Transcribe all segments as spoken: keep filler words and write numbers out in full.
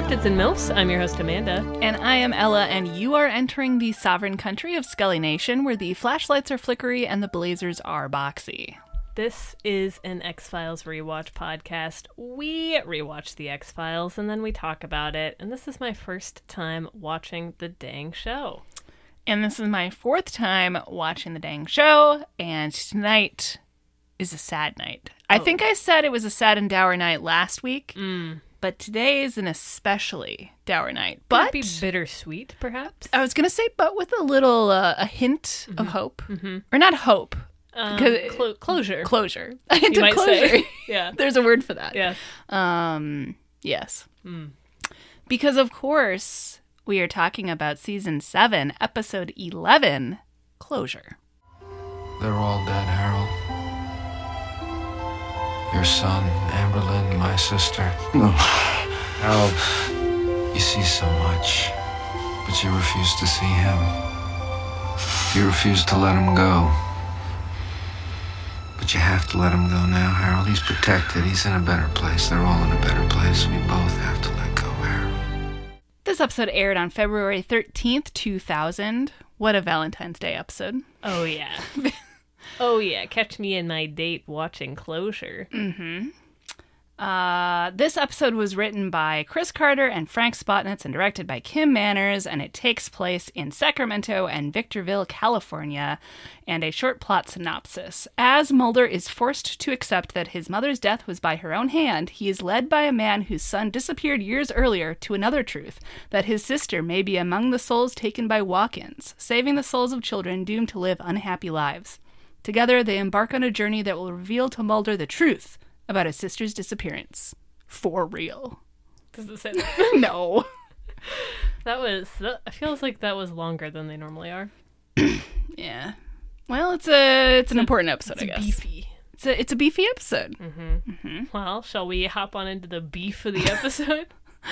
Cryptids and MILFs. I'm your host, Amanda. And I am Ella, and you are entering the sovereign country of Scully Nation, where the flashlights are flickery and the blazers are boxy. This is an X-Files rewatch podcast. We rewatch the X-Files, and then we talk about it. And this is my first time watching the dang show. And this is my fourth time watching the dang show, and tonight is a sad night. Oh. I think I said it was a sad and dour night last week. Mm. But today is an especially dour night. But Could it be bittersweet, perhaps? I was going to say, but with a little, uh, a hint mm-hmm. of hope. Mm-hmm. Or not hope. Um, clo- closure. Closure. A hint you of might closure. Say. Yeah. There's a word for that. Yeah. Um, yes. Mm. Because, of course, we are talking about Season seven, Episode eleven, Closure. They're all dead, Harold. Your son, Amberlynn, my sister. No. Harold, you see so much, but you refuse to see him. You refuse to let him go. But you have to let him go now, Harold. He's protected. He's in a better place. They're all in a better place. We both have to let go, Harold. This episode aired on February thirteenth, two thousand. What a Valentine's Day episode. Oh, yeah. Oh, yeah. Catch me and my date watching Closure. Mm-hmm. Uh, this episode was written by Chris Carter and Frank Spotnitz and directed by Kim Manners, and it takes place in Sacramento and Victorville, California, and a short plot synopsis. As Mulder is forced to accept that his mother's death was by her own hand, he is led by a man whose son disappeared years earlier to another truth, that his sister may be among the souls taken by walk-ins, saving the souls of children doomed to live unhappy lives. Together, they embark on a journey that will reveal to Mulder the truth about his sister's disappearance. For real. Does it say that? No. That was, that feels like that was longer than they normally are. Yeah. Well, it's a it's an it's important a, episode, it's I guess. beefy. It's a, it's a beefy episode. Mm-hmm. Mm-hmm. Well, shall we hop on into the beef of the episode?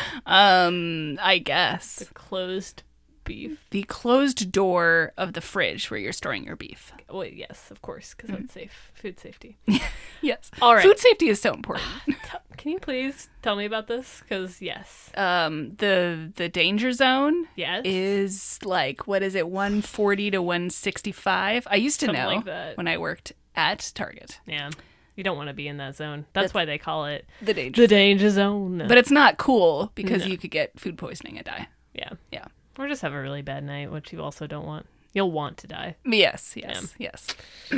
um, I guess. The closed beef. The closed door of the fridge where you're storing your beef. Well, yes, of course, because mm-hmm. that's safe. Food safety. Yes. All right. Food safety is so important. Can you please tell me about this? Because, yes. Um, the the danger zone yes. is like, what is it, one forty to one sixty-five? I used to Something know like that. when I worked at Target. Yeah. You don't want to be in that zone. That's, That's why they call it the danger the danger zone. But it's not cool because no. you could get food poisoning and die. Yeah. Yeah. Or just have a really bad night, which you also don't want. You'll want to die. Yes, yes, yeah. yes.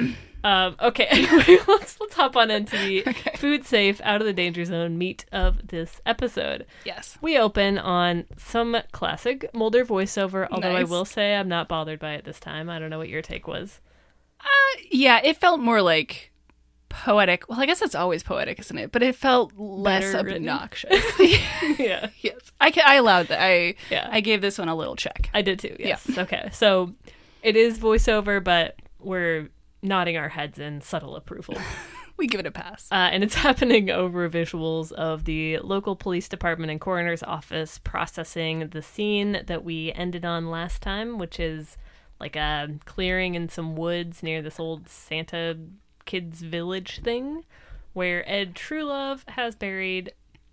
um, okay, anyway, let's let's hop on into the okay. food safe, out of the danger zone meat of this episode. Yes. We open on some classic Mulder voiceover, although nice. I will say I'm not bothered by it this time. I don't know what your take was. Uh, yeah, it felt more like poetic. Well, I guess it's always poetic, isn't it? But it felt less Better obnoxious. Yeah. Yes. I, I allowed that. I yeah. I gave this one a little check. I did too, yes. Yeah. Okay, so it is voiceover, but we're nodding our heads in subtle approval. We give it a pass. Uh, and it's happening over visuals of the local police department and coroner's office processing the scene that we ended on last time, which is like a clearing in some woods near this old Santa kids village thing where Ed Truelove has buried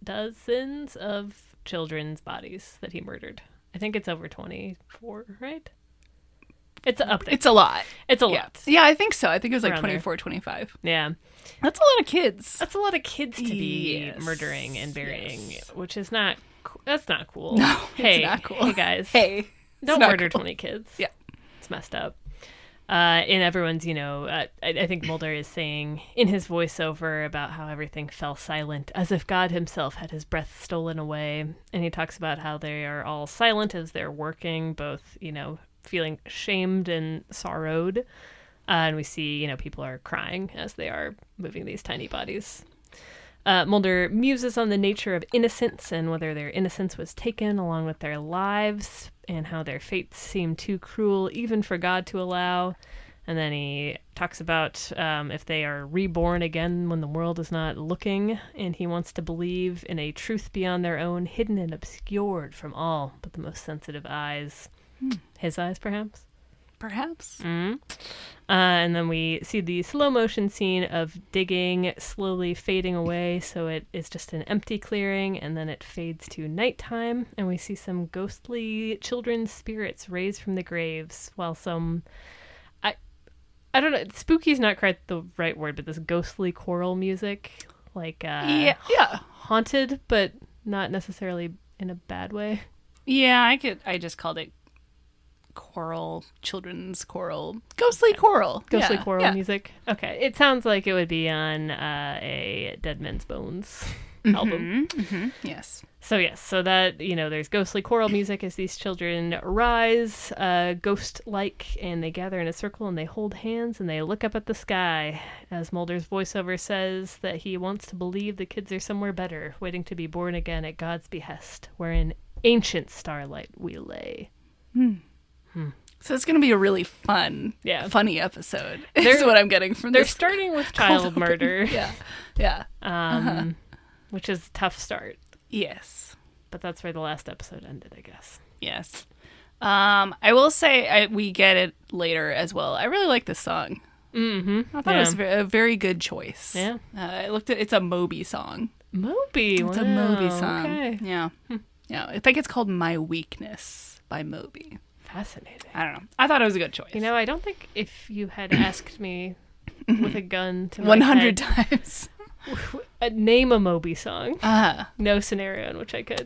dozens of children's bodies that he murdered. I think it's over twenty-four, right? It's up there. It's a lot. It's a yeah. lot. Yeah, I think so. I think it was like Around twenty-four, twenty-five. Yeah. That's a lot of kids. That's a lot of kids to be yes. murdering and burying, yes. which is not, co- that's not cool. No, hey, it's not cool. Hey, guys. Hey. Don't murder cool. twenty kids. Yeah. It's messed up. Uh, and everyone's, you know, uh, I, I think Mulder is saying in his voiceover about how everything fell silent, as if God himself had his breath stolen away. And he talks about how they are all silent as they're working, both, you know, feeling shamed and sorrowed. Uh, and we see, you know, people are crying as they are moving these tiny bodies. Uh, Mulder muses on the nature of innocence and whether their innocence was taken along with their lives and how their fates seem too cruel even for God to allow. And then he talks about um, if they are reborn again when the world is not looking, and he wants to believe in a truth beyond their own, hidden and obscured from all but the most sensitive eyes. Hmm. His eyes, perhaps? perhaps. Mm-hmm. Uh, and then we see the slow motion scene of digging slowly fading away. So it is just an empty clearing, and then it fades to nighttime, and we see some ghostly children's spirits raised from the graves, while some, I, I don't know, spooky is not quite the right word, but this ghostly choral music, like uh, Yeah, yeah, haunted, but not necessarily in a bad way. yeah. I could. I just called it choral, children's choral, ghostly choral, Ghostly yeah, choral yeah. music. Okay, it sounds like it would be on uh, a Dead Men's Bones album. Mm-hmm. Yes. So yes, so that, you know, there's ghostly choral music as these children rise, uh, ghost-like, and they gather in a circle and they hold hands and they look up at the sky as Mulder's voiceover says that he wants to believe the kids are somewhere better, waiting to be born again at God's behest, where in ancient starlight we lay. So it's going to be a really fun, Yeah. funny episode. They're- Is what I'm getting from They're this. starting with cold child open. murder, Yeah, yeah. um, which is a tough start, Yes, but that's where the last episode ended, I guess. yes. Um, I will say I, we get it later as well. I really like this song. Mm-hmm. I thought it was ve- a very good choice. Yeah. Uh, I looked at it's a Moby song. Moby. It's a Moby wow, song. Okay. Yeah. Yeah. I think it's called My Weakness by Moby. Fascinating. I don't know. I thought it was a good choice. You know, I don't think if you had asked me with a gun to my one hundred head, times. uh, name a Moby song, Uh, no scenario in which I could.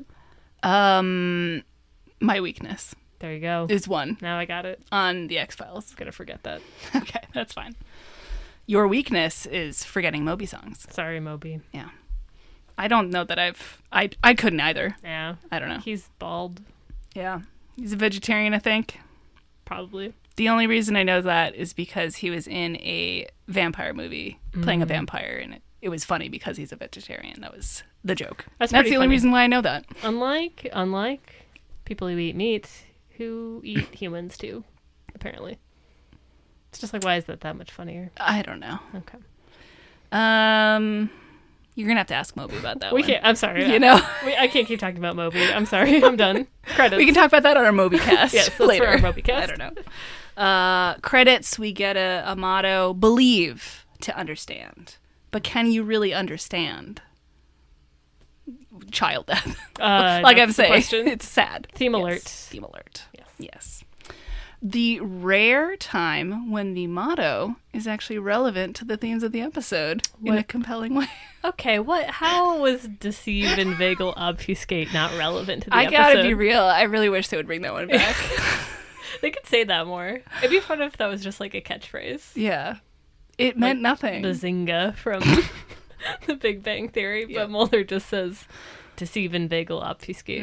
um, My Weakness There you go. is one Now I got it. on the X-Files. Gonna forget that. Okay, that's fine. Your weakness is forgetting Moby songs. Sorry, Moby. Yeah. I don't know that I've... I, I couldn't either. Yeah. I don't know. He's bald, Yeah. He's a vegetarian, I think. probably. The only reason I know that is because he was in a vampire movie playing a vampire, and it, it was funny because he's a vegetarian. That was the joke. That's That's pretty the only funny. reason why I know that. Unlike, unlike people who eat meat, who eat humans too, apparently. It's just like, why is that that much funnier? I don't know. Okay. Um, you're gonna have to ask Moby about that We one. can't, I'm sorry. You know, We, I can't keep talking about Moby. I'm sorry. I'm done. Credits. we can talk about that on our Moby cast Yes, that's later. for our Moby cast. I don't know. Uh, credits. We get a, a motto: believe to understand. But can you really understand child death? Uh, like that's I'm the saying, question. it's sad. Theme Yes. alert. Theme alert. Yes. Yes. The rare time when the motto is actually relevant to the themes of the episode in a What? compelling way. Okay, what? How was deceive, inveigle, obfuscate not relevant to the I episode? gotta be real. I really wish they would bring that one back. They could say that more. It'd be fun if that was just like a catchphrase. Yeah. It meant nothing. Bazinga from The Big Bang Theory, Yeah. but Mulder just says deceive, inveigle, obfuscate.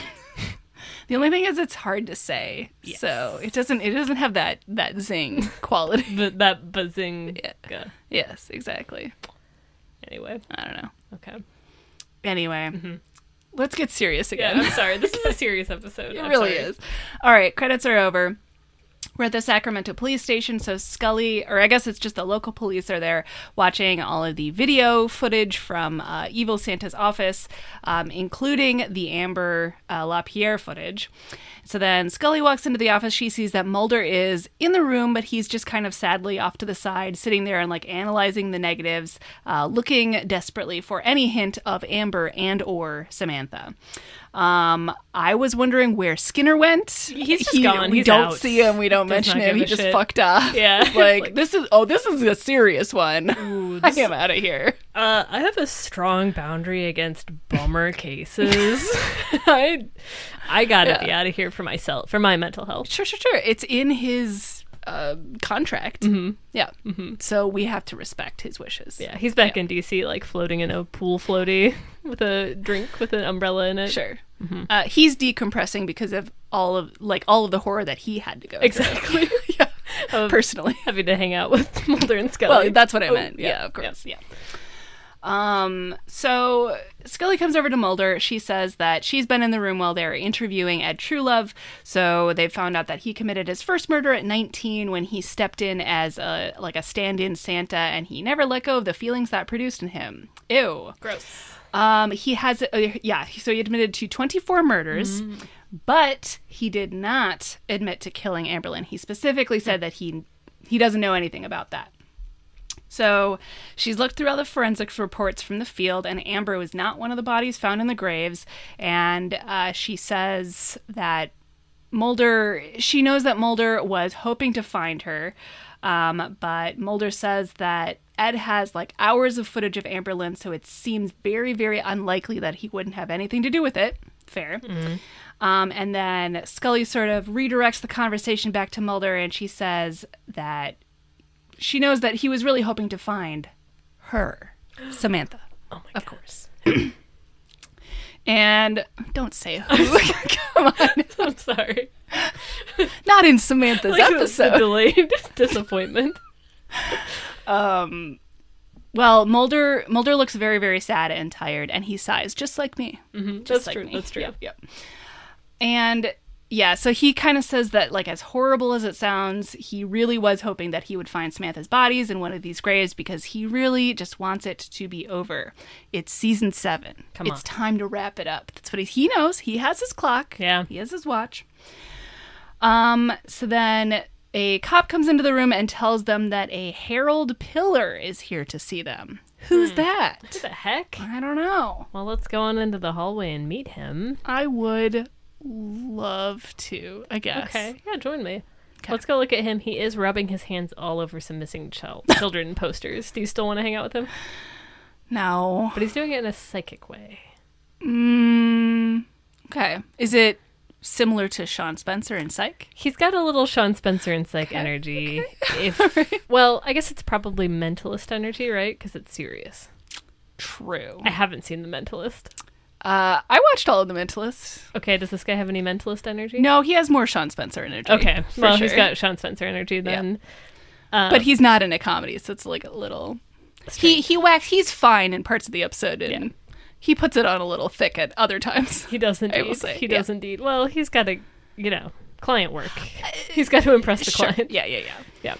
The only thing is it's hard to say. Yes. So it doesn't it doesn't have that that zing quality. But that bazinga. Yes, exactly. Anyway, I don't know. okay. Anyway, let's get serious Yeah, again. I'm sorry. This is a serious episode. It I'm really sorry. is. All right, credits are over. We're at the Sacramento police station, so Scully, or I guess it's just the local police, are there watching all of the video footage from uh, Evil Santa's office, um, including the Amber uh, LaPierre footage. So then Scully walks into the office. She sees that Mulder is in the room, but he's just kind of sadly off to the side, sitting there and like analyzing the negatives, uh, looking desperately for any hint of Amber and or Samantha. Um, I was wondering where Skinner went. He's just He- gone. We He's don't out. see him. We don't Does mention not him. give He a just shit. fucked off. Yeah. like, Like- this is. Oh, this is a serious one. Ooh, I this- am out of here. Uh, I have a strong boundary against bummer cases. I, I gotta Yeah. be out of here for myself, for my mental health. Sure, sure, sure. It's in his uh, contract. Mm-hmm. Yeah. So we have to respect his wishes. Yeah, he's back in D C, like floating in a pool floaty with a drink with an umbrella in it. Sure. Uh, he's decompressing because of all of like all of the horror that he had to go through. Exactly. yeah. Of Personally. having to hang out with Mulder and Scully. Well, that's what I Oh, meant. Yeah, of course. Yeah. Um, so Scully comes over to Mulder. She says that she's been in the room while they're interviewing Ed Truelove. So they found out that he committed his first murder at nineteen when he stepped in as a like a stand-in Santa, and he never let go of the feelings that produced in him. Ew. Gross. Um, he has, uh, yeah, so he admitted to twenty-four murders, But he did not admit to killing Amberlynn. He specifically said that he he doesn't know anything about that. So she's looked through all the forensics reports from the field, and Amber was not one of the bodies found in the graves. And uh, she says that Mulder, she knows that Mulder was hoping to find her, um, but Mulder says that Ed has like hours of footage of Amberlynn, so it seems very, very unlikely that he wouldn't have anything to do with it. Fair. Mm-hmm. Um, and then Scully sort of redirects the conversation back to Mulder, and she says that she knows that he was really hoping to find her, Samantha. Oh my of God. course. And don't say who. Come on. I'm sorry. Not in Samantha's Like episode. the delayed disappointment. Um, well, Mulder Mulder looks very, very sad and tired, and he sighs, just like me. Mm-hmm. Just That's like true. me. That's true. Yep, yep. And yeah, so he kind of says that, like, as horrible as it sounds, he really was hoping that he would find Samantha's bodies in one of these graves because he really just wants it to be over. It's season seven. Come it's on. time to wrap it up. That's what he, he knows. He has his clock. Yeah. He has his watch. Um. So then a cop comes into the room and tells them that a Harold Pillar is here to see them. Who's that? Who the heck? I don't know. Well, let's go on into the hallway and meet him. I would love to, I guess. Okay. Yeah, join me. Okay. Let's go look at him. He is rubbing his hands all over some missing chil- children posters. Do you still want to hang out with him? No. But he's doing it in a psychic way. Mm, okay. Is it similar to Sean Spencer in Psych? He's got a little Sean Spencer and Psych Okay, energy. If Well, I guess it's probably mentalist energy, right? Because it's serious. True. I haven't seen The Mentalist. Uh, I watched all of The Mentalist. Okay, does this guy have any mentalist energy? No, he has more Sean Spencer energy. Okay, for well, sure. he's got Sean Spencer energy then. Um, But he's not in a comedy, so it's like a little... He he whacks. He's fine in parts of the episode, and Yeah. he puts it on a little thick at other times. He does indeed. I will say, he yeah. does indeed. Well, he's got to, you know, client work. He's got to impress the Sure. client. Yeah, yeah, yeah. Yeah.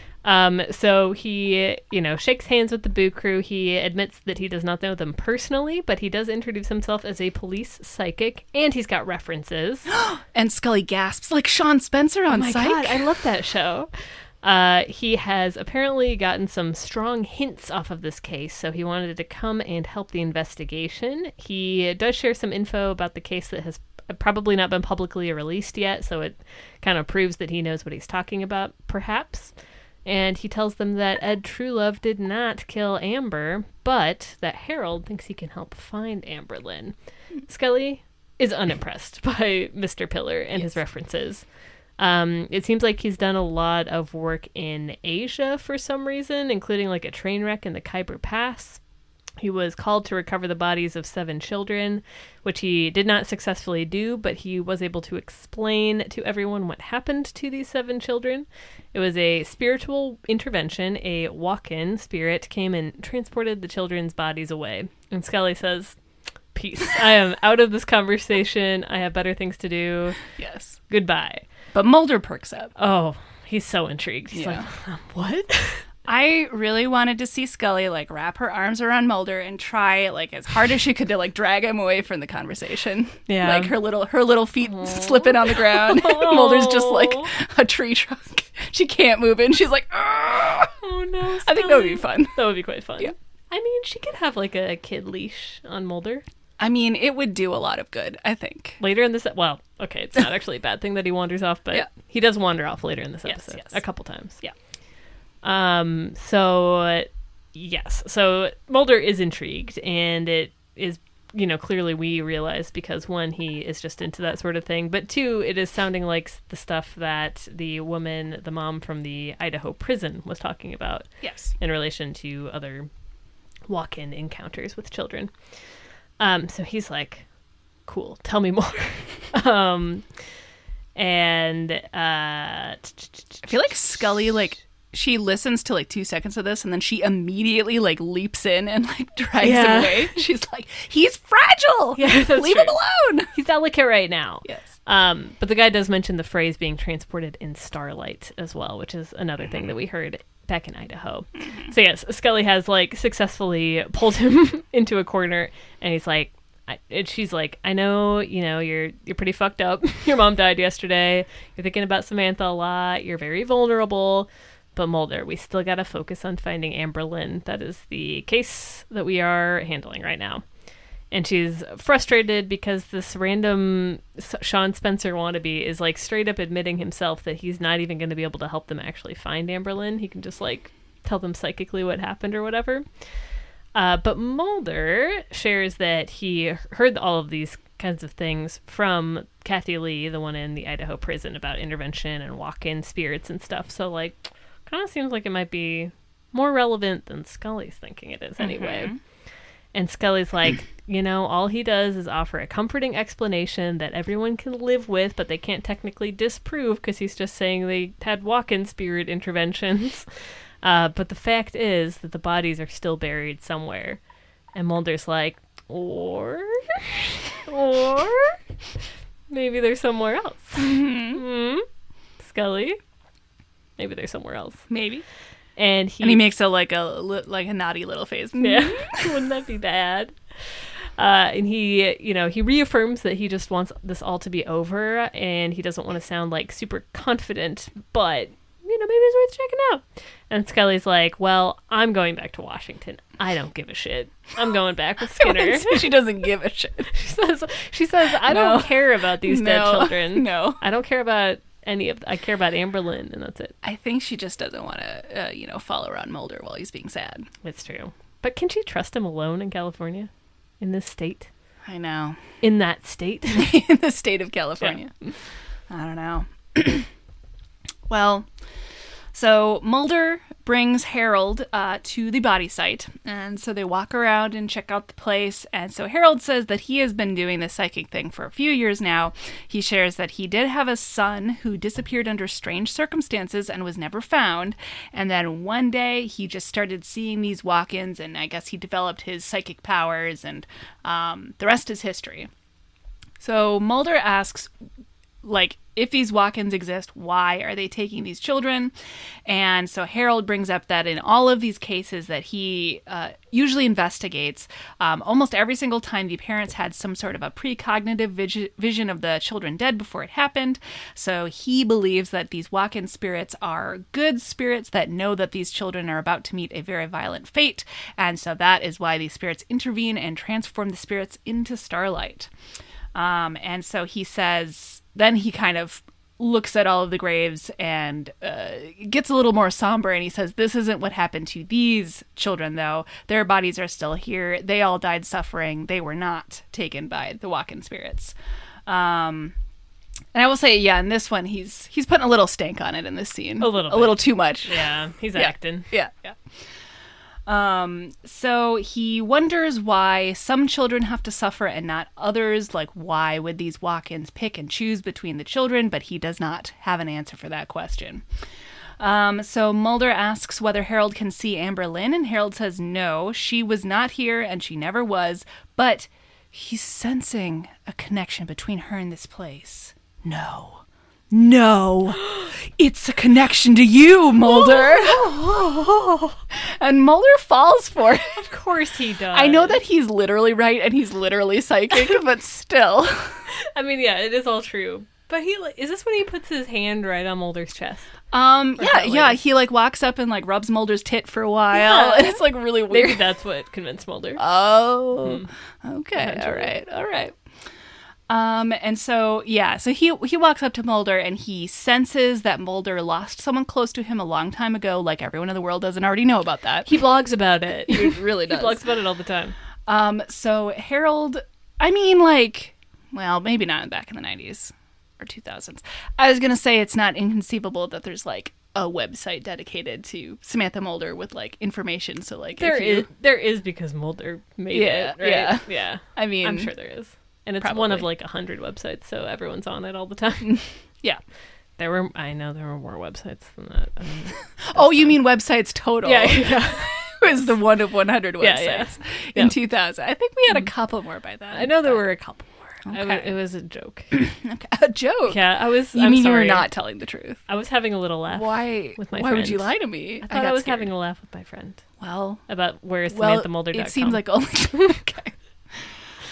Um, so he, you know, shakes hands with the Boo Crew. He admits that he does not know them personally, but he does introduce himself as a police psychic, and he's got references. And Scully gasps like Sean Spencer on Oh my Psych. God, I love that show. Uh, he has apparently gotten some strong hints off of this case, so he wanted to come and help the investigation. He does share some info about the case that has probably not been publicly released yet, so it kind of proves that he knows what he's talking about, perhaps. And he tells them that Ed Truelove did not kill Amber, but that Harold thinks he can help find Amberlynn. Scully is unimpressed by Mister Pillar and his references. Um, it seems like he's done a lot of work in Asia for some reason, including like a train wreck in the Khyber Pass. He was called to recover the bodies of seven children, which he did not successfully do, but he was able to explain to everyone what happened to these seven children. It was a spiritual intervention. A walk-in spirit came and transported the children's bodies away. And Scully says, "Peace. I am out of this conversation. I have better things to do. Yes. Goodbye." But Mulder perks up. Oh, he's so intrigued. He's Yeah. like, um, what? I really wanted to see Scully like wrap her arms around Mulder and try like as hard as she could to like drag him away from the conversation. Yeah. Like her little her little feet slipping on the ground. Mulder's just like a tree trunk. She can't move it. And she's like, "Argh!" Oh no. I think that would be fun. That would be quite fun. Yeah. I mean, she could have like a kid leash on Mulder I mean, it would do a lot of good, I think. later in this. Well, okay, it's not actually a bad thing that he wanders off, but Yeah. he does wander off later in this Yes, episode yes. a couple times. Yeah. Um. So uh, yes. So Mulder is intrigued, and it is, you know, clearly we realize because one, he is just into that sort of thing, but two, it is sounding like the stuff that the woman, the mom from the Idaho prison, was talking about Yes. in relation to other walk-in encounters with children. Um. So he's like, "Cool, tell me more." um. And uh, I feel like Scully, like, she listens to like two seconds of this and then she immediately like leaps in and like drags Yeah. him away. She's like, he's fragile. Yeah, that's Leave true. him alone. he's delicate right now. Yes. Um, but the guy does mention the phrase being transported in starlight as well, which is another thing that we heard back in Idaho. So yes, Scully has like successfully pulled him into a corner, and he's like, I, and she's like, I know, you know, you're you're pretty fucked up. Your mom died yesterday. You're thinking about Samantha a lot. You're very vulnerable. But Mulder, we still got to focus on finding Amberlynn. That is the case that we are handling right now. And she's frustrated because this random Sean Spencer wannabe is like straight up admitting himself that he's not even going to be able to help them actually find Amberlynn. He can just like tell them psychically what happened or whatever. Uh, but Mulder shares that he heard all of these kinds of things from Kathy Lee, the one in the Idaho prison, about intervention and walk-in spirits and stuff. So like, kind of seems like it might be more relevant than Scully's thinking it is anyway. Mm-hmm. And Scully's like, you know, all he does is offer a comforting explanation that everyone can live with, but they can't technically disprove because he's just saying they had walk-in spirit interventions. Uh, but the fact is that the bodies are still buried somewhere. And Mulder's like, or, or maybe they're somewhere else. Mm-hmm. Mm-hmm. Scully? Maybe they're somewhere else. Maybe. And he and he makes a like a like a naughty little face. Yeah. Wouldn't that be bad? Uh, and he, you know, he reaffirms that he just wants this all to be over, and he doesn't want to sound like super confident, but you know, maybe it's worth checking out. And Scully's like, well, I'm going back to Washington. I don't give a shit. I'm going back with Skinner. She doesn't give a shit. She says, she says, I No. don't care about these No. dead children. No. I don't care about any of. I care about Amberlynn, and that's it. I think she just doesn't want to, uh, you know, follow around Mulder while he's being sad. It's true. But can she trust him alone in California? In this state? I know. In that state? In the state of California. Yeah. I don't know. Well, so Mulder brings Harold uh, to the body site, and so they walk around and check out the place. And so Harold says that he has been doing this psychic thing for a few years now. He shares that he did have a son who disappeared under strange circumstances and was never found, and then one day he just started seeing these walk-ins, and I guess he developed his psychic powers, and um, the rest is history. So Mulder asks, like, if these walk-ins exist, why are they taking these children? And so Harold brings up that in all of these cases that he uh, usually investigates, um, almost every single time the parents had some sort of a precognitive vis- vision of the children dead before it happened. So he believes that these walk-in spirits are good spirits that know that these children are about to meet a very violent fate. And so that is why these spirits intervene and transform the spirits into Starlight. Um, and so he says... Then he kind of looks at all of the graves and uh, gets a little more somber, and he says, this isn't what happened to these children, though. Their bodies are still here. They all died suffering. They were not taken by the walk-in spirits. Um, and I will say, yeah, in this one, he's he's putting a little stank on it in this scene. A little A bit. little too much. Yeah, he's Yeah. acting. Yeah, yeah. Um, so he wonders why some children have to suffer and not others. Like, why would these walk-ins pick and choose between the children? But he does not have an answer for that question. Um, so Mulder asks whether Harold can see Amberlynn, and Harold says no, she was not here and she never was, but he's sensing a connection between her and this place. No. No, it's a connection to you, Mulder. And Mulder falls for it. Of course he does. I know that he's literally right and he's literally psychic, but still. I mean, yeah, it is all true. But he like, is this when he puts his hand right on Mulder's chest? Um, Or yeah, that yeah, later? he like walks up and like rubs Mulder's tit for a while, Yeah. and it's like really weird. Maybe that's what convinced Mulder. Oh, okay, Eventually. all right, all right. Um, and so, yeah, so he he walks up to Mulder and he senses that Mulder lost someone close to him a long time ago, like everyone in the world doesn't already know about that. He blogs about it. He really He does. blogs about it all the time. Um, so Harold, I mean, like, well, maybe not back in the nineties or two thousands. I was going to say it's not inconceivable that there's, like, a website dedicated to Samantha Mulder with, like, information. So, like, There if you, is, there is because Mulder made Yeah, it, right? yeah. Yeah. I mean, I'm sure there is. And it's one of probably. like a hundred websites, so everyone's on it all the time. yeah. There were, I know there were more websites than that. I mean, Oh, you mean websites total? yeah, yeah. It was the one of one hundred websites Yeah, yeah. in Yeah. two thousand. I think we had a couple more by then. I know there but- were a couple more. I Okay. w- it was a joke. Okay. A joke. Yeah, I was. You I'm mean sorry. you were not telling the truth? I was having a little laugh. Why? With my why would you friend. lie to me? I thought I, got was scared. having a laugh with my friend Well, about where well, Samantha Mulder. it seems like only. Okay.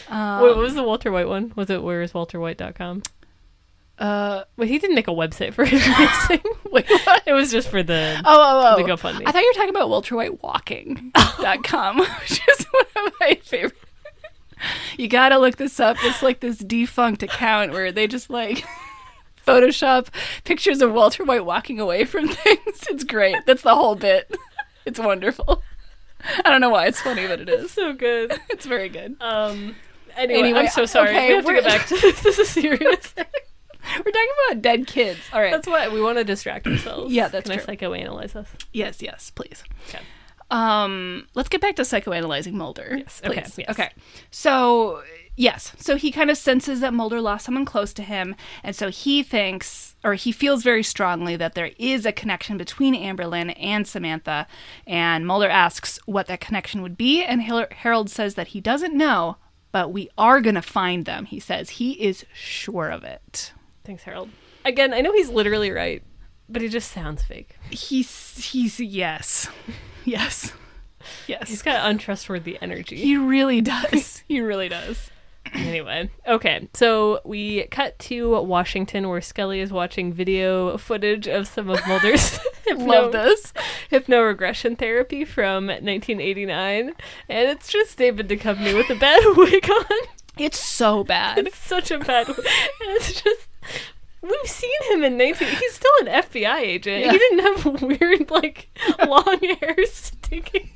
Um, Wait, what was the Walter White one? Was it where is walter white dot com? Uh, Well, he didn't make a website for his missing. wait, what? It was just for the Oh, oh, oh. the GoFundMe. I thought you were talking about walter white walking dot com, which is one of my favorite. You gotta look this up. It's like this defunct account where they just like Photoshop pictures of Walter White walking away from things. It's great. That's the whole bit. It's wonderful. I don't know why it's funny, but it is. so good. It's very good. Um. Anyway, Anyway, I'm so sorry. okay, we have to we're- get back to this. This is serious. We're talking about dead kids. All right. That's why we want to distract ourselves. Yeah, that's Can true. I psychoanalyze us? Yes, yes, please. Okay. Um, let's get back to psychoanalyzing Mulder. Yes, okay, please. yes. Okay. So, yes. So he kind of senses that Mulder lost someone close to him, and so he thinks, or he feels very strongly that there is a connection between Amberlynn and Samantha, and Mulder asks what that connection would be, and Har- Harold says that he doesn't know, but we are going to find them. He says he is sure of it. Thanks, Harold. Again, I know he's literally right, but he just sounds fake. He's, he's, yes. Yes. Yes. He's got untrustworthy energy. He really does. He really does. Anyway, okay, so we cut to Washington where Scully is watching video footage of some of Mulder's hypno, Love this. hypno-regression therapy from nineteen eighty-nine, and it's just David Duchovny with a bad wig on. It's so bad. It's such a bad wig. And it's just... We've seen him in nineteen... He's still an F B I agent. Yeah. He didn't have weird, like, long hair sticking...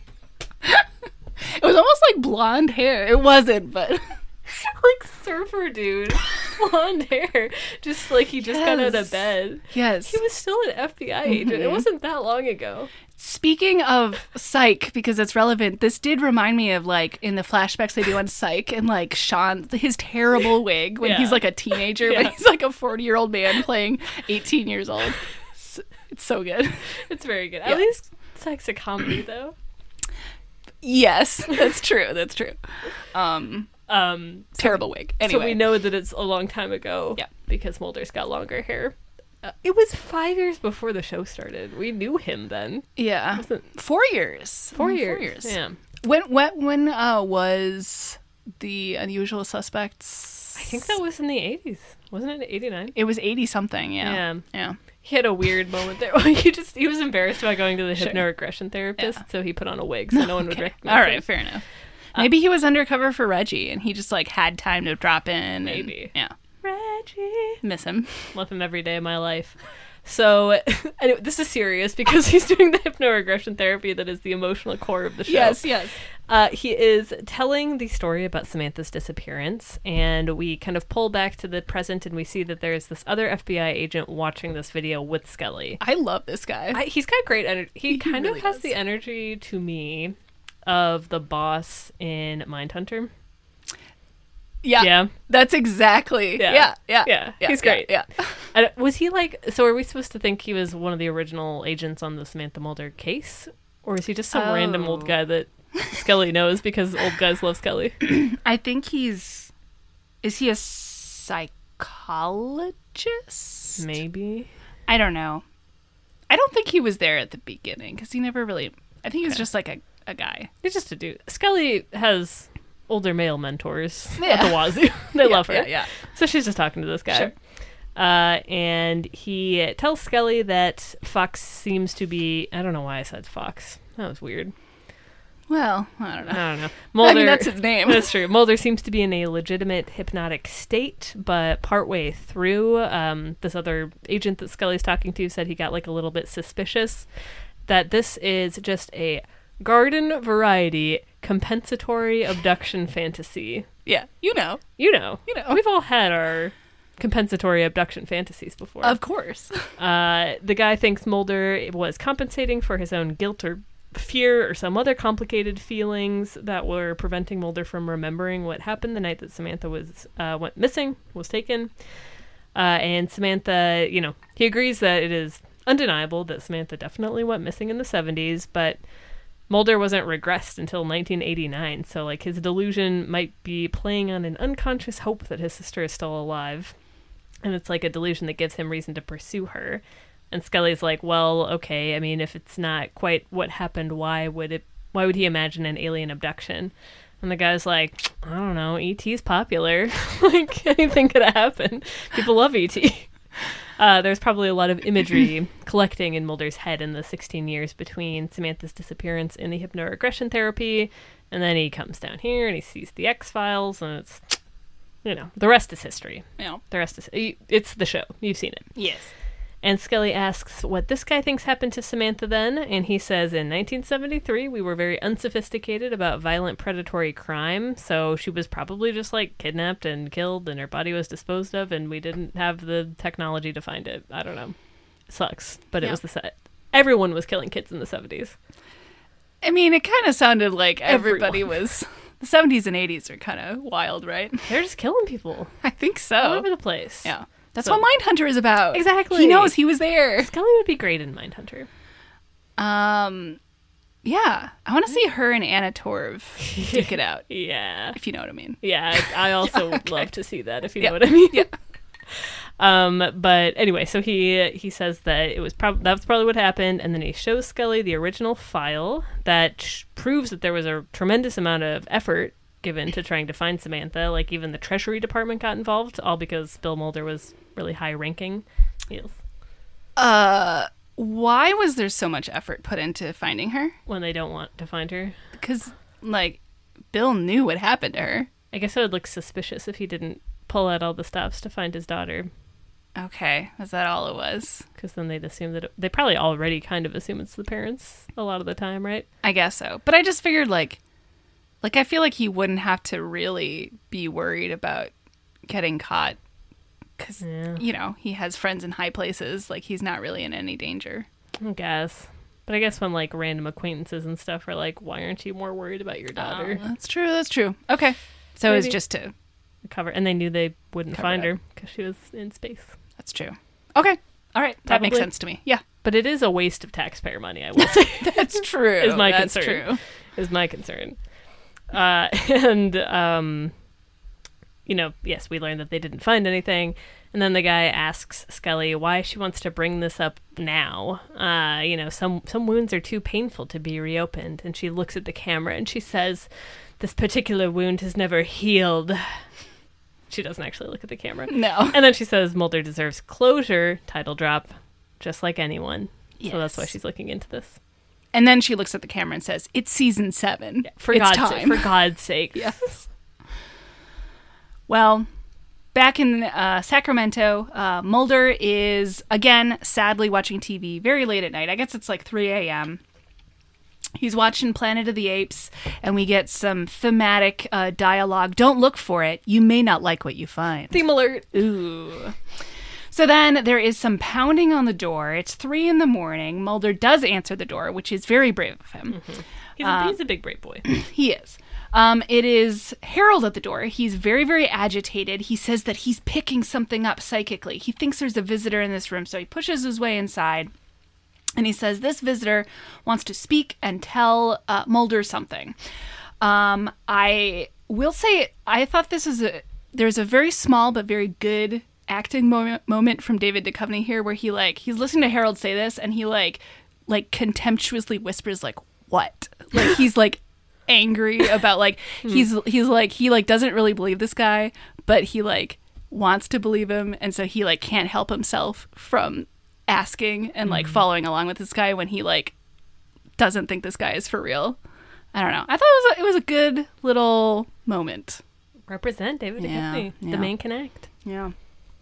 It was almost like blonde hair. It wasn't, but like surfer dude, blonde hair, just like he just got out of Yes. bed. yes. He was still an F B I agent. It Mhm. wasn't that long ago. Speaking of Psych, because it's relevant, this did remind me of like in the flashbacks they do on Psych and like Sean, his terrible wig when Yeah. he's like a teenager, Yeah. but he's like a forty-year-old man playing eighteen years old. It's, it's so good. It's very good. Yeah. At least Psych's a comedy though. Yes, that's true. That's true. Um, Um, terrible wig. Anyway, So we know that it's a long time ago. Yeah. Because Mulder's got longer hair. Uh, it was five years before the show started. We knew him then. yeah, Wasn't four years. four Mm, years? Four years. Yeah. When when when uh, was the Unusual Suspects? I think that was in the eighties. Wasn't it eighty-nine? It was eighty something. Yeah. Yeah. Yeah. He had a weird moment there. he just he was embarrassed about going to the Sure. hypno-regression therapist, Yeah. so he put on a wig so no one would Okay. recognize All him. right. Fair enough. Maybe he was undercover for Reggie, and he just like had time to drop in. and- Maybe. yeah. Reggie. Miss him. Love him every day of my life. So, anyway, this is serious because he's doing the hypno-regression therapy that is the emotional core of the show. Yes. Yes. Uh, he is telling the story about Samantha's disappearance, and we kind of pull back to the present, and we see that there's this other F B I agent watching this video with Scully. I love this guy. I, he's got great energy. He, He kind really of has does. the energy to me of the boss in Mindhunter. yeah. Yeah. That's exactly. Yeah. Yeah. Yeah. Yeah, Yeah. he's yeah, great. Yeah. And was he like, so are we supposed to think he was one of the original agents on the Samantha Mulder case? Or is he just some random old Oh. guy that Scully knows because old guys love Scully? I think he's. Is he a psychologist? Maybe. I don't know. I don't think he was there at the beginning because he never really. I think he was Okay. just like a, a guy. He's just a dude. Scully has older male mentors Yeah. at the Wazoo. They Yeah, love her. Yeah. Yeah. So she's just talking to this guy. Sure. Uh, and he tells Scully that Fox seems to be. I don't know why I said Fox. That was weird. Well, I don't know. I don't know. Mulder, I mean, that's his name. That's true. Mulder seems to be in a legitimate hypnotic state, but partway through, um, this other agent that Scully's talking to said he got like a little bit suspicious that this is just a garden variety compensatory abduction fantasy. Yeah. You know. You know, You know. we've all had our compensatory abduction fantasies before. Of course. Uh, the guy thinks Mulder was compensating for his own guilt or fear or some other complicated feelings that were preventing Mulder from remembering what happened the night that Samantha was uh, went missing, was taken. Uh, and Samantha, you know, he agrees that it is undeniable that Samantha definitely went missing in the seventies, but Mulder wasn't regressed until nineteen eighty-nine, so like his delusion might be playing on an unconscious hope that his sister is still alive. And it's like a delusion that gives him reason to pursue her. And Scully's like, well, okay, I mean, if it's not quite what happened, why would it? Why would he imagine an alien abduction? And the guy's like, I don't know, E T's popular. Like, anything could have happened. People love E T. Uh, there's probably a lot of imagery collecting in Mulder's head in the sixteen years between Samantha's disappearance in the hypnoregression therapy, and then he comes down here and he sees the X-Files, and it's, you know, the rest is history. Yeah. The rest is, it's the show. You've seen it. Yes. And Scully asks what this guy thinks happened to Samantha then, and he says, in nineteen seventy-three, we were very unsophisticated about violent predatory crime, so she was probably just, like, kidnapped and killed, and her body was disposed of, and we didn't have the technology to find it. I don't know. It sucks, but it Yeah. was the set. Everyone was killing kids in the seventies. I mean, it kind of sounded like everybody Everyone. was... The seventies and eighties are kind of wild, right? They're just killing people I think so. all over the place. Yeah. That's So- what Mindhunter is about. Exactly. He knows he was there. Scully would be great in Mindhunter. Um, yeah. I want to see her and Anna Torv duke it out, Yeah. if you know what I mean. Yeah, I I also would okay. love to see that, if you Yeah. know what I mean. Yeah. Um, but anyway, so he he says that it was prob- that's probably what happened, and then he shows Scully the original file that sh- proves that there was a tremendous amount of effort given to trying to find Samantha. Like, even the Treasury Department got involved, all because Bill Mulder was really high ranking. Yes. Uh, why was there so much effort put into finding her? When they don't want to find her. Because, like, Bill knew what happened to her. I guess it would look suspicious if he didn't pull out all the stops to find his daughter, Okay, is that all it was? because then they'd assume that it, they probably already kind of assume it's the parents a lot of the time, right? I guess so. But I just figured, like, like I feel like he wouldn't have to really be worried about getting caught. Because, Yeah. you know, he has friends in high places. Like, he's not really in any danger. I guess. But I guess when, like, random acquaintances and stuff are like, why aren't you more worried about your daughter? Oh, that's true, that's true. Okay. So it was Maybe. just to... Cover, and they knew they wouldn't Cover find it her because she was in space. That's true. Okay. All right. That makes Probably. sense to me. Yeah. But it is a waste of taxpayer money, I will say. That's true. Is my That's concern. true. Is my concern. Uh, and, um, you know, yes, we learned that they didn't find anything. And then the guy asks Scully why she wants to bring this up now. Uh, you know, some, some wounds are too painful to be reopened. And she looks at the camera and she says, this particular wound has never healed. She doesn't actually look at the camera. No. And then she says Mulder deserves closure, title drop, just like anyone. So that's why Yes. she's looking into this. And then she looks at the camera and says, it's season seven. For it's God's time. sake. For God's sake. Yes. Well, back in uh, Sacramento, uh, Mulder is, again, sadly watching T V very late at night. I guess it's like three a.m. He's watching Planet of the Apes, and we get some thematic uh, dialogue. Don't look for it. You may not like what you find. Theme alert. Ooh. So then there is some pounding on the door. It's three in the morning. Mulder does answer the door, which is very brave of him. He's a, he's a big brave boy. He is. Um, it is Harold at the door. He's very, very agitated. He says that he's picking something up psychically. He thinks there's a visitor in this room, so he pushes his way inside. And he says this visitor wants to speak and tell uh, Mulder something. Um, I will say I thought this is a there's a very small but very good acting moment moment from David Duchovny here, where he like he's listening to Harold say this and he like like contemptuously whispers like what like he's like angry about like he's he's like he like doesn't really believe this guy, but he like wants to believe him, and so he like can't help himself from asking and like following along with this guy when he like doesn't think this guy is for real. I don't know. I thought it was a, it was a good little moment. Represent David Yeah, Duchovny. yeah. The man can act. Yeah.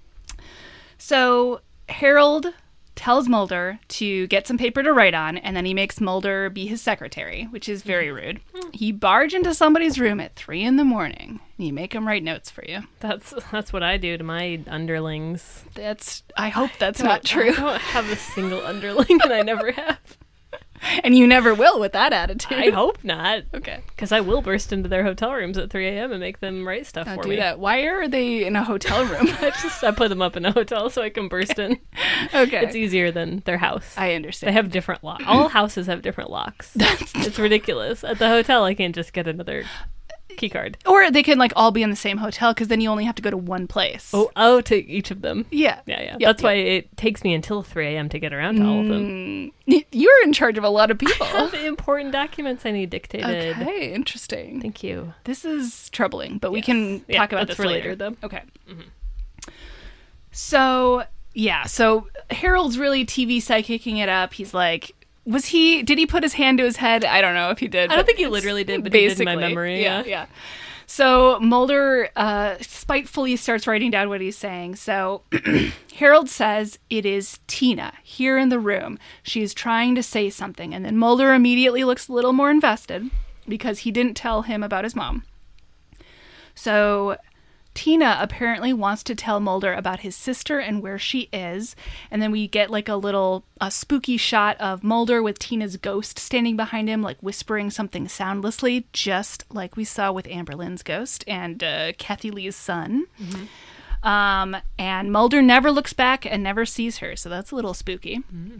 So Harold tells Mulder to get some paper to write on, and then he makes Mulder be his secretary, which is very rude. He barge into somebody's room at three in the morning, and you make him write notes for you. That's that's what I do to my underlings. That's. I hope that's Don't- not true. I don't have a single underling, and I never have. And you never will with that attitude. I hope not. Okay. Because I will burst into their hotel rooms at three a.m. and make them write stuff Don't for do me. that. Why are they in a hotel room? I just I put them up in a hotel so I can burst in. Okay. It's easier than their house. I They understand. have different locks. All houses have different locks. It's ridiculous. At the hotel, I can't just get another key card. Or they can like all be in the same hotel, because then you only have to go to one place. Oh, oh, to each of them. yeah. Yeah, yeah. Yep, That's yep. why it takes me until three a.m. to get around to all of them. Mm, You're in charge of a lot of people. I have important documents I need dictated. Okay, interesting. Thank you. This is troubling, but we Yes. can Yeah, talk about that's this for later. later, though. Okay. So, yeah, so Harold's really T V psychicking it up. He's like, was he, did he put his hand to his head? I don't know if he did. I don't but think he it's literally did, but he did in my memory, Yeah, yeah. yeah. So Mulder uh, spitefully starts writing down what he's saying. So Harold says it is Tina here in the room. She's trying to say something. And then Mulder immediately looks a little more invested because he didn't tell him about his mom. So Tina apparently wants to tell Mulder about his sister and where she is. And then we get like a little a spooky shot of Mulder with Tina's ghost standing behind him, like whispering something soundlessly, just like we saw with Amber Lynn's ghost and uh, Kathy Lee's son. Mm-hmm. Um, and Mulder never looks back and never sees her. So that's a little spooky. Mm-hmm.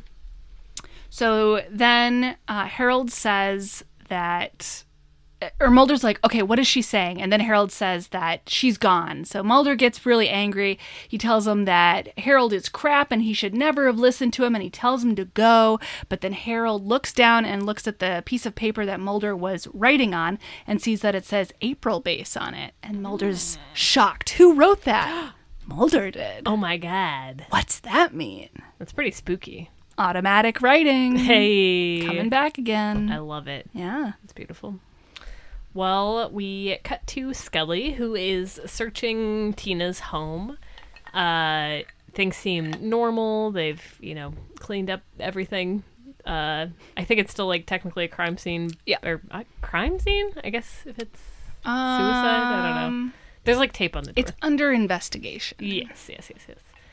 So then uh, Harold says that... Or Mulder's like, okay, what is she saying? And then Harold says that she's gone. So Mulder gets really angry. He tells him that Harold is crap and he should never have listened to him, and he tells him to go. But then Harold looks down and looks at the piece of paper that Mulder was writing on and sees that it says April Base on it. And Mulder's shocked. Who wrote that? Mulder did. Oh my god. What's that mean? That's pretty spooky. Automatic writing. Hey. Coming back again. I love it. Yeah. It's beautiful. Well, we cut to Scully, who is searching Tina's home. Uh, things seem normal. They've, you know, cleaned up everything. Uh, I think it's still, like, technically a crime scene. Yeah. Or a crime scene, I guess, if it's Um, suicide. I don't know. There's, like, tape on the door. It's under investigation. Yes, yes, yes, yes.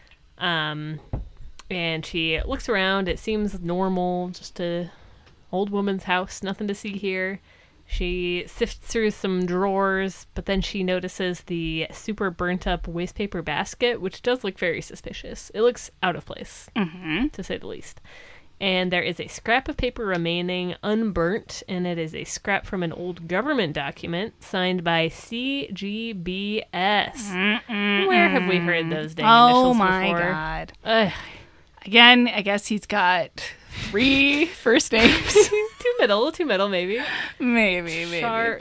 Um, and she looks around. It seems normal, just a old woman's house. Nothing to see here. She sifts through some drawers, but then she notices the super burnt up waste paper basket, which does look very suspicious. It looks out of place, Mm-hmm. to say the least. And there is a scrap of paper remaining unburnt, and it is a scrap from an old government document signed by C G B S. Mm-mm-mm. Where have we heard those dang Oh initials my before? god. Ugh. Again, I guess he's got three first names. Two middle, two middle, maybe. maybe, maybe. Char-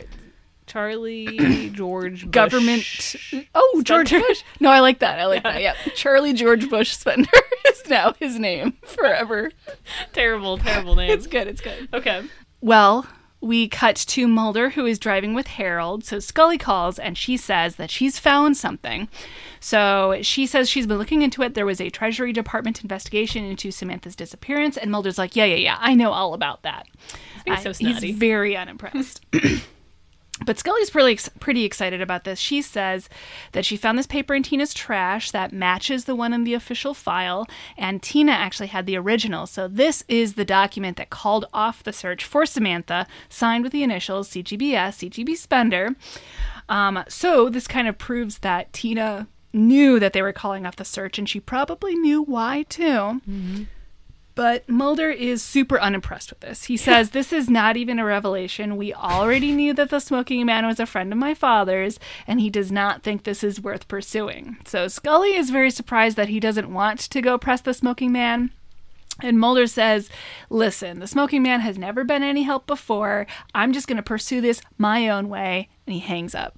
Charlie George Bush. Government. Oh, George Spender? Bush. No, I like that. I like that. Yeah. Charlie George Bush Spender is now his name forever. Terrible, terrible name. It's good. It's good. Okay. Well, we cut to Mulder, who is driving with Harold. So Scully calls and she says that she's found something. So she says she's been looking into it. There was a Treasury Department investigation into Samantha's disappearance. And Mulder's like, yeah, yeah, yeah. I know all about that. being so snotty. He's very unimpressed. But Scully's pretty, ex- pretty excited about this. She says that she found this paper in Tina's trash that matches the one in the official file, and Tina actually had the original. So this is the document that called off the search for Samantha, signed with the initials C G B S, C G B Spender. Um, so this kind of proves that Tina knew that they were calling off the search, and she probably knew why too. Mm-hmm. But Mulder is super unimpressed with this. He says, this is not even a revelation. We already knew that the smoking man was a friend of my father's, and he does not think this is worth pursuing. So Scully is very surprised that he doesn't want to go press the smoking man. And Mulder says, listen, the smoking man has never been any help before. I'm just going to pursue this my own way. And he hangs up.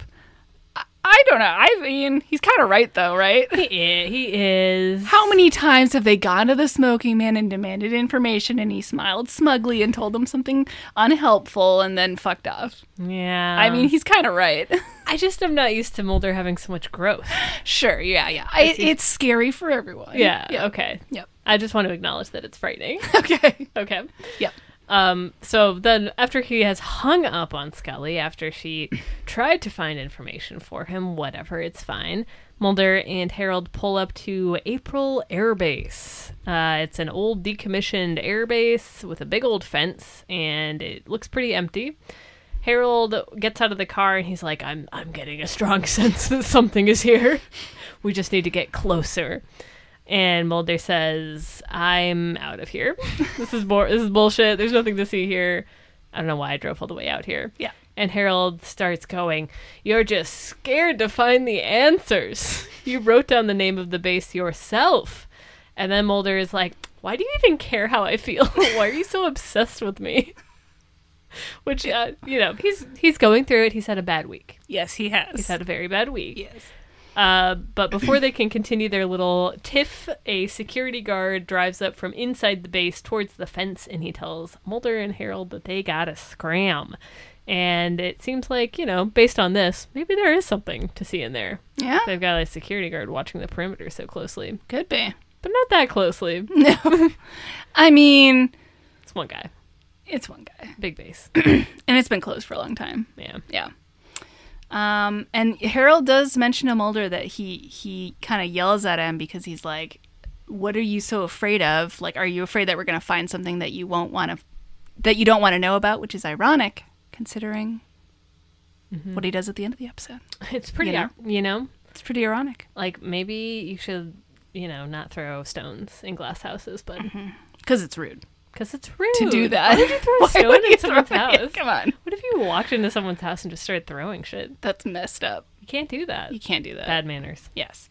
I don't know. I mean, he's kind of right, though, right? He is. He is. How many times have they gone to the smoking man and demanded information, and he smiled smugly and told them something unhelpful and then fucked off? Yeah. I mean, he's kind of right. I just am not used to Mulder having so much growth. Sure, yeah, yeah. I, it's scary for everyone. Yeah, yeah, okay. Yep. I just want to acknowledge that it's frightening. Okay. Okay. Yep. Um, so then after he has hung up on Scully, after she tried to find information for him, whatever, it's fine, Mulder and Harold pull up to April Air Base. Uh, it's an old decommissioned air base with a big old fence, and it looks pretty empty. Harold gets out of the car and he's like, I'm I'm getting a strong sense that something is here. We just need to get closer. And Mulder says, I'm out of here. This is bo- this is bullshit. There's nothing to see here. I don't know why I drove all the way out here. Yeah. And Harold starts going, you're just scared to find the answers. You wrote down the name of the base yourself. And then Mulder is like, why do you even care how I feel? Why are you so obsessed with me? Which, uh, you know, he's he's going through it. He's had a bad week. Yes, he has. He's had a very bad week. Yes. Uh, but before they can continue their little tiff, a security guard drives up from inside the base towards the fence, and he tells Mulder and Harold that they gotta scram. And it seems like, you know, based on this, maybe there is something to see in there. Yeah. They've got a security guard watching the perimeter so closely. Could be. But not that closely. No. I mean, It's one guy. it's one guy. Big base. And it's been closed for a long time. Yeah. Yeah. Um, and Harold does mention to Mulder that he, he kind of yells at him because he's like, what are you so afraid of? Like, are you afraid that we're going to find something that you won't want to, that you don't want to know about, which is ironic considering mm-hmm. what he does at the end of the episode. It's pretty, You know? you know, It's pretty ironic. like maybe you should, you know, not throw stones in glass houses, but Because it's rude because it's rude to do that. Why would you throw a Why stone would in you someone's throw- house? Come on. What if you walked into someone's house and just started throwing shit? That's messed up. You can't do that. You can't do that. Bad manners. Yes.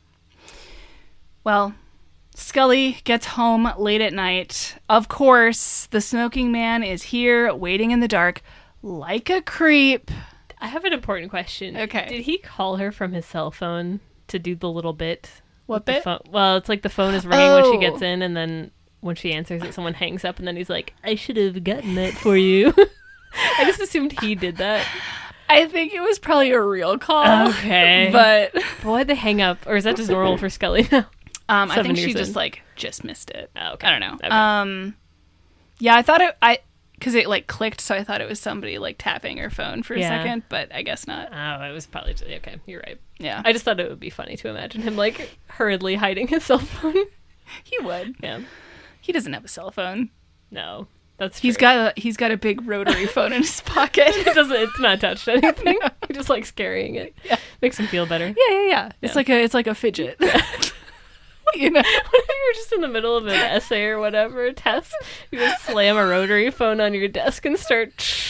Well, Scully gets home late at night. Of course, the smoking man is here waiting in the dark like a creep. I have an important question. Okay. Did he call her from his cell phone to do the little bit? What with the bit? phone? Well, it's like the phone is ringing when she Oh. gets in, and then when she answers it, someone hangs up, and then he's like, I should have gotten that for you. I just assumed he did that. I think it was probably a real call. Okay. But But why'd they hang up? Or is that just normal for Scully now? um, I Seven think she years just in. like just missed it. Oh, okay. I don't know. Okay. Um, yeah, I thought it. I because it like clicked, so I thought it was somebody like tapping her phone for a Yeah. second, but I guess not. Oh, it was probably just, okay. You're right. Yeah, I just thought it would be funny to imagine him like hurriedly hiding his cell phone. he would. Yeah. He doesn't have a cell phone. No, that's He's true. got a he's got a big rotary phone in his pocket. It doesn't. It's not touched anything. He just likes carrying it. Yeah. Makes him feel better. Yeah, yeah, yeah. It's Yeah. like a it's like a fidget. You know. What if you're just in the middle of an essay or whatever test? You just slam a rotary phone on your desk and start.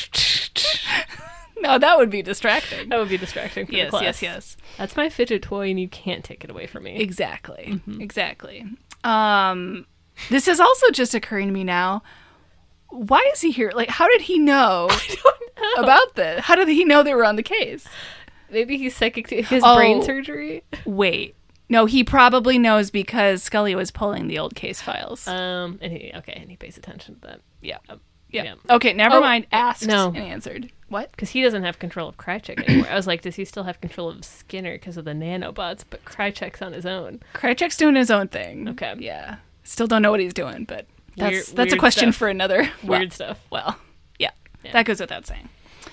No, that would be distracting. That would be distracting for the Yes, class. yes, yes. That's my fidget toy, and you can't take it away from me. Exactly. Exactly. Um, this is also just occurring to me now. Why is he here? Like, how did he know, about this? How did he know they were on the case? Maybe he's psychic. To his Oh. brain surgery. Wait. No, he probably knows because Scully was pulling the old case files. Um. And he okay, and he pays attention to that. yeah. Um, yeah. yeah. Okay, never Oh, mind. Asked no. and answered. What? Because he doesn't have control of Krychek anymore. I was like, does he still have control of Skinner because of the nanobots? But Krychek's on his own. Krychek's doing his own thing. Okay. Yeah. Still don't know what he's doing, but that's Weird- that's a weird question stuff. for another Weird well, stuff. Well, yeah, Yeah. that goes without saying.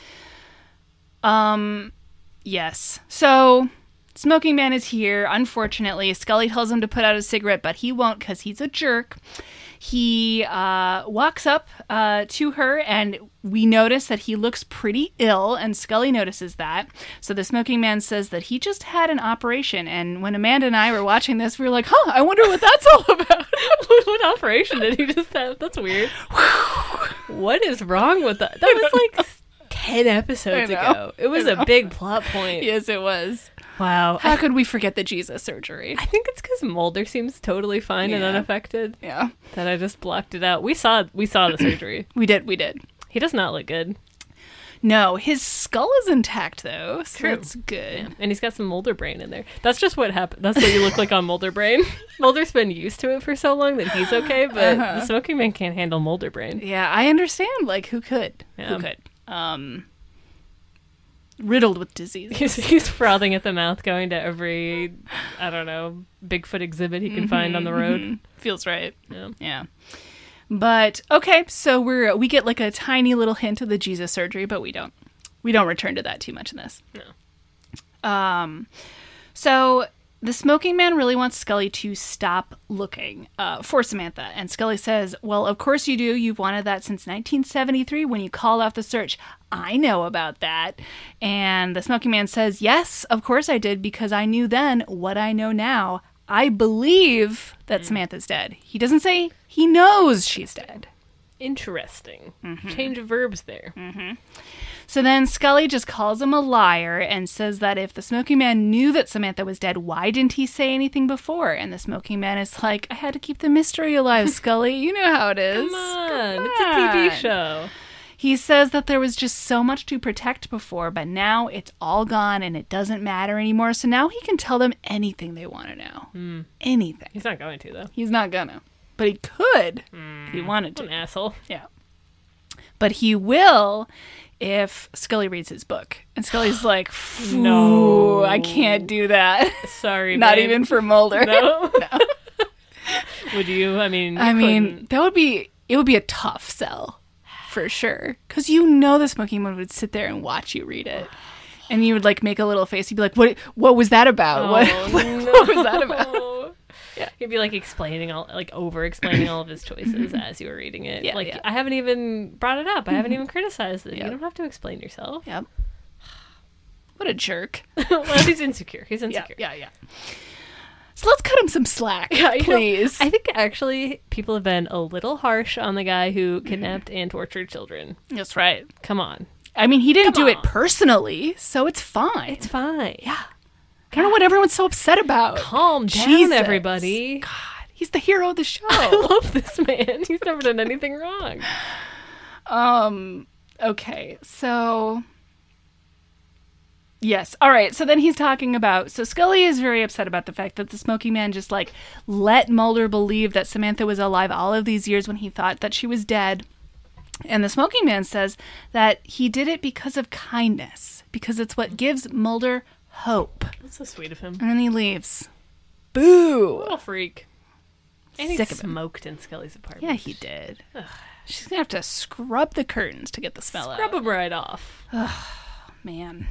Um, yes. So, Smoking Man is here. Unfortunately, Scully tells him to put out a cigarette, but he won't because he's a jerk. He uh, walks up uh, to her, and we notice that he looks pretty ill, and Scully notices that. So the Smoking Man says that he just had an operation, and when Amanda and I were watching this, we were like, huh, I wonder what that's all about. What operation did he just have? That's weird. What is wrong with that? That was like ten episodes I know. ago. It was I a know. big plot point. Yes, it was. Wow. How could we forget the Jesus surgery? I think it's because Mulder seems totally fine and Yeah. unaffected Yeah, that I just blocked it out. We saw we saw the surgery. we did, we did. He does not look good. No, his skull is intact though, so True. that's good. And he's got some Mulder brain in there. That's just what happened. That's what you look like on Mulder brain. Mulder's been used to it for so long that he's okay, but Uh-huh. the Smoking Man can't handle Mulder brain. Yeah, I understand. Like, who could? Yeah. Who could? Um, riddled with disease. He's, he's frothing at the mouth, going to every, I don't know, Bigfoot exhibit he can find on the road. Mhm. Feels right. Yeah. Yeah. But okay, so we're we get like a tiny little hint of the Jesus surgery, but we don't we don't return to that too much in this. No. Um, so the Smoking Man really wants Scully to stop looking uh, for Samantha, and Scully says, "Well, of course you do. You've wanted that since nineteen seventy-three when you called off the search. I know about that." And the Smoking Man says, "Yes, of course I did, because I knew then what I know now. I believe that Samantha's dead." He doesn't say he knows she's dead. Interesting. Mm-hmm. Change of verbs there. Mm-hmm. So then Scully just calls him a liar and says that if the Smoking Man knew that Samantha was dead, why didn't he say anything before? And the Smoking Man is like, I had to keep the mystery alive, Scully. You know how it is. Come on. Come It's a T V on. show. He says that there was just so much to protect before, but now it's all gone and it doesn't matter anymore. So now he can tell them anything they want to know. Mm. Anything. He's not going to, though. He's not gonna. But he could Mm. if he wanted What to. an asshole. Yeah. But he will if Scully reads his book. And Scully's like, No. no, I can't do that. Sorry, Not babe. even for Mulder. No? No. Would you? I mean, you I mean, couldn't. that would be, it would be a tough sell for sure. Because you know the Smoking Man would sit there and watch you read it. And you would like make a little face. You'd be like, what What was that about? Oh, what, what, no. what was that about? Yeah. He'd be like explaining all, like over explaining all of his choices as you were reading it. Yeah, like, yeah. I haven't even brought it up. I haven't even criticized it. Yeah. You don't have to explain yourself. Yep. What a jerk. Well, he's insecure. He's Yeah, insecure. yeah, yeah. So let's cut him some slack, Yeah, you know, please. I think actually people have been a little harsh on the guy who kidnapped and tortured children. That's right. Come on. I mean, he didn't Come do it on. personally, so it's fine. It's fine. yeah. I don't know what everyone's so upset about. Calm down, Jesus. everybody. God, he's the hero of the show. I love this man. He's never done anything wrong. Um, okay, so... Yes, all right, so then he's talking about... So Scully is very upset about the fact that the Smoking Man just, like, let Mulder believe that Samantha was alive all of these years when he thought that she was dead. And the Smoking Man says that he did it because of kindness, because it's what gives Mulder hope. That's so sweet of him. And then he leaves. Boo! Little freak. And he Sick of him. smoked in Scully's apartment. Yeah, he did. She's gonna have to scrub the curtains to get the smell out. Scrub him right off. Man.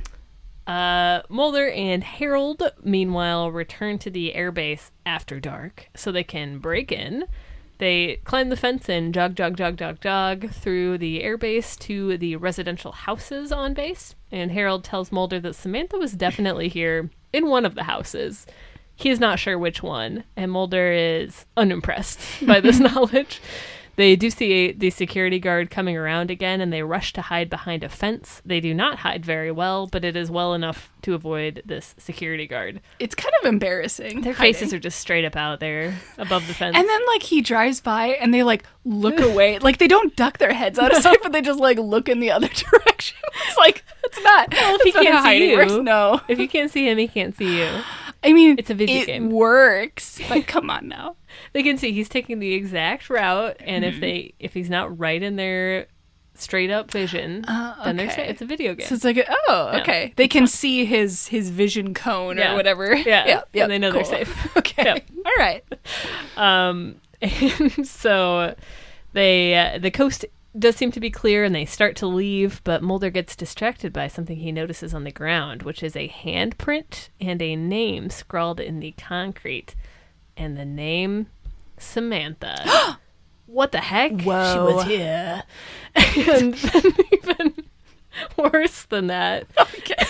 Uh, Mulder and Harold, meanwhile, return to the airbase after dark so they can break in. They climb the fence and jog, jog, jog, jog, jog through the airbase to the residential houses on base. And Harold tells Mulder that Samantha was definitely here in one of the houses. He is not sure which one, and Mulder is unimpressed by this knowledge. They do see the security guard coming around again, and they rush to hide behind a fence. They do not hide very well, but it is well enough to avoid this security guard. It's kind of embarrassing. Their faces are just straight up out there above the fence. And then, like, he drives by and they, like, look away. Like, they don't duck their heads out of sight, but they just, like, look in the other direction. It's like, it's not. Well, if he that's not can't how see hiding you. works. No. If you can't see him, he can't see you. I mean, It's a video it game. works, but come on now. They can see he's taking the exact route, and Mm-hmm. if they if he's not right in their straight up vision, Uh, then they're okay. sa- it's a video game. So it's like, oh, Yeah. okay. They can see his his vision cone Yeah. or whatever. Yeah. yeah, yeah, And they know they're cool. safe. Okay, Yep. all right. Um, and so they uh, the coast does seem to be clear, and they start to leave, but Mulder gets distracted by something he notices on the ground, which is a handprint and a name scrawled in the concrete, and the name Samantha. What the heck? Whoa. She was here. And then even worse than that, Okay.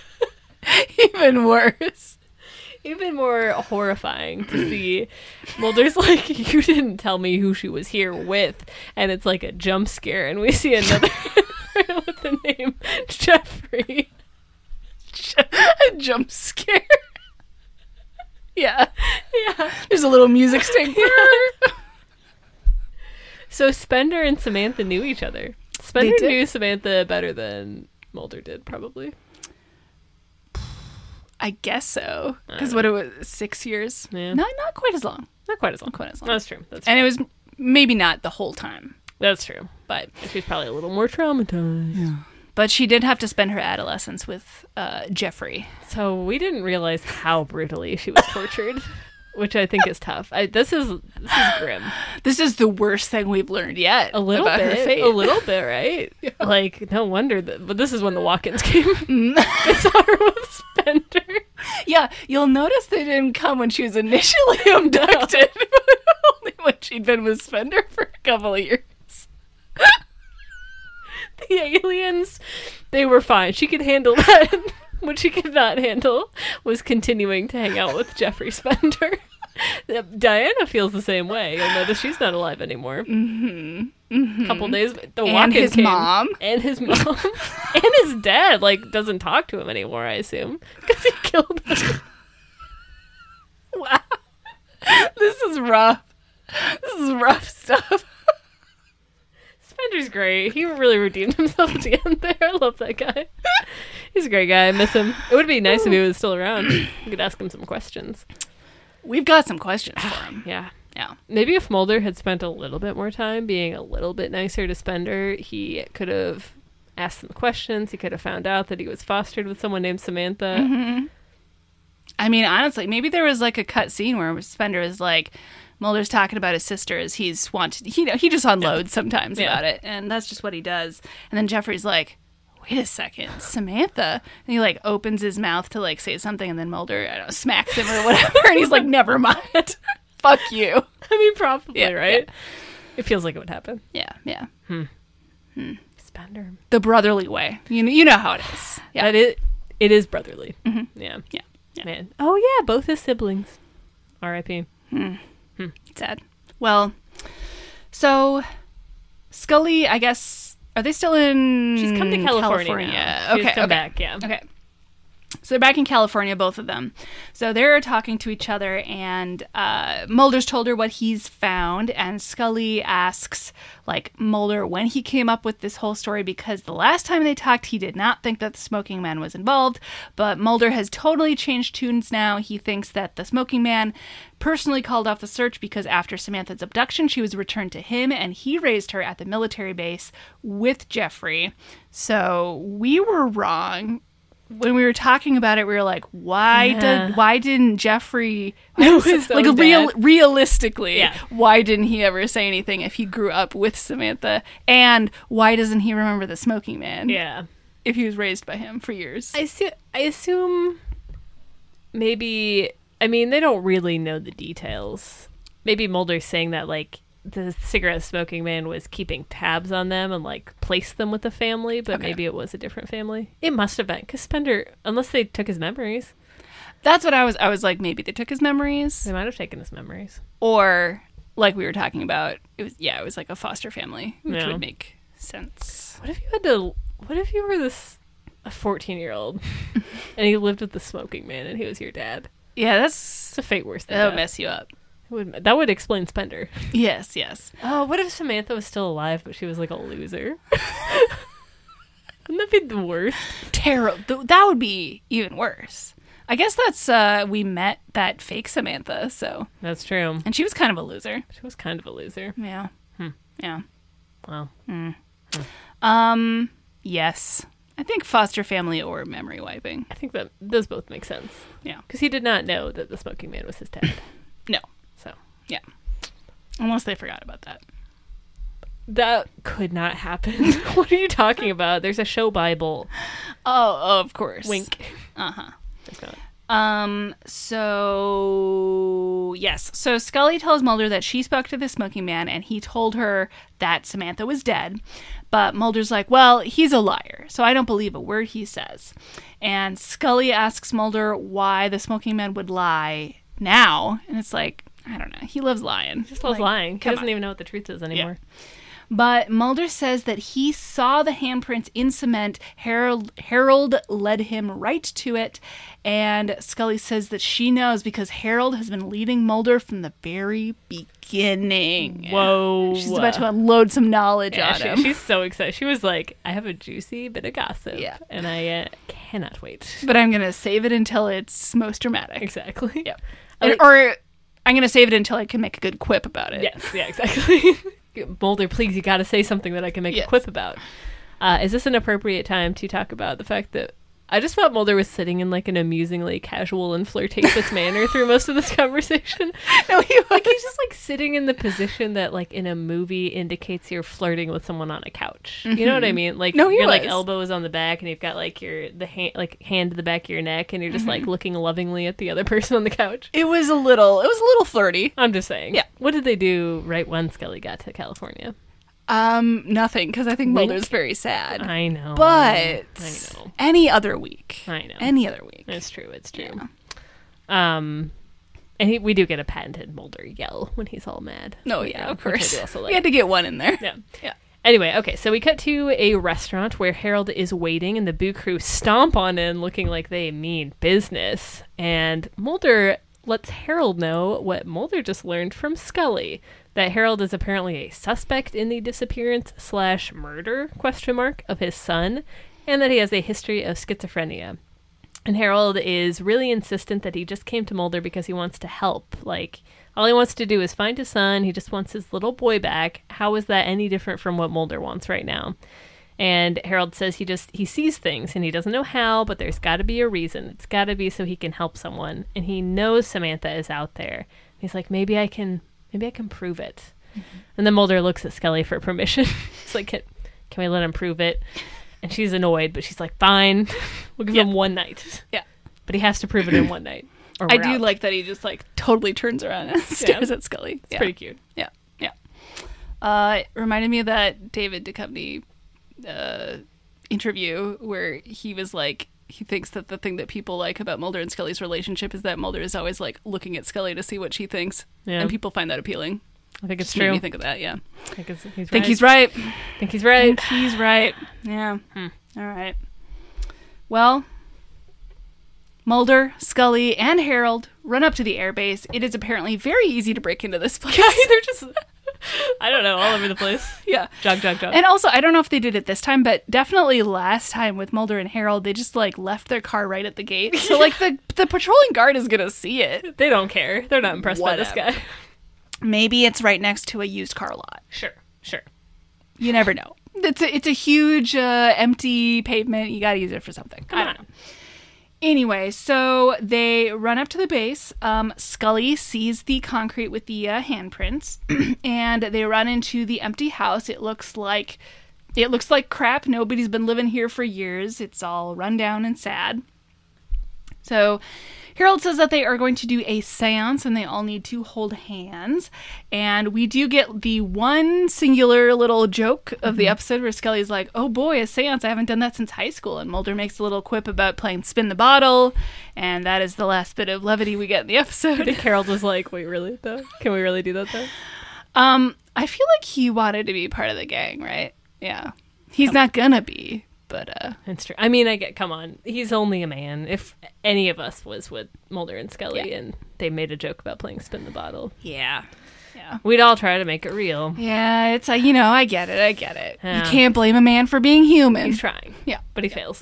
Even worse. even more horrifying to see Mulder's like, you didn't tell me who she was here with, and it's like a jump scare, and we see another with the name Jeffrey. A jump scare. Yeah. Yeah. There's a little music sting. So Spender and Samantha knew each other. Spender did? knew Samantha better than Mulder did, probably. I guess so. I Because don't what it was, six years? Yeah. No, not quite as long. Not quite as long. Not quite as long. That's true. That's true. And it was maybe not the whole time, That's true. but She's probably a little more traumatized. but she did have to spend her adolescence with uh, Jeffrey. So we didn't realize how brutally she was tortured, which I think is tough. I, this is this is grim. This is the worst thing we've learned yet. A little about her bit, fate. a little bit, right? Like, no wonder that. But this is when the walk-ins came. I saw her with Spender. Yeah, you'll notice they didn't come when she was initially abducted, but only when she'd been with Spender for a couple of years. The aliens, they were fine. She could handle that. What she could not handle was continuing to hang out with Jeffrey Spender. Diana feels the same way. You'll notice she's not alive anymore. Mm-hmm. Mm-hmm. Couple days, the And walk-in his came, mom. and his mom, and his dad. Like, doesn't talk to him anymore. I assume because he killed him. Wow. This is rough. This is rough stuff. Spender's great. He really redeemed himself at the end there. I love that guy. He's a great guy. I miss him. It would be nice if he was still around. You could ask him some questions. We've got some questions for him. Yeah. Yeah. Maybe if Mulder had spent a little bit more time being a little bit nicer to Spender, he could have asked some questions. He could have found out that he was fostered with someone named Samantha. Mm-hmm. I mean, honestly, maybe there was like a cut scene where Spender is like, Mulder's talking about his sister as he's wanted. He, he just unloads sometimes Yeah. about it, and that's just what he does. And then Jeffrey's like, wait a second, Samantha. And he like opens his mouth to like say something, and then Mulder, I don't know, smacks him or whatever, and he's like, never mind. Fuck you. I mean, probably, Yeah, right? yeah. It feels like it would happen. Yeah, yeah. Spender. The brotherly way. You know, you know how it is. Yeah. That it, it is brotherly. Mm-hmm. Yeah. Yeah. Yeah. Man. Oh, yeah. Both his siblings. R I P Sad. Well, so Scully, I guess, are they still in She's come to California. now. She's Okay, come okay. back, yeah. Okay. So they're back in California, both of them. So they're talking to each other, and uh, Mulder's told her what he's found, and Scully asks, like, Mulder when he came up with this whole story, because the last time they talked, he did not think that the smoking man was involved, but Mulder has totally changed tunes now. He thinks that the smoking man personally called off the search because after Samantha's abduction, she was returned to him, and he raised her at the military base with Jeffrey. So we were wrong. When we were talking about it, we were like, why Yeah. did why didn't Jeffrey Know his like own real, dad. realistically, Yeah. why didn't he ever say anything if he grew up with Samantha? And why doesn't he remember the smoking man Yeah. if he was raised by him for years? I, assu- I assume maybe, I mean, they don't really know the details. Maybe Mulder's saying that, like, the cigarette smoking man was keeping tabs on them and, like, placed them with the family, but Okay. maybe it was a different family. It must have been, because Spender, unless they took his memories, That's what I was I was like, maybe they took his memories, they might have taken his memories. or like we were talking about, it was yeah, it was like a foster family, which Yeah. would make sense. What if you had to, what if you were this, a fourteen-year-old, and he lived with the smoking man and he was your dad? Yeah, that's It's a fate worse than that'll death. mess you up. It would- That would explain Spender. Yes, yes. Oh, what if Samantha was still alive, but she was like a loser? Wouldn't that be the worst? Terrible. Th- that would be even worse. I guess that's uh we met that fake Samantha, so That's true. and she was kind of a loser. She was kind of a loser. Yeah. Hmm. Yeah. Wow. Um yes. I think foster family or memory wiping. I think that those both make sense. Yeah. Because he did not know that the smoking man was his dad. No. So Yeah. Unless they forgot about that. that could not happen. What are you talking about? There's a show Bible. Oh, oh of course. Wink. Uh-huh. There's not. Um, so yes. So Scully tells Mulder that she spoke to the smoking man and he told her that Samantha was dead. But Mulder's like, well, he's a liar, so I don't believe a word he says. And Scully asks Mulder why the smoking man would lie now. And it's like, I don't know. He loves lying. He just loves Like, lying. He come doesn't on. even know what the truth is anymore. But Mulder says that he saw the handprints in cement. Harold, Harold led him right to it. And Scully says that she knows because Harold has been leading Mulder from the very beginning. Whoa. She's about to unload some knowledge Yeah, on she, him. she's so excited. She was like, I have a juicy bit of gossip. Yeah. And I uh, cannot wait. But I'm going to save it until it's most dramatic. Exactly. Yep. I like- or, or I'm going to save it until I can make a good quip about it. Yes, yeah, exactly. Mulder, please, you got to say something that I can make Yes. a quip about. Uh, is this an appropriate time to talk about the fact that I just thought Mulder was sitting in like an amusingly casual and flirtatious manner through most of this conversation? No, he was. Like he's just like sitting in the position that like in a movie indicates you're flirting with someone on a couch. You know what I mean? Like No, he your like was. elbows on the back and you've got like your the hand like hand to the back of your neck and you're just like looking lovingly at the other person on the couch. It was a little, it was a little flirty. I'm just saying. Yeah. What did they do right when Scully got to California? Um, nothing, because I think Wink. Mulder's very sad. I know. But I know. any other week. I know. Any other week. It's true. It's true. Um, And he, we do get a patented Mulder yell when he's all mad. Oh, you yeah, know, of which I course. do also like. We had to get one in there. Yeah. Yeah. Anyway, okay, so we cut to a restaurant where Harold is waiting and the Boo crew stomp on in looking like they mean business. And Mulder lets Harold know what Mulder just learned from Scully, that Harold is apparently a suspect in the disappearance slash murder question mark of his son, and that he has a history of schizophrenia. And Harold is really insistent that he just came to Mulder because he wants to help. Like, all he wants to do is find his son. He just wants his little boy back. How is that any different from what Mulder wants right now? And Harold says he just, he sees things and he doesn't know how, but there's got to be a reason. It's got to be so he can help someone. And he knows Samantha is out there. He's like, maybe I can, maybe I can prove it. Mm-hmm. And then Mulder looks at Scully for permission. He's like, can, can we let him prove it? And she's annoyed, but she's like, fine, we'll give yeah. him one night. Yeah. But he has to prove it in one night. Or I we're do out. like that he just like totally turns around and stares Yeah. at Scully. It's yeah. pretty cute. Yeah, yeah. Uh, it reminded me of that David Duchovny uh, interview where he was like, he thinks that the thing that people like about Mulder and Scully's relationship is that Mulder is always like looking at Scully to see what she thinks, Yeah. and people find that appealing. I think it's Just made true. me think of that. Yeah, I think, it's, he's, think right. he's right. I think he's right. Think he's right. Yeah. Hmm. All right. Well, Mulder, Scully, and Harold run up to the airbase. It is apparently very easy to break into this place. They're just, I don't know, all over the place. Yeah. Jog, jog, jog. And also, I don't know if they did it this time, but definitely last time with Mulder and Harold, they just like left their car right at the gate. So like the the patrolling guard is gonna see it. They don't care. They're not impressed by this Whatever. guy. Maybe it's right next to a used car lot. Sure, sure. You never know. It's a, it's a huge uh, empty pavement. You gotta use it for something. Come I don't on. know. Anyway, so they run up to the base. Um, Scully sees the concrete with the uh, handprints, and they run into the empty house. It looks like it looks like crap. Nobody's been living here for years. It's all run down and sad. So Harold says that they are going to do a seance and they all need to hold hands. And we do get the one singular little joke of mm-hmm. the episode where Scully's like, oh boy, a seance. I haven't done that since high school. And Mulder makes a little quip about playing spin the bottle. And that is the last bit of levity we get in the episode. I think Harold was like, wait, really, though? Can we really do that, though? Um, I feel like he wanted to be part of the gang, right? Yeah. He's not gonna be. But, uh... It's true. I mean, I get, come on. He's only a man. If any of us was with Mulder and Scully Yeah. and they made a joke about playing spin the bottle, Yeah. Yeah. we'd all try to make it real. Yeah, it's, uh, you know, I get it, I get it. Yeah. You can't blame a man for being human. He's trying. Yeah. But he fails.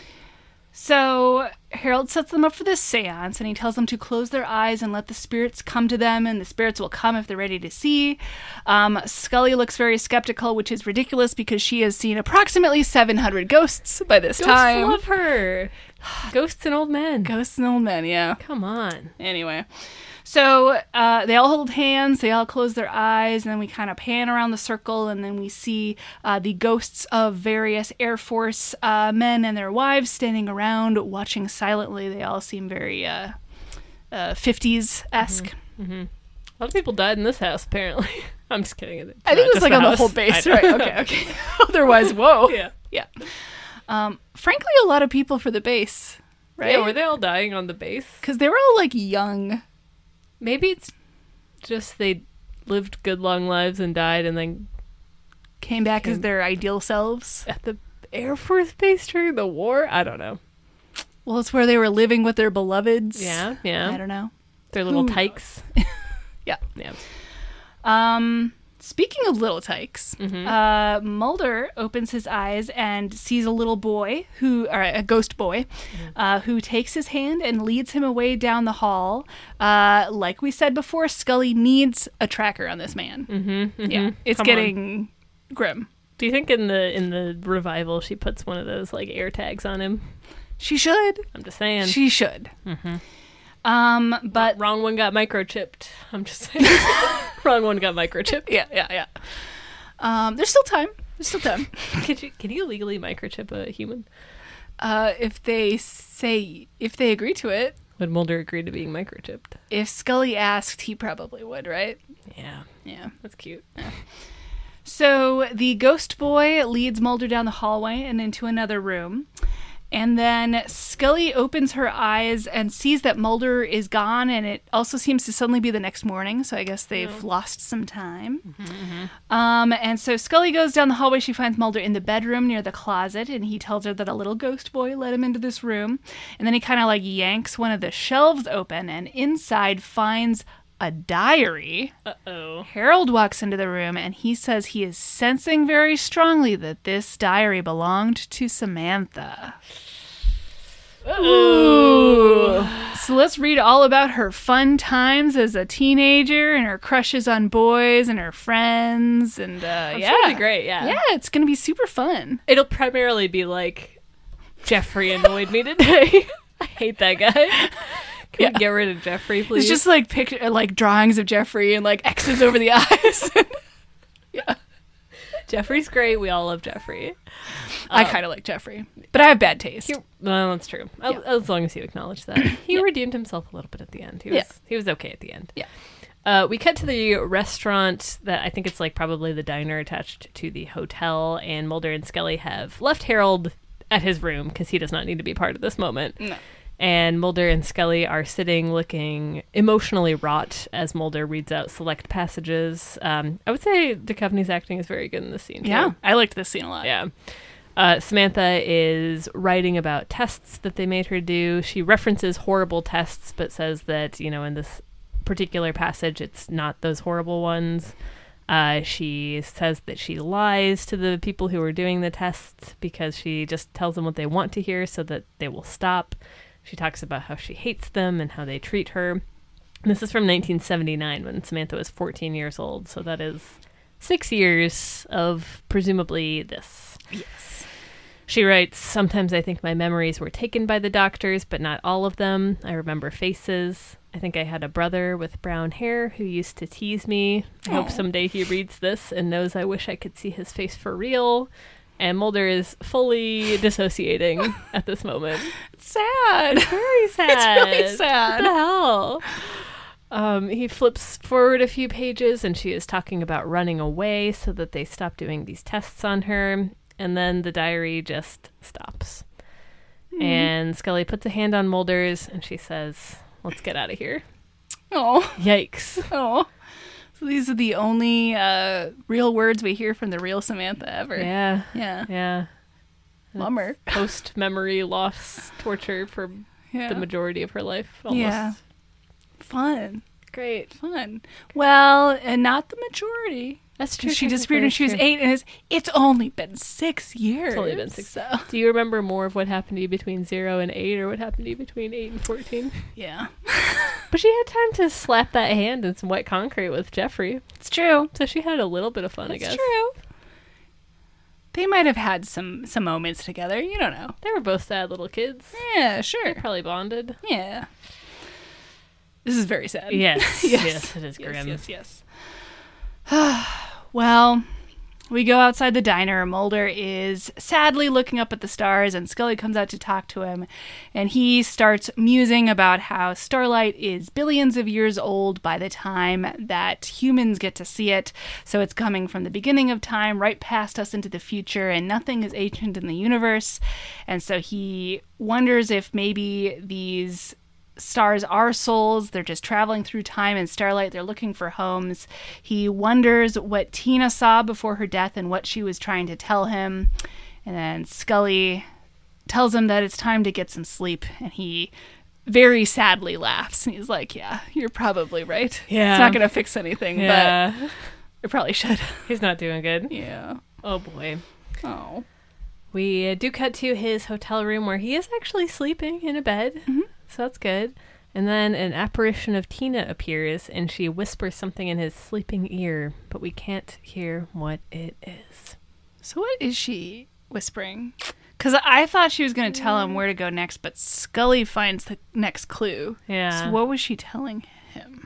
So, Harold sets them up for this seance, and he tells them to close their eyes and let the spirits come to them, and the spirits will come if they're ready to see. Um, Scully looks very skeptical, which is ridiculous because she has seen approximately seven hundred ghosts by this Ghosts time. love her. Ghosts and old men. Ghosts and old men, yeah. Come on. Anyway, so uh, they all hold hands, they all close their eyes, and then we kind of pan around the circle, and then we see uh, the ghosts of various Air Force uh, men and their wives standing around watching silently. They all seem very uh, uh, fifties-esque. Mm-hmm. Mm-hmm. A lot of people died in this house, apparently. I'm just kidding. It's I think not it was just like on house. the whole base, I know. right? Okay, okay. Otherwise, whoa. Yeah. Yeah. Um, frankly, a lot of people for the base, right? Yeah, were they all dying on the base? Because they were all, like, young. Maybe it's just they lived good long lives and died and then Came back as Came- their ideal selves. at the Air Force base during the war? I don't know. Well, it's where they were living with their beloveds. Yeah, yeah. I don't know. Their little Who tykes. Yeah. Yeah. Um, speaking of little tykes, Mhm. uh, Mulder opens his eyes and sees a little boy who, or a ghost boy, uh, who takes his hand and leads him away down the hall. Uh, like we said before, Scully needs a tracker on this man. Mm-hmm, Yeah, it's Come on. getting grim. Do you think in the in the revival she puts one of those like air tags on him? She should. I'm just saying. She should. Mhm. Um, but Wrong one got microchipped. I'm just saying. Wrong one got microchipped. yeah, yeah, yeah. Um, there's still time. There's still time. Can you can you legally microchip a human? Uh, if they say, if they agree to it, Would Mulder agree to being microchipped? if Scully asked, he probably would, right? Yeah, Yeah. that's cute. So the ghost boy leads Mulder down the hallway and into another room. And then Scully opens her eyes and sees that Mulder is gone, and it also seems to suddenly be the next morning, so I guess they've yeah. lost some time. Mm-hmm, mm-hmm. Um, and so Scully goes down the hallway. She finds Mulder in the bedroom near the closet, and he tells her that a little ghost boy let him into this room. And then he kind of like yanks one of the shelves open, and inside finds a diary. Uh-oh. Harold walks into the room, and he says he is sensing very strongly that this diary belonged to Samantha. Ooh. So let's read all about her fun times as a teenager and her crushes on boys and her friends. And uh, That's yeah. gonna be great, yeah. Yeah, it's going to be super fun. It'll primarily be like, Jeffrey annoyed me today. I hate that guy. Can yeah. we get rid of Jeffrey, please? It's just like picture, like drawings of Jeffrey and like X's over the eyes. Yeah. Jeffrey's great. We all love Jeffrey. I um, kind of like Jeffrey, but I have bad taste. He, well, that's true. Yeah. As long as you acknowledge that. He yeah. redeemed himself a little bit at the end. He was, yeah. he was okay at the end. Yeah. Uh, we cut to the restaurant that I think it's like probably the diner attached to the hotel, and Mulder and Scully have left Harold at his room because he does not need to be part of this moment. No. And Mulder and Scully are sitting looking emotionally wrought as Mulder reads out select passages. Um, I would say Duchovny's acting is very good in this scene, too. Yeah, I liked this scene a lot. Yeah. Uh, Samantha is writing about tests that they made her do. She references horrible tests, but says that, you know, in this particular passage, it's not those horrible ones. Uh, she says that she lies to the people who are doing the tests because she just tells them what they want to hear so that they will stop. She talks about how she hates them and how they treat her. And this is from nineteen seventy-nine when Samantha was fourteen years old. So that is six years of presumably this. Yes. She writes, sometimes I think my memories were taken by the doctors, but not all of them. I remember faces. I think I had a brother with brown hair who used to tease me. I Aww. hope someday he reads this and knows I wish I could see his face for real. And Mulder is fully dissociating at this moment. It's sad. It's very sad. It's really sad. What the hell? Um, he flips forward a few pages, and she is talking about running away so that they stop doing these tests on her. And then the diary just stops. Mm. And Scully puts a hand on Mulder's, and she says, let's get out of here. Oh. Yikes. Oh. So these are the only uh, real words we hear from the real Samantha ever. Yeah. Yeah. Yeah. Bummer. Post-memory loss torture for yeah. the majority of her life. Almost. Yeah. Fun. Great. Fun. Well, and not the majority. That's true. She disappeared when she was eight, and it's, it's only been six years. It's only been six. So. Do you remember more of what happened to you between zero and eight, or what happened to you between eight and fourteen? Yeah. But she had time to slap that hand in some wet concrete with Jeffrey. It's true. So she had a little bit of fun, That's I guess. true. They might have had some, some moments together. You don't know. They were both sad little kids. Yeah, sure. They probably bonded. Yeah. This is very sad. Yes. yes. Yes, it is yes, grim. Yes, yes, yes. Well, we go outside the diner. Mulder is sadly looking up at the stars, and Scully comes out to talk to him. And he starts musing about how Starlight is billions of years old by the time that humans get to see it. So it's coming from the beginning of time, right past us into the future, and nothing is ancient in the universe. And so he wonders if maybe these stars are souls. They're just traveling through time and Starlight. They're looking for homes. He wonders what Tina saw before her death and what she was trying to tell him. And then Scully tells him that it's time to get some sleep. And he very sadly laughs. And he's like, yeah, you're probably right. Yeah. It's not going to fix anything, yeah. but it probably should. He's not doing good. Yeah. Oh, boy. Oh. We uh, do cut to his hotel room where he is actually sleeping in a bed. Mm-hmm. So that's good. And then an apparition of Tina appears, and she whispers something in his sleeping ear, but we can't hear what it is. So what is she whispering? Because I thought she was going to tell him where to go next, but Scully finds the next clue. Yeah. So what was she telling him?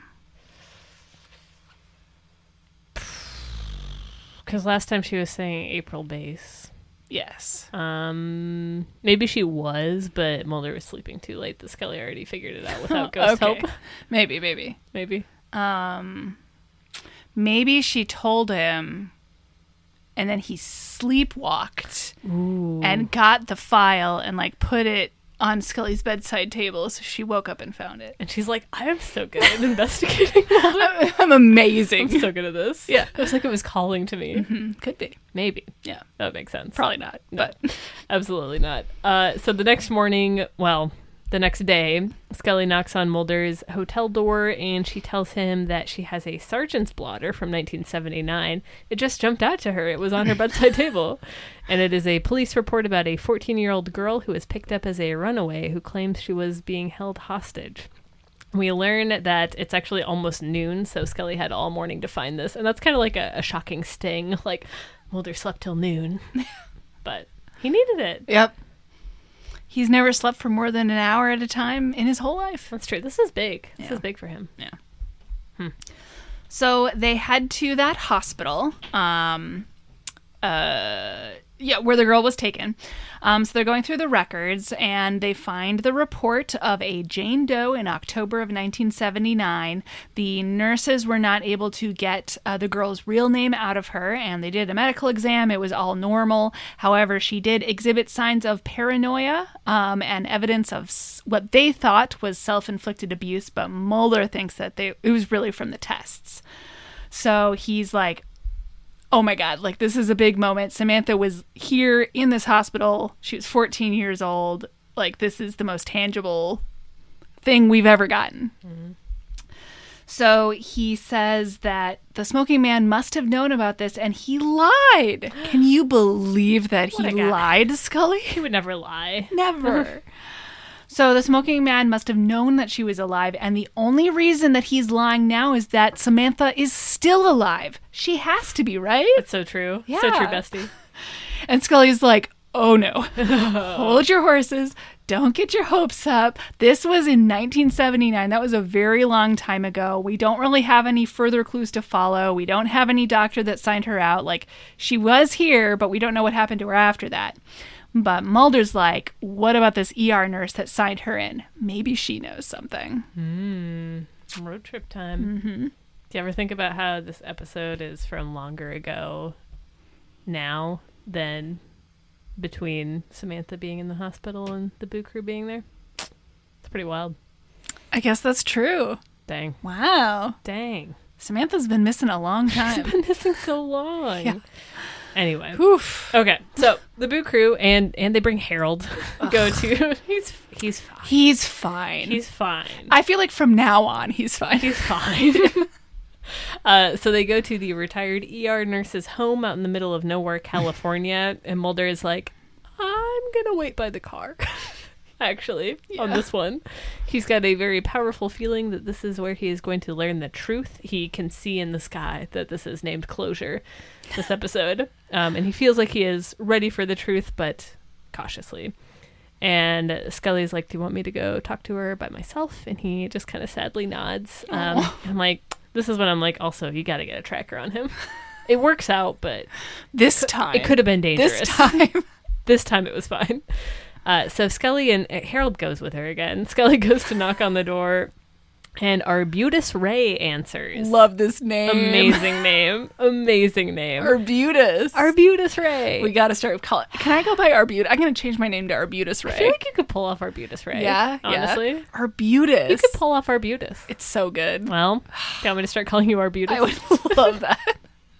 Because last time she was saying April base. Yes. Um, maybe she was, but Mulder was sleeping too late. The Scully already figured it out without ghost okay. help. Maybe, maybe. Maybe. Um, maybe she told him and then he sleepwalked Ooh. and got the file and like put it on Scully's bedside table, so she woke up and found it. And she's like, I am so good at investigating Mulder. I'm, I'm amazing. I'm so good at this. Yeah. It was like it was calling to me. Mm-hmm. Could be. Maybe. Yeah. That makes sense. Probably not, No, but absolutely not. Uh, so the next morning, well, the next day, Scully knocks on Mulder's hotel door and she tells him that she has a sergeant's blotter from nineteen seventy-nine. It just jumped out to her. It was on her bedside table. And it is a police report about a fourteen-year-old girl who was picked up as a runaway who claims she was being held hostage. We learn that it's actually almost noon, so Scully had all morning to find this. And that's kind of like a, a shocking sting. Like, Mulder slept till noon. But he needed it. Yep. He's never slept for more than an hour at a time in his whole life. That's true. This is big. This Yeah. is big for him. Yeah. Hmm. So they head to that hospital, um, uh, yeah, where the girl was taken. Um, so they're going through the records, and they find the report of a Jane Doe in October of nineteen seventy-nine. The nurses were not able to get uh, the girl's real name out of her, and they did a medical exam. It was all normal. However, she did exhibit signs of paranoia um, and evidence of s- what they thought was self-inflicted abuse, but Mulder thinks that they, it was really from the tests. So he's like, oh my God, like this is a big moment. Samantha was here in this hospital. She was fourteen years old. Like this is the most tangible thing we've ever gotten. Mm-hmm. So he says that the smoking man must have known about this and he lied. Can you believe that What he a guy. lied, Scully? He would never lie. Never. So the smoking man must have known that she was alive, and the only reason that he's lying now is that Samantha is still alive. She has to be, right? That's so true. So true, Yeah. bestie. And Scully's like, oh no. Hold your horses. Don't get your hopes up. This was in nineteen seventy-nine. That was a very long time ago. We don't really have any further clues to follow. We don't have any doctor that signed her out. Like, she was here, but we don't know what happened to her after that. But Mulder's like, what about this E R nurse that signed her in? Maybe she knows something. Mm. Road trip time. Mm-hmm. Do you ever think about how this episode is from longer ago now than between Samantha being in the hospital and the Boo Crew being there? It's pretty wild. I guess that's true. Dang. Wow. Dang. Samantha's been missing a long She's time. been missing so long. Yeah. Anyway. Oof. Okay, so the Boo Crew and and they bring Harold. Go to he's he's fine. He's fine. He's fine. I feel like from now on, he's fine. He's fine. uh, so they go to the retired E R nurse's home out in the middle of nowhere, California, and Mulder is like, I'm gonna wait by the car. Actually, Yeah. on this one, he's got a very powerful feeling that this is where he is going to learn the truth. He can see in the sky that this is named Closure, this episode, um, and he feels like he is ready for the truth, but cautiously. And Scully's like, do you want me to go talk to her by myself? And he just kind of sadly nods. Um, I'm like, this is when I'm like, also, you got to get a tracker on him. It works out, but This time. it could have been dangerous. This time. This time it was fine. Uh, so Scully and uh, Harold goes with her again. Scully goes to knock on the door, and Arbutus Ray answers. Love this name. Amazing name. Amazing name. Arbutus. Arbutus Ray. We got to start with call it. Can I go by Arbutus? I'm going to change my name to Arbutus Ray. I feel like you could pull off Arbutus Ray. yeah, honestly. yeah. Arbutus. You could pull off Arbutus. It's so good. Well, do you want me to start calling you Arbutus? I would love that.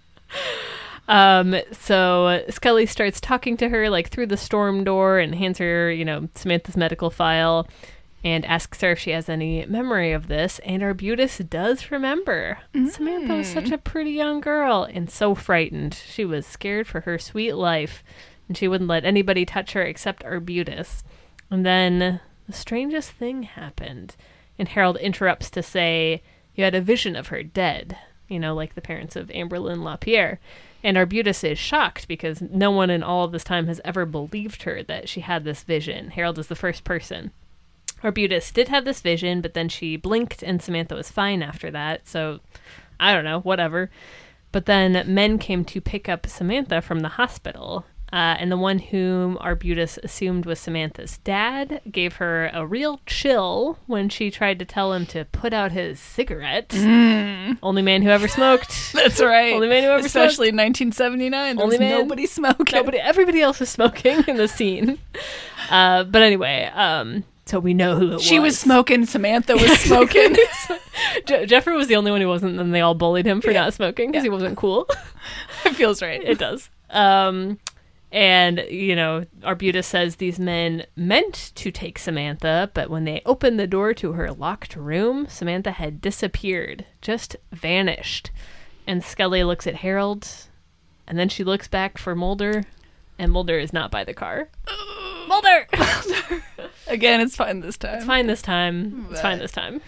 Um, so Scully starts talking to her like through the storm door and hands her, you know, Samantha's medical file and asks her if she has any memory of this. And Arbutus does remember. Mm. Samantha was such a pretty young girl and so frightened. She was scared for her sweet life and she wouldn't let anybody touch her except Arbutus. And then the strangest thing happened. And Harold interrupts to say, you had a vision of her dead, you know, like the parents of Amberlynn LaPierre. And Arbutus is shocked because no one in all of this time has ever believed her that she had this vision. Harold is the first person. Arbutus did have this vision, but then she blinked and Samantha was fine after that. So, I don't know, whatever. But then men came to pick up Samantha from the hospital. Uh, and the one whom Arbutus assumed was Samantha's dad gave her a real chill when she tried to tell him to put out his cigarette. Mm. Only man who ever smoked. That's right. Only man who ever Especially in nineteen seventy-nine. There Only was man. nobody smoking. Nobody, everybody else was smoking in the scene. Uh, but anyway, um, so we know who it was. She was smoking. Samantha was smoking. Je- Jeffrey was the only one who wasn't, and they all bullied him for Yeah. not smoking because Yeah. he wasn't cool. It feels right. It does. Um, and, you know, Arbutus says these men meant to take Samantha, but when they opened the door to her locked room, Samantha had disappeared, just vanished. And Scully looks at Harold, and then she looks back for Mulder, and Mulder is not by the car. Mulder! Again, it's fine this time. It's fine this time. It's fine But- this time.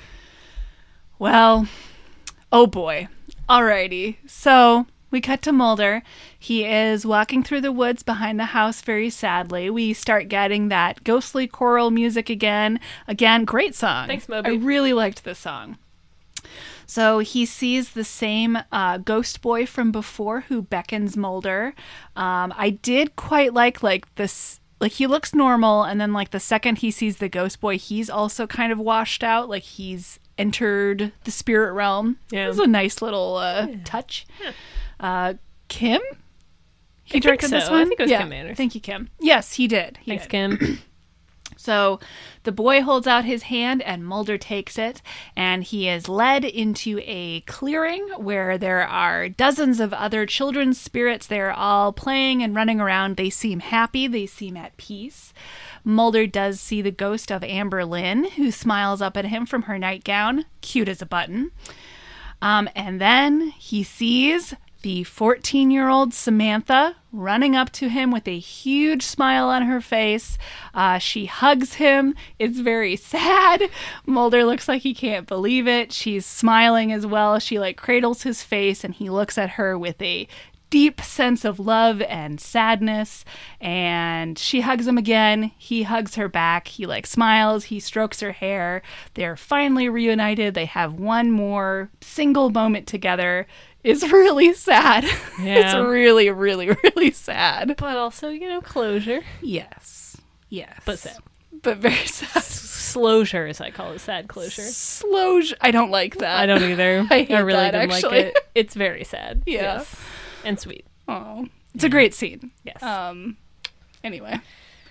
Well, oh boy. Alrighty. So we cut to Mulder. He is walking through the woods behind the house very sadly. We start getting that ghostly choral music again. Again, great song. Thanks, Moby. I really liked this song. So he sees the same uh, ghost boy from before who beckons Mulder. Um, I did quite like like this. Like he looks normal, and then like the second he sees the ghost boy, he's also kind of washed out. Like he's entered the spirit realm. Yeah. It was a nice little uh, touch. Yeah. Uh, Kim? He think directed so. this I one? think it was yeah. Kim Manners. Thank you, Kim. Yes, he did. He Thanks, did. Kim. So the boy holds out his hand and Mulder takes it, and he is led into a clearing where there are dozens of other children's spirits. They're all playing and running around. They seem happy. They seem at peace. Mulder does see the ghost of Amber Lynn, who smiles up at him from her nightgown, cute as a button. Um, and then he sees the fourteen-year-old Samantha running up to him with a huge smile on her face. Uh, she hugs him. It's very sad. Mulder looks like he can't believe it. She's smiling as well. She like cradles his face, and he looks at her with a deep sense of love and sadness, and she hugs him again. He hugs her back. He like smiles. He strokes her hair. They're finally reunited. They have one more single moment together. It's really sad. Yeah. It's really, really, really sad. But also, you know, closure. Yes. Yes. But sad. But very sad. Slosure, as I call it, sad closure. Slow. I don't like that. I don't either. I hate really that, didn't actually. like it. It's very sad. Yeah. Yes. And sweet. Oh, it's a great scene. Yes. Um. Anyway.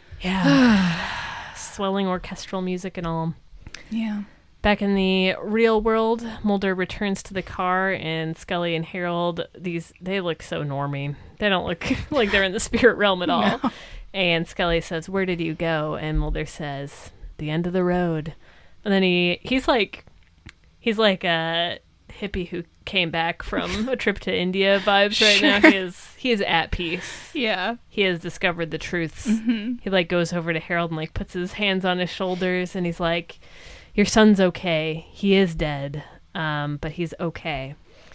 Yeah. Swelling orchestral music and all. Yeah. Back in the real world, Mulder returns to the car, and Scully and Harold, these they look so normy. They don't look like they're in the spirit realm at all. No. And Scully says, "Where did you go?" And Mulder says, "The end of the road." And then he he's like he's like a hippie who came back from a trip to India vibes right Sure. now. He is he is at peace. Yeah. He has discovered the truths. Mm-hmm. He like goes over to Harold and like puts his hands on his shoulders, and he's like, "Your son's okay. He is dead, um, but he's okay."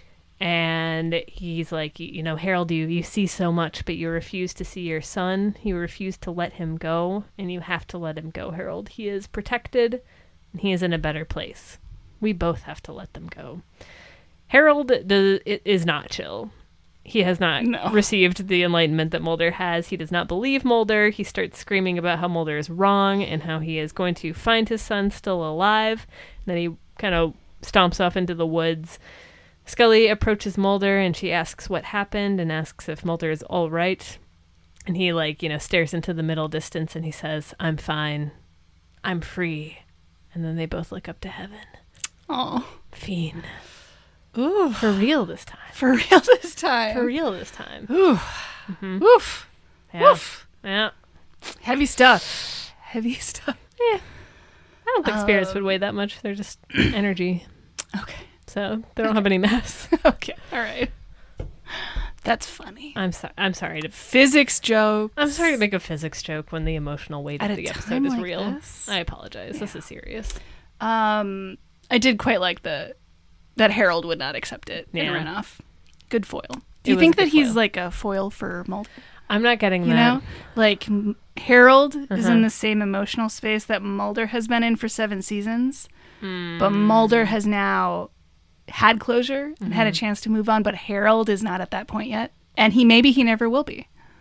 And he's like, "You know, Harold, you, you see so much, but you refuse to see your son. You refuse to let him go, and you have to let him go, Harold. He is protected, and he is in a better place. We both have to let them go." Harold does, is not chill. He has not No. received the enlightenment that Mulder has. He does not believe Mulder. He starts screaming about how Mulder is wrong and how he is going to find his son still alive. And then he kind of stomps off into the woods. Scully approaches Mulder, and she asks what happened and asks if Mulder is all right. And he, like, you know, stares into the middle distance, and he says, "I'm fine. I'm free." And then they both look up to heaven. Oh. Fiend. Ooh. For real this time. For real this time. For real this time. Ooh. Mm-hmm. Oof. Yeah. Oof. Yeah. Heavy stuff. Heavy stuff. Yeah. I don't think spirits Um, would weigh that much. They're just energy. Okay. So they don't have any mass. Okay. All right. That's funny. I'm sorry. I'm sorry to. Physics joke. I'm sorry to make a physics joke when the emotional weight At of a the time episode is like real. this? I apologize. This is serious. Um, I did quite like the that Harold would not accept it and Yeah. ran off. Good foil. It Do you was think a good that he's foil. like a foil for Mulder? I'm not getting You that. know, like M- Harold is Uh-huh. in the same emotional space that Mulder has been in for seven seasons, Mm. but Mulder has now had closure and Mm-hmm. had a chance to move on, but Harold is not at that point yet, and he maybe he never will be.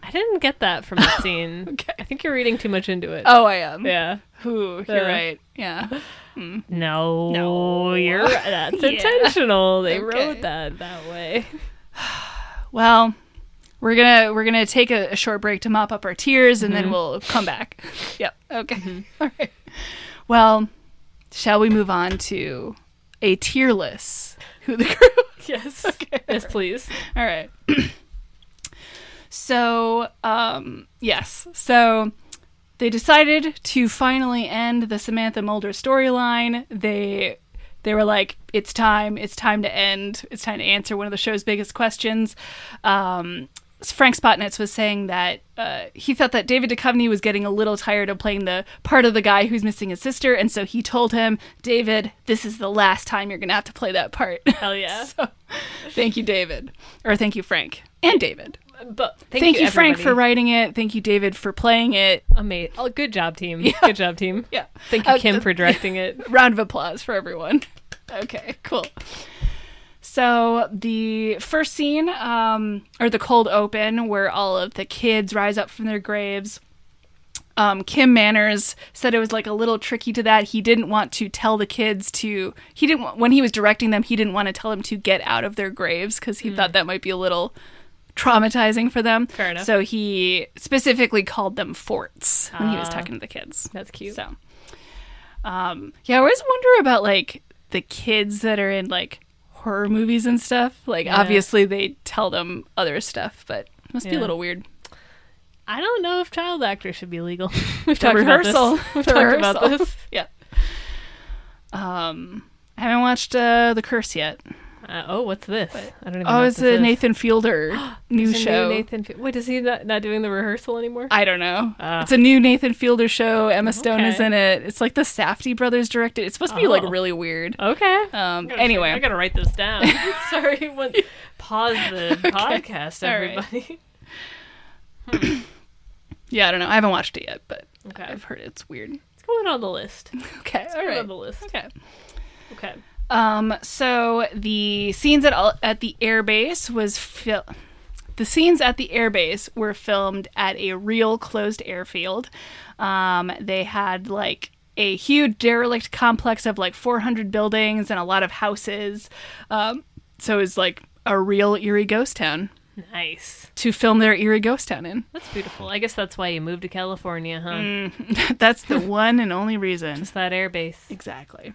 I didn't get that from the scene. Okay. I think you're reading too much into it. Oh, I am. Yeah. Ooh, you're Uh. right. Yeah. Mm. No. No. You're that's Yeah. intentional. They Okay. wrote that that way. Well, we're gonna we're gonna take a, a short break to mop up our tears, and Mm-hmm. then we'll come back. Yep. Okay. All right. Well, shall we move on to a tearless Who the Crew? Yes. Okay. Yes, please. All right. So, um, yes. So they decided to finally end the Samantha Mulder storyline. They they were like, it's time. It's time to end. It's time to answer one of the show's biggest questions. Um, Frank Spotnitz was saying that uh, he thought that David Duchovny was getting a little tired of playing the part of the guy who's missing his sister, and so he told him, David, this is the last time you're going to have to play that part. Hell yeah. So, thank you, David. Or thank you, Frank. And David. But thank, Thank, you, Frank, everybody. for writing it. Thank you, David, for playing it. Amazing. Oh, good job, team. Good job, team. Yeah. Thank you, Uh, Kim, uh, for directing it. Round of applause for everyone. Okay, cool. So the first scene, um, or the cold open, where all of the kids rise up from their graves. Um, Kim Manners said it was like a little tricky to that. He didn't want to tell the kids to, he didn't, wa- when he was directing them, he didn't want to tell them to get out of their graves because he thought that might be a little traumatizing for them. Fair enough. So he specifically called them forts when he was Ah. talking to the kids. That's cute. So, um, yeah, I always wonder about like the kids that are in like horror movies and stuff. Like, Yeah. obviously they tell them other stuff, but it must be Yeah. a little weird. I don't know if child actors should be legal. We've The talked rehearsal. about this. We've The talked about rehearsal. this. Yeah. Um, I haven't watched uh, The Curse yet. Uh, oh, what's this? I don't even know. Oh, what it's this a is. Nathan Fielder new There's a show. Nathan. Fi- Wait, is he not, not doing the rehearsal anymore? I don't know. Ah. It's a new Nathan Fielder show. Emma Stone is Okay. in it. It's like the Safdie brothers directed. It's supposed to be like Oh. really weird. Okay. Um, Gotta anyway. check- I gotta write this down. Sorry. One, pause the podcast, All right. everybody. Yeah, I don't know. I haven't watched it yet, but Okay. I've heard it's weird. It's going on the list. Okay, all Going right. on the list. Okay. Okay. Um, so the scenes at all, at the airbase was fil- the scenes at the airbase were filmed at a real closed airfield. Um, they had like a huge derelict complex of like four hundred buildings and a lot of houses. Um, so it was like a real eerie ghost town Nice. to film their eerie ghost town in. That's beautiful. I guess that's why you moved to California, huh? Mm. That's the one and only reason. It's that air base. Exactly.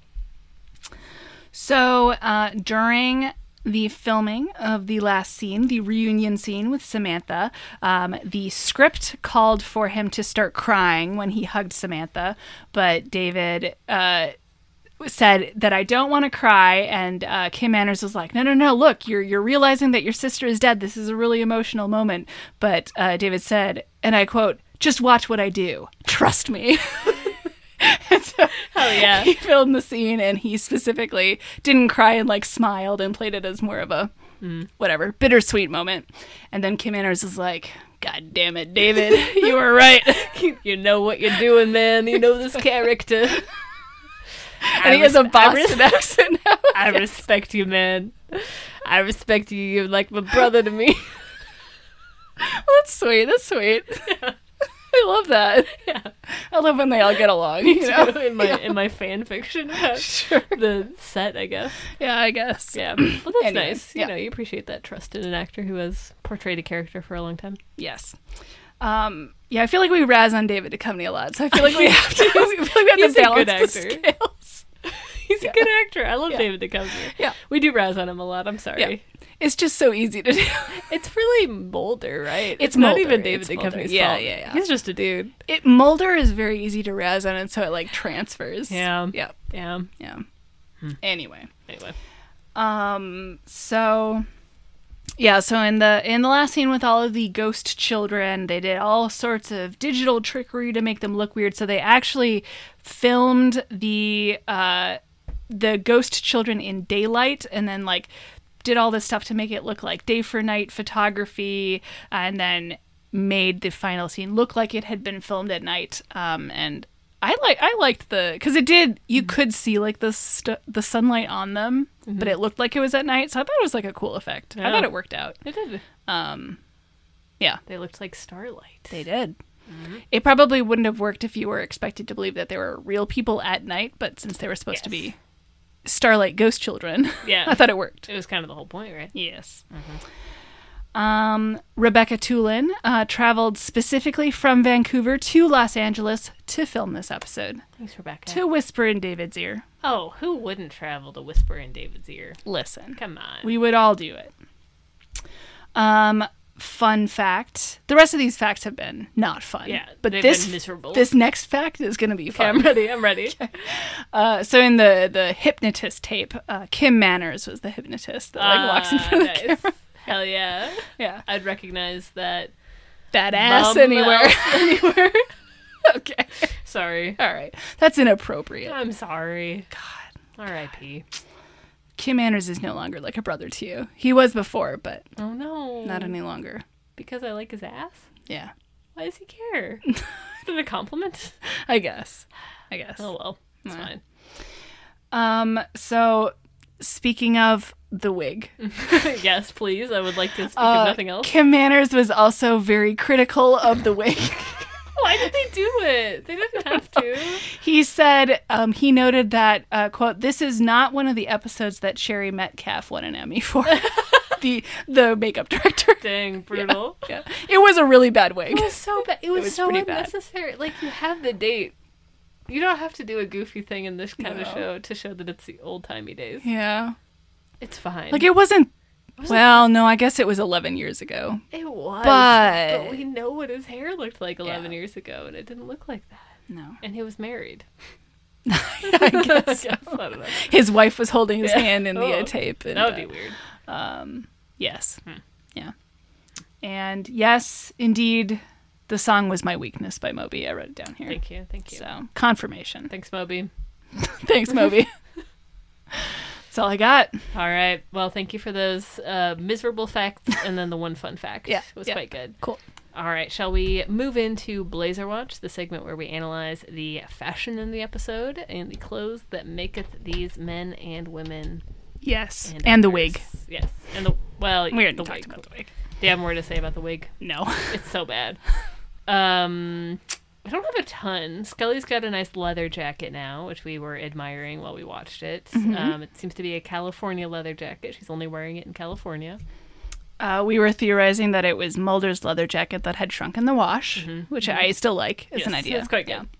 So uh, during the filming of the last scene, the reunion scene with Samantha, um, the script called for him to start crying when he hugged Samantha, but David uh, said that I don't want to cry, and uh, Kim Manners was like, no, no, no, look, you're you're realizing that your sister is dead. This is a really emotional moment. But uh, David said, and I quote, just watch what I do. Trust me. And so Hell yeah. he filmed the scene, and he specifically didn't cry and like smiled and played it as more of a whatever bittersweet moment. And then Kim Manners is like, God damn it, David, you were right. You know what you're doing, man. You know this character. And he has a res- I res- Boston accent now. I respect you, man. I respect you. You're like my brother to me. Well, that's sweet. That's sweet. I love that. Yeah. I love when they all get along. You know? in my Yeah. in my fan fiction about Sure. the set, I guess. Yeah, I guess. Yeah. Well, that's Anyway, nice. You yeah. know, you appreciate that trust in an actor who has portrayed a character for a long time. Yes. Um, yeah, I feel like we razz on David Duchovny a lot, so I feel like we have to. I feel like we have He's to a balance good the actor. scales. He's a good actor. I love Yeah. David Duchovny. Yeah. We do razz on him a lot. I'm sorry. Yeah. It's just so easy to do. It's really Mulder, right? It's not Mulder. even David It's Mulder. Duchovny's Yeah, fault. yeah, yeah. He's just a dude. It Mulder is very easy to razz on, and so it like transfers. Yeah. Yeah. Yeah. Yeah. Anyway. Anyway. Um. So. Yeah. So in the in the last scene with all of the ghost children, they did all sorts of digital trickery to make them look weird. So they actually filmed the uh the ghost children in daylight, and then like did all this stuff to make it look like day for night photography, and then made the final scene look like it had been filmed at night. Um, and I like I liked the because it did you could see like the st- the sunlight on them, but it looked like it was at night. So I thought it was like a cool effect. I Yeah. thought it worked out. It did. Um, Yeah. They looked like starlight. They did. Mm-hmm. It probably wouldn't have worked if you were expected to believe that they were real people at night, but since they were supposed Yes. to be starlight ghost children, Yeah. I thought it worked. It was kind of the whole point, right? Yes. Um, Rebecca Tulin uh, traveled specifically from Vancouver to Los Angeles to film this episode, Thanks, Rebecca. to whisper in David's ear. Oh, who wouldn't travel to whisper in David's ear? Listen, Come on. we would all do it. Um, fun fact. The rest of these facts have been not fun. Yeah, but they've this been miserable. this next fact is going to be Okay, fun. I'm ready. I'm ready. Uh, so in the the hypnotist tape, uh, Kim Manners was the hypnotist that like walks in Ah, front of nice. the camera. Hell yeah. Yeah, I'd recognize that. that ass Bum anywhere. else anywhere. Okay. Sorry. All right. That's inappropriate. I'm sorry. God. R I P Kim Manners is no longer like a brother to you. He was before, but Oh no. not any longer. Because I like his ass? Yeah. Why does he care? Is it a compliment? I guess. I guess. Oh well. It's Yeah. fine. Um, so speaking of the wig, Yes, please. I would like to speak uh, of nothing else. Kim Manners was also very critical of the wig. Why did they do it? They didn't have to. He said, um, he noted that, uh, quote, this is not one of the episodes that Sherry Metcalf won an Emmy for. the the makeup director. Dang, brutal. Yeah. It was a really bad wig. It was so bad. It was, was so pretty bad. unnecessary. Like, you have the date. You don't have to do a goofy thing in this kind of No. show to show that it's the old-timey days. Yeah. It's fine. Like, it wasn't, wasn't- well, no, I guess it was eleven years ago. It was. But- But we know what his hair looked like eleven Yeah. years ago, and it didn't look like that. No. And he was married. I guess so. I don't know. His wife was holding his Yeah. hand in the uh, Oh, tape. And, That would uh, be weird. Um, yes. Hmm. Yeah. And yes, indeed, the song was My Weakness by Moby. I wrote it down here. Thank you. Thank you. So, confirmation. Thanks, Moby. Thanks, Moby. That's all I got. All right. Well, thank you for those uh, miserable facts, and then the one fun fact Yeah, was yeah. quite good. Cool. All right. Shall we move into Blazer Watch, the segment where we analyze the fashion in the episode and the clothes that maketh these men and women Yes. and, And, the others. wig. Yes. And the well, We already the talked wig. about the wig. Do you have more to say about the wig? No. It's so bad. Um, I don't have a ton. Scully's got a nice leather jacket now, which we were admiring while we watched it. Mm-hmm. Um, it seems to be a California leather jacket. She's only wearing it in California. Uh, we were theorizing that it was Mulder's leather jacket that had shrunk in the wash, which I still like as Yes, an idea. it's quite Yeah. good.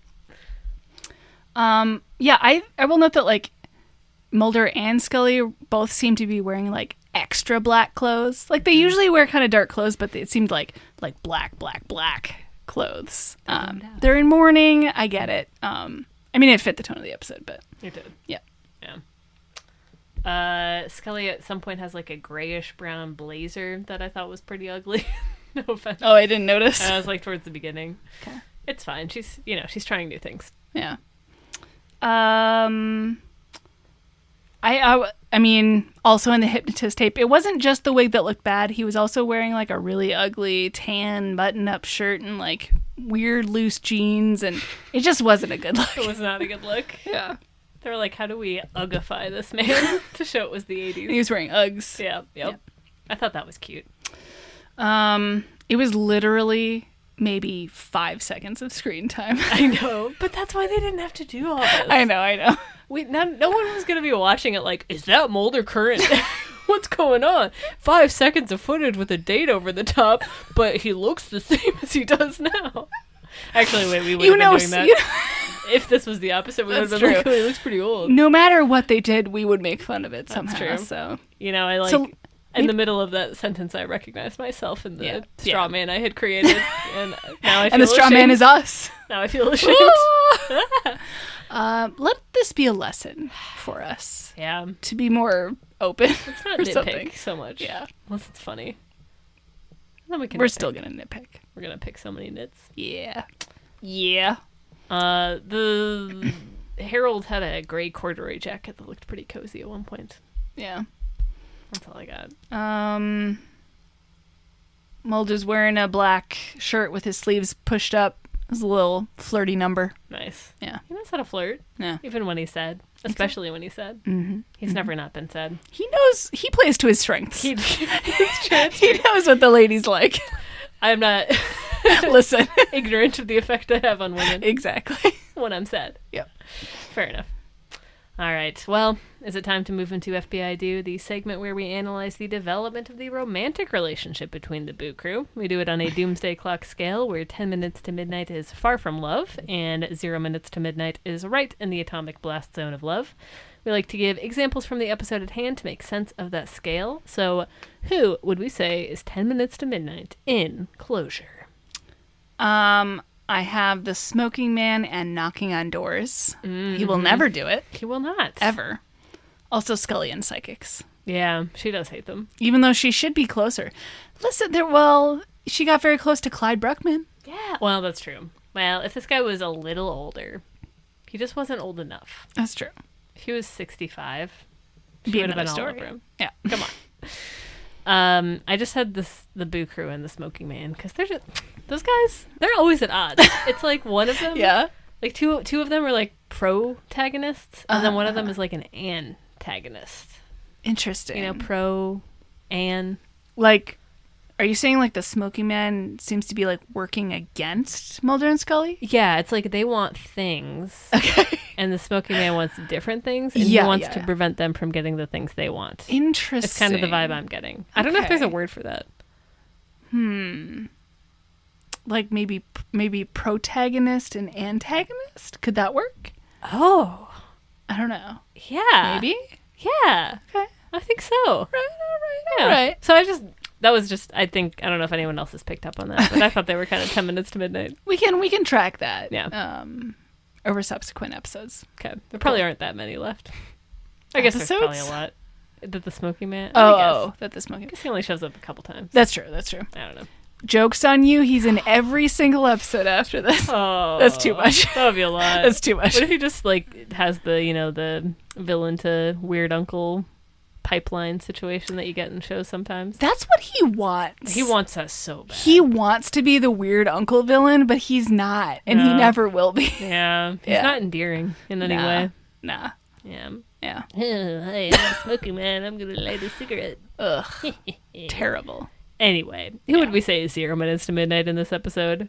Um, yeah, I, I will note that, like, Mulder and Scully both seem to be wearing, like, extra black clothes. Like, they usually wear kind of dark clothes, but it seemed like, like, black, black, black clothes. Um, out. they're in mourning. I get it. Um, I mean, it fit the tone of the episode, but You did. yeah. Yeah. Uh, Scully at some point has like a grayish brown blazer that I thought was pretty ugly. No offense. Oh, I didn't notice. I was like towards the beginning. Okay. It's fine. She's, you know, she's trying new things. Yeah. Um, I, I, I mean, also in the hypnotist tape, it wasn't just the wig that looked bad. He was also wearing like a really ugly tan button-up shirt and like weird loose jeans, and it just wasn't a good look. It was not a good look. Yeah. They were like, how do we Uggify this man to show it was the He eighties? was wearing Uggs. Yeah, yep. Yep. I thought that was cute. Um, it was literally maybe five seconds of screen time. I know, but that's why they didn't have to do all this. I know, I know. We, no, no one was going to be watching it like, is that Mulder current? What's going on? Five seconds of footage with a date over the top, but he looks the same as he does now. Actually, wait, we would You have know, been doing that. you know- If this was the opposite, we would have That's been like, true. oh, he looks pretty old. no matter what they did, we would make fun of it somehow. true. So You know, I like... So- in the middle of that sentence, I recognized myself in the Yeah. straw Yeah. man I had created, and now I feel and the straw man ashamed. is us. Now I feel ashamed. Um, let this be a lesson for us Yeah, to be more open it's not or nitpick something. so much. Yeah. Unless it's funny. Then we can. We're nitpick. still gonna nitpick. We're gonna pick so many nits. Yeah, yeah. Uh, the Harold had a gray corduroy jacket that looked pretty cozy at one point. Yeah. That's all I got. Um, Mulder's wearing a black shirt with his sleeves pushed up. It was a little flirty number. Nice. Yeah. He knows how to flirt, Yeah. even when he's sad. Especially when he's sad. Mm-hmm. He's never not been sad. He knows. He plays to his strengths. He, He knows what the ladies like. I'm not Listen. ignorant of the effect I have on women Exactly. when I'm sad. Yep. Fair enough. All right. Well, is it time to move into F B I Do, the segment where we analyze the development of the romantic relationship between the Boo Crew? We do it on a doomsday clock scale where ten minutes to midnight is far from love and zero minutes to midnight is right in the atomic blast zone of love. We like to give examples from the episode at hand to make sense of that scale. So who would we say is ten minutes to midnight in Closure? Um, I have the smoking man and knocking on doors. Mm-hmm. He will never do it. He will not. Ever. Also Scully and psychics. Yeah, she does hate them. Even though she should be closer. Listen, there. Well, she got very close to Clyde Bruckman. Yeah. Well, that's true. Well, if this guy was a little older, he just wasn't old enough. That's true. If he was sixty-five, she Be would have been another all story. over him. Yeah. Come on. Um, I just had this the Boo Crew and the Smoking Man because they're just those guys. They're always at odds. It's like one of them. Yeah. Like two two of them are like protagonists, and then one of them Uh-huh. is like an antagonist. Interesting. You know, pro an. Like, are you saying like the smoking man seems to be like working against Mulder and Scully? Yeah, it's like they want things, Okay. and the Smoking Man wants different things, and Yeah, he wants yeah, to yeah. prevent them from getting the things they want. Interesting. It's kind of the vibe I'm getting. I don't know if there's a Okay. word for that. Hmm. Like maybe maybe protagonist and antagonist? Could that work? Oh, I don't know. yeah. Maybe? Yeah. Okay. I think so. Right, all right, Yeah. all right. So I just, that was just, I think, I don't know if anyone else has picked up on that, but I thought they were kind of ten minutes to midnight. We can we can track that. Yeah. Um over subsequent episodes. Okay. There probably aren't that many left. I guess there's probably a Episodes? lot. That the Smoking Man? Oh, I guess. oh, that the smoking. I guess he only shows up a couple times. That's true. That's true. I don't know. Joke's on you. He's in every single episode after this. Oh. That's too much. That would be a lot. That's too much. What if he just, like, has the, you know, the villain to weird uncle pipeline situation that you get in shows sometimes? That's what he wants. He wants us so bad. He wants to be the weird uncle villain, but he's not, and he No. never will be. Yeah. He's Yeah. not endearing in any Nah. way. Nah. Yeah. Yeah. Hey, I'm a Smoking Man. I'm going to light a cigarette. Ugh. Terrible. Anyway, who would we say is zero minutes to midnight in this episode?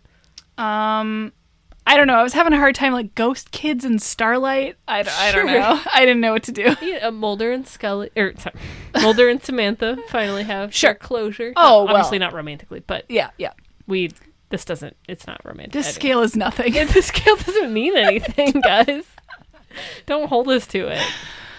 Um, I don't know. I was having a hard time, like Ghost Kids and Starlight. I, d- I don't Sure. know. I didn't know what to do. Yeah, uh, Mulder and Scully, or sorry, Mulder and Samantha finally have Sure. their closure. Oh, Not- obviously well. not romantically, but Yeah, yeah. we. This doesn't. It's not romantic. This I don't- scale is nothing. This scale doesn't mean anything, guys. Don't hold us to it.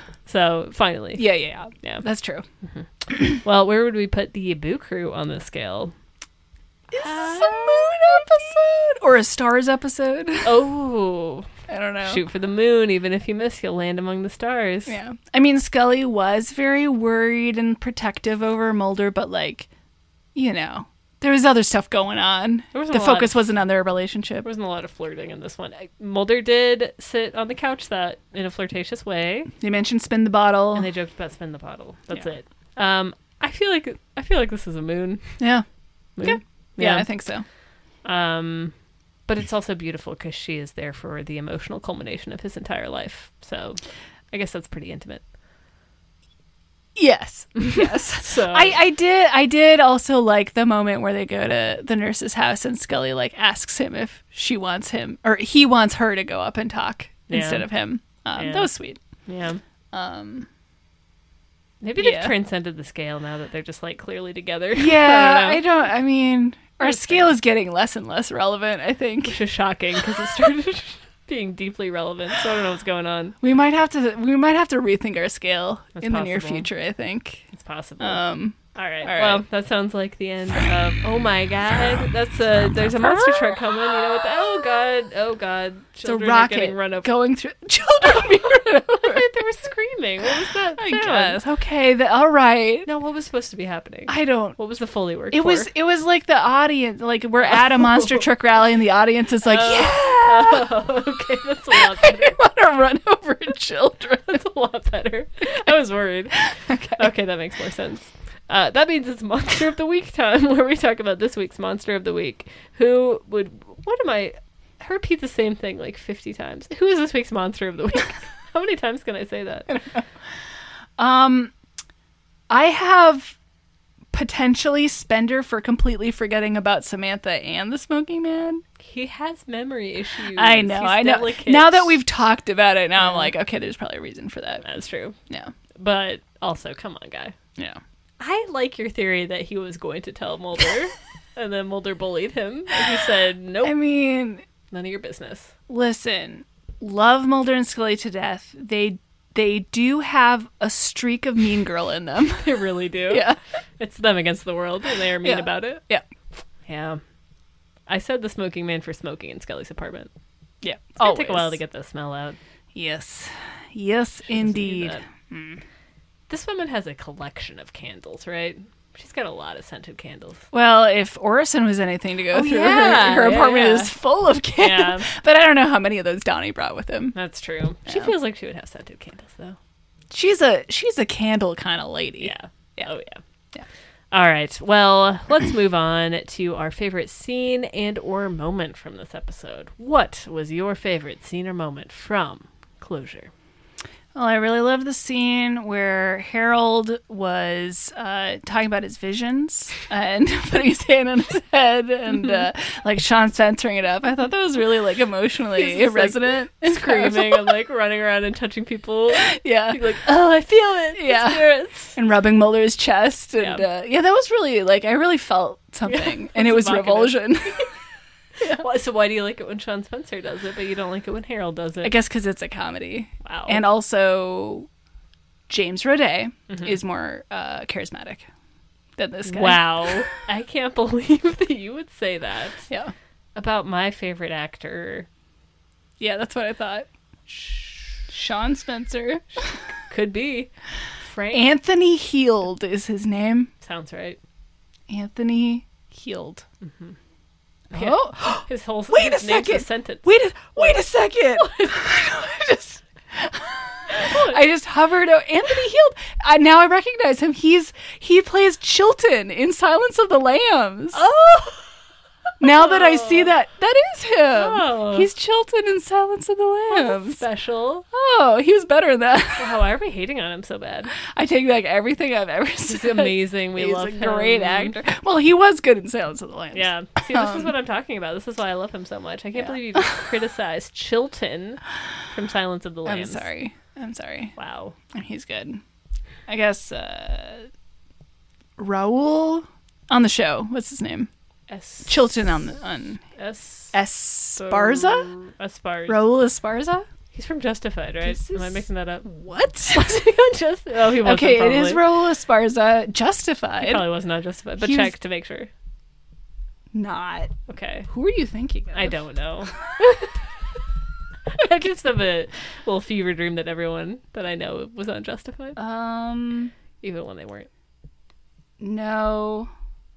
So finally, yeah, yeah, yeah. yeah. That's true. Well, where would we put the Boo Crew on the scale? Is this a moon episode or a stars episode? Oh, I don't know. shoot for the moon. Even if you miss, you'll land among the stars. Yeah. I mean, Scully was very worried and protective over Mulder, but like, you know, there was other stuff going on. There wasn't The a lot focus of- wasn't on their relationship. There wasn't a lot of flirting in this one. I- Mulder did sit on the couch that in a flirtatious way, They mentioned spin the bottle. and they joked about spin the bottle. That's Yeah. it. Um, I feel like I feel like this is a moon. yeah. moon. Okay. Yeah, I think so. Um, but it's also beautiful because she is there for the emotional culmination of his entire life. So, I guess that's pretty intimate. Yes. Yes. So I, I did I did also like the moment where they go to the nurse's house and Scully like asks him if she wants him or he wants her to go up and talk Yeah. instead of him. Um, Yeah. That was sweet. yeah. Um, Maybe they've Yeah. transcended the scale now that they're just like clearly together. yeah, I I don't don't, know. I mean, our It's scale is getting less and less relevant, I think. Which is shocking because it started being deeply relevant. So I don't know what's going on. We might have to we might have to rethink our scale That's in the near possible. future, I think. It's possible. Um, All right. all right. Well, that sounds like the end of. Oh my God! That's a. There's a monster truck coming. You know what? The, oh God! Oh God! it's a Children are getting rocket run over. going through children being run over. They were screaming. What was that I sound? guess. Okay, the, all right. No, what was supposed to be happening? I don't What was the Foley work It for? was it was like the audience, like we're at a monster truck rally, and the audience is like, Oh. "Yeah, Oh, okay, that's a lot I better. want to run over children." That's a lot better. I was worried. Okay. Okay, that makes more sense. Uh, that means it's Monster of the Week time, where we talk about this week's Monster of the Week. Who would... What am I... I repeat the same thing like fifty times. Who is this week's Monster of the Week? How many times can I say that? Um, I have potentially Spender for completely forgetting about Samantha and the Smoking Man. He has memory issues. I know, He's I know. delicate. Now that we've talked about it, now I'm Yeah. like, okay, there's probably a reason for that. That's true. Yeah. But also, come on, guy. Yeah. I like your theory that he was going to tell Mulder, and then Mulder bullied him, and he said, nope, I mean, none of your business. listen, love Mulder and Scully to death. They they do have a streak of mean girl in them. They really do. Yeah. It's them against the world, and they are mean Yeah. about it. Yeah. Yeah. I said the smoking man for smoking in Scully's apartment. Yeah. It's gonna Always. take a while to get the smell out. Yes. Yes, Shouldn't indeed. say that. This woman has a collection of candles, right? She's got a lot of scented candles. Well, if Orison was anything to go Oh, through, yeah, her, her apartment yeah. is full of candles. Yeah. But I don't know how many of those Donnie brought with him. That's true. She Yeah. feels like she would have scented candles, though. She's a she's a candle kind of lady. Yeah. Yeah. Oh, yeah. Yeah. All right. Well, let's move on to our favorite scene and or moment from this episode. What was your favorite scene or moment from Closure? Well, I really love the scene where Harold was uh, talking about his visions and putting his hand on his head and uh, like Sean Spencer it up. I thought that was really like emotionally He's just, like, resonant and Screaming and like running around and touching people. Yeah. Like, oh, I feel it. The Yeah. spirits. And rubbing Mulder's chest. And Yeah. uh, yeah, that was really like, I really felt something. Yeah, and it it's was evocative. revulsion. Well, so why do you like it when Sean Spencer does it, but you don't like it when Harold does it? I guess because it's a comedy. Wow. And also, James Roday Mm-hmm. is more uh, charismatic than this guy. Wow. I can't believe that you would say that Yeah. about my favorite actor. Yeah, that's what I thought. Sean Spencer. Could be. Frank. Anthony Heald is his name. Sounds right. Anthony Heald. Yeah. Oh, His whole Wait his a name's second. sentence. wait a wait a second. I just, I just hovered. Oh, Anthony Heald. I, now I recognize him. He's he plays Chilton in Silence of the Lambs. Oh! Now that I see that, that is him. Oh. He's Chilton in Silence of the That's Lambs. special. Oh, he was better than that. Wow, why are we hating on him so bad? I take back everything I've ever He's said. amazing. We He's love a him. great actor. Well, he was good in Silence of the Lambs. Yeah. See, this is Um, what I'm talking about. This is why I love him so much. I can't Yeah. believe you criticized Chilton from Silence of the I'm Lambs. sorry. I'm sorry. Wow. He's good. I guess uh, Raul on the show. What's his name? Es- Chilton on the on Es- Esparza. Esparza. Raul Esparza. He's from Justified, right? This Am I is- mixing that up? What? Was he on Just? Oh, he wasn't. Okay, it probably. is Raul Esparza. He Justified. probably wasn't on Justified, but He was- check to make sure. Not. Okay. Who are you thinking of? I don't know. I just have a little fever dream that everyone that I know was on Justified, Um. even when they weren't. No.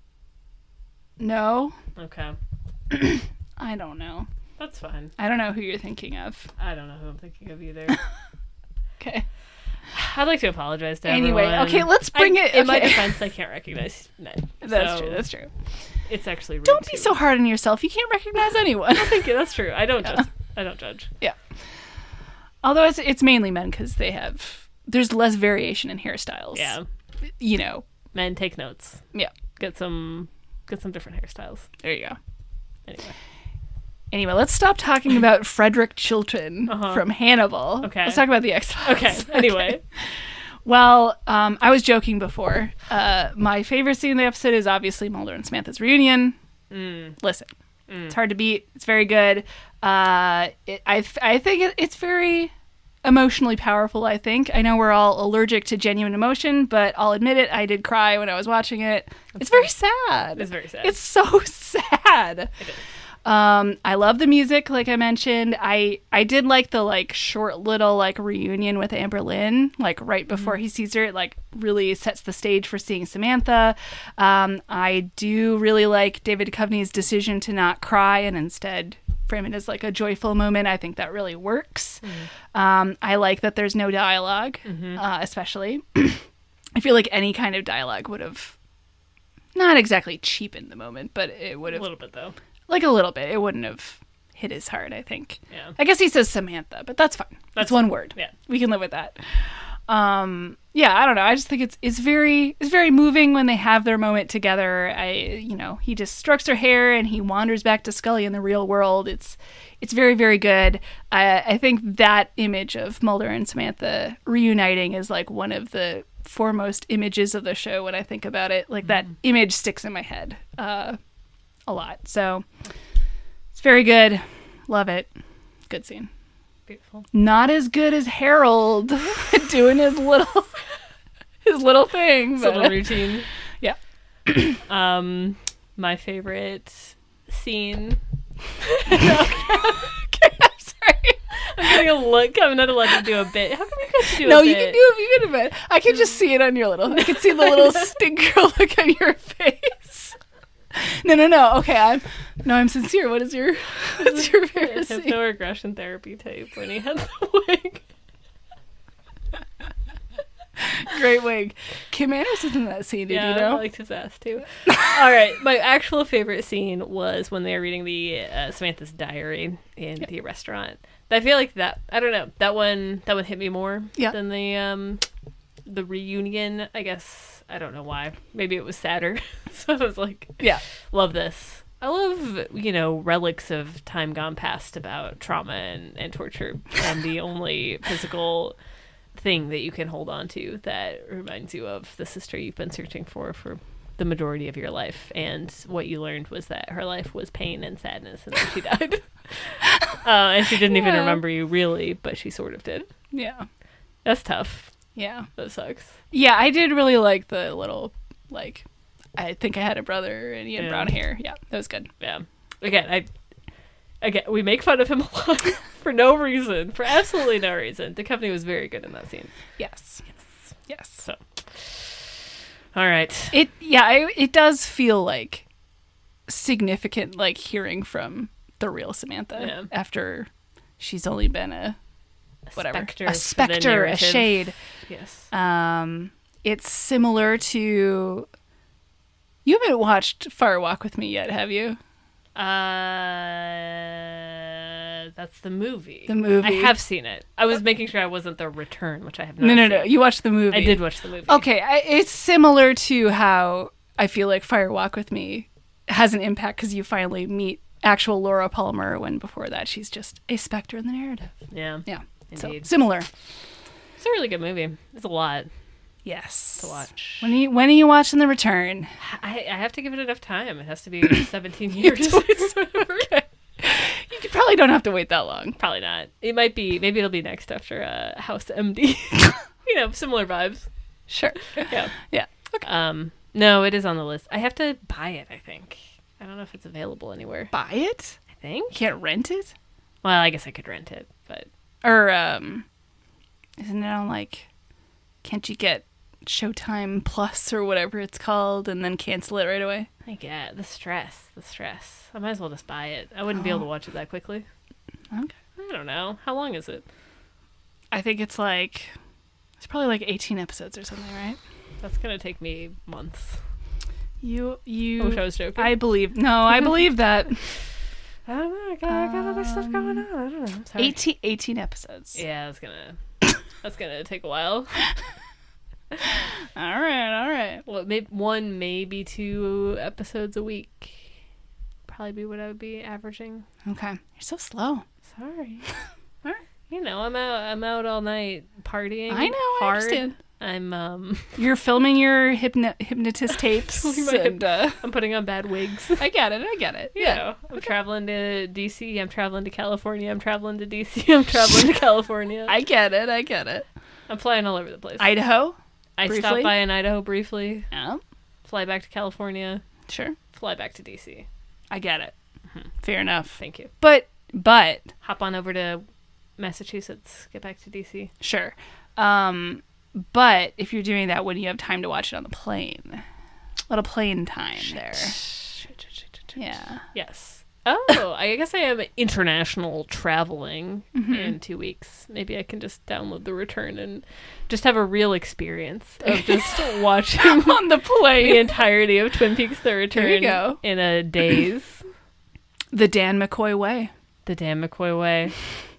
No. Okay. I don't know. That's fine. I don't know who you're thinking of. I don't know who I'm thinking of either. Okay. I'd like to apologize to Anyway, everyone. okay, let's bring I- it- In my okay. defense, I can't recognize Ned. That's so true. That's true. It's actually rude Don't be too. so hard on yourself. You can't recognize anyone. Thank you. That's true. I don't judge. I don't judge. Yeah. Although it's it's mainly men because they have there's less variation in hairstyles. Yeah. You know. Men, take notes. Yeah. Get some. Get some different hairstyles. There you go. Anyway. Anyway, let's stop talking about Frederick Chilton Uh-huh. from Hannibal. Okay. Let's talk about the X-Files. Okay. Anyway. Well, um, I was joking before. Uh, my favorite scene in the episode is obviously Mulder and Samantha's reunion. Mm. Listen, it's hard to beat. It's very good. Uh, it, I I think it, it's very emotionally powerful. I think I know we're all allergic to genuine emotion, but I'll admit it. I did cry when I was watching it. It's very sad. It's very sad. It's so sad. It is. Um, I love the music, like I mentioned. I I did like the like short little like reunion with Amber Lynn, like right before he sees her. It like really sets the stage for seeing Samantha. Um, I do really like David Duchovny's decision to not cry and instead frame it as like a joyful moment. I think that really works. Um, I like that there's no dialogue, uh, especially. I feel like any kind of dialogue would have not exactly cheapened the moment, but it would A have little bit though. like a little bit. It wouldn't have hit as hard, I think. Yeah. I guess he says Samantha, but that's fine. That's That's one word. yeah. We can live with that. Um, yeah, I don't know. I just think it's it's very it's very moving when they have their moment together. I you know he just strokes her hair and he wanders back to Scully in the real world. It's it's very very good. I I think that image of Mulder and Samantha reuniting is like one of the foremost images of the show when I think about it. Like that image sticks in my head uh, a lot. So it's very good. Love it. Good scene. Beautiful. Not as good as Harold doing his little his little thing. His but- little routine. Yeah. Um, my favorite scene. Okay, I'm sorry. I'm getting a look. I'm not allowed to do a bit. How come you get to do No, a bit? you can do it. You can do it. I can just see it on your little. I can see the little stinker look on your face. No, no, no. Okay, I'm. No, I'm sincere. What is your? What's your favorite scene? Hypno-regression therapy tape when he had the wig. Great wig. Kim Manners is in that scene. Did Yeah, you know? I liked his ass too. All right, my actual favorite scene was when they were reading the uh, Samantha's diary in Yeah. the restaurant. I feel like that. I don't know. That one. That one hit me more Yeah. than the um, the reunion. I guess I don't know why. Maybe it was sadder. So I was like, Yeah. love this. I love, you know, relics of time gone past about trauma and, and torture. And the only physical thing that you can hold on to that reminds you of the sister you've been searching for for the majority of your life. And what you learned was that her life was pain and sadness and then she died. uh, and she didn't even Yeah. remember you really, but she sort of did. Yeah. That's tough. Yeah. That sucks. Yeah. I did really like the little like. I think I had a brother and he had Yeah. brown hair. Yeah, that was good. Yeah. Again, I again we make fun of him a lot for no reason, for absolutely no reason. The company was very good in that scene. Yes. Yes. Yes. So, all right. It yeah, I, it does feel like significant, like hearing from the real Samantha Yeah. after she's only been a whatever Spectre a for the specter, a narrative. shade. Yes. Um, it's similar to. You haven't watched Fire Walk with Me yet, have you? Uh, that's the movie. The movie. I have seen it. I was making sure I wasn't the Return, which I have not. No, no, seen. no. You watched the movie. I did watch the movie. Okay, I, it's similar to how I feel like Fire Walk with Me has an impact because you finally meet actual Laura Palmer when before that she's just a specter in the narrative. Yeah. Yeah, Indeed. so similar. It's a really good movie. It's a lot Yes. to watch. When are you when are you watching The Return? I, I have to give it enough time. It has to be seventeen years. Okay. You could- probably don't have to wait that long. Probably not. It might be. Maybe it'll be next after uh, House M D. You know, similar vibes. Sure. Yeah. Yeah. Okay. Um. No, it is on the list. I have to buy it. I think. I don't know if it's available anywhere. Buy it? I think. You can't rent it? Well, I guess I could rent it, but Or um isn't it on like can't you get Showtime Plus or whatever it's called and then cancel it right away? I get the stress. The stress. I might as well just buy it. I wouldn't be able to watch it that quickly. Okay. I don't know. How long is it? I think it's like it's probably like eighteen episodes or something, right? That's gonna take me months. You you I wish I was joking. I believe no, I believe that. I don't know. I got, I got other stuff going on. I don't know. I'm sorry. eighteen, eighteen episodes. Yeah, that's gonna. That's gonna take a while. All right, all right. Well, maybe one, maybe two episodes a week. Probably be what I would be averaging. Okay. You're so slow. Sorry. All right. You know, I'm out. I'm out all night partying. I know, I hard. understand. I'm um. You're filming your hypno- hypnotist tapes Filming my and uh, I'm putting on bad wigs. I get it. I get it. You Yeah. know, I'm traveling to D C. I'm traveling to California. I'm traveling to D C. I'm traveling to California. I get it. I get it. I'm flying all over the place. Idaho? I briefly? stopped by in Idaho briefly. Yeah. Fly back to California. Sure. Fly back to D C. I get it. Fair enough. Thank you. But but Hop on over to Massachusetts. Get back to D C. sure. Um but if you're doing that when you have time to watch it on the plane. A little plane time there. Yeah. Yes. Oh, I guess I am international traveling Mm-hmm. in two weeks. Maybe I can just download The Return and just have a real experience of just watching On the the plane. entirety of Twin Peaks: The Return There you go. in a daze. The Dan McCoy way. The Dan McCoy way.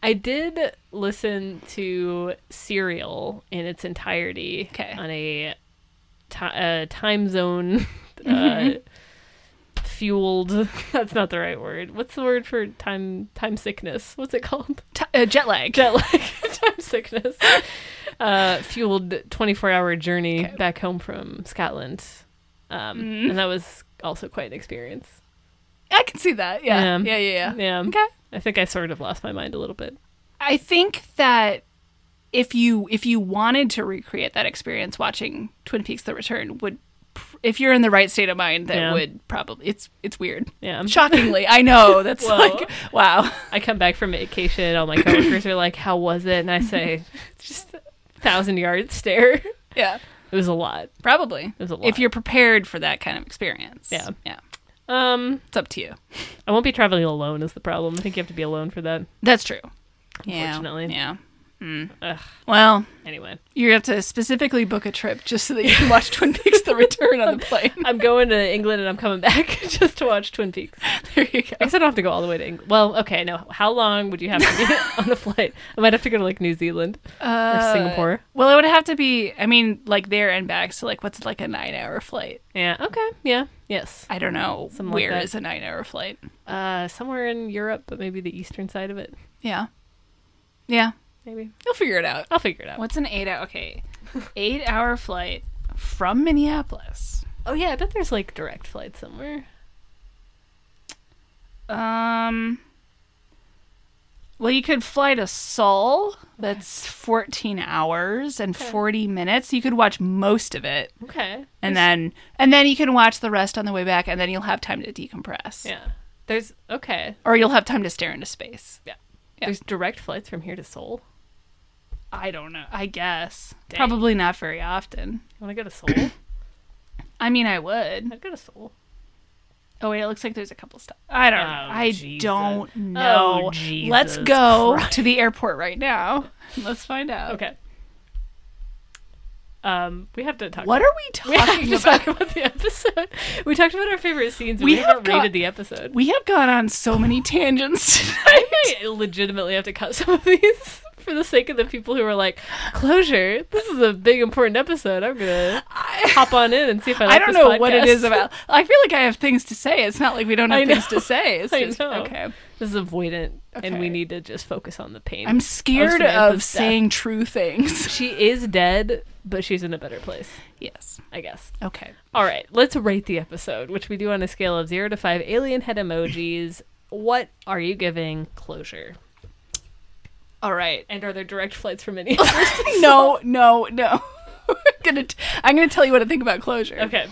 I did listen to Serial in its entirety Okay. on a ti uh, time zone uh, fueled. That's not the right word. What's the word for time time sickness? What's it called? T- uh, jet lag. Jet lag. Time sickness. Uh, fueled twenty-four hour journey Okay. back home from Scotland, um, Mm. and that was also quite an experience. I can see that. Yeah. Yeah. Yeah. Yeah. Yeah. Yeah. Okay. I think I sort of lost my mind a little bit. I think that if you if you wanted to recreate that experience watching Twin Peaks: The Return, would pr- if you're in the right state of mind, that Yeah. would probably it's it's weird. Yeah. Shockingly, I know that's Whoa. like wow. I come back from vacation. All my coworkers are like, "How was it?" And I say, "Just a thousand yard stare." Yeah, It was a lot. probably. It was a lot. If you're prepared for that kind of experience. Yeah. Yeah. Um, It's up to you. I won't be traveling alone. Is the problem? I think you have to be alone for that. That's true. Yeah. Unfortunately. Yeah. Mm. Ugh. Well, Anyway, you have to specifically book a trip just so that you can watch Twin Peaks: The Return on the plane. I'm going to England and I'm coming back just to watch Twin Peaks. There you go. I guess I don't have to go all the way to England. Well, okay, no. How long would you have to be on the flight? I might have to go to like New Zealand or Uh, Singapore. Well, it would have to be, I mean, like there and back. So, like, what's like a nine hour flight? Yeah. Okay. Yeah. Yes. I don't know. Something like Where that. is a nine hour flight? Uh, somewhere in Europe, but maybe the eastern side of it. Yeah. Yeah. Maybe You'll figure it out. I'll figure it out. What's an eight hour? Okay. Eight hour flight from Minneapolis. Oh yeah, I bet there's like direct flights somewhere. Um. Well, you could fly to Seoul. That's fourteen hours and Okay. forty minutes. You could watch most of it. Okay. And then and then you can watch the rest on the way back, and then you'll have time to decompress. Yeah. There's okay. Or you'll have time to stare into space. Yeah. There's direct flights from here to Seoul. I don't know. I guess. Dang. Probably not very often. I want to go to Seoul. I mean, I would. I'd go to Seoul. Oh, wait, it looks like there's a couple stuff. I don't know. Oh, I Jesus. don't know. Oh, Jesus Let's go Christ. to the airport right now. Let's find out. Okay. Um, we have to talk. What about, are we we have talking to about? talk about the episode. We talked about our favorite scenes. But We we, have haven't got- rated the episode. We have gone on so many tangents tonight. I might legitimately have to cut some of these for the sake of the people who are like, closure. This is a big important episode. I'm gonna hop on in and see if I like I don't this know what it podcast. is about. I feel like I have things to say. It's not like we don't have I know. things to say. It's I just know. okay. This is avoidant, and Okay. we need to just focus on the pain. I'm scared Samantha's of death. saying true things. She is dead, but she's in a better place, Yes. I guess. Okay. All right, let's rate the episode, which we do on a scale of zero to five alien head emojis. What are you giving Closure? All right. And are there direct flights from Minneapolis? No, no, no. I'm gonna t- I'm gonna tell you what I think about Closure. Okay.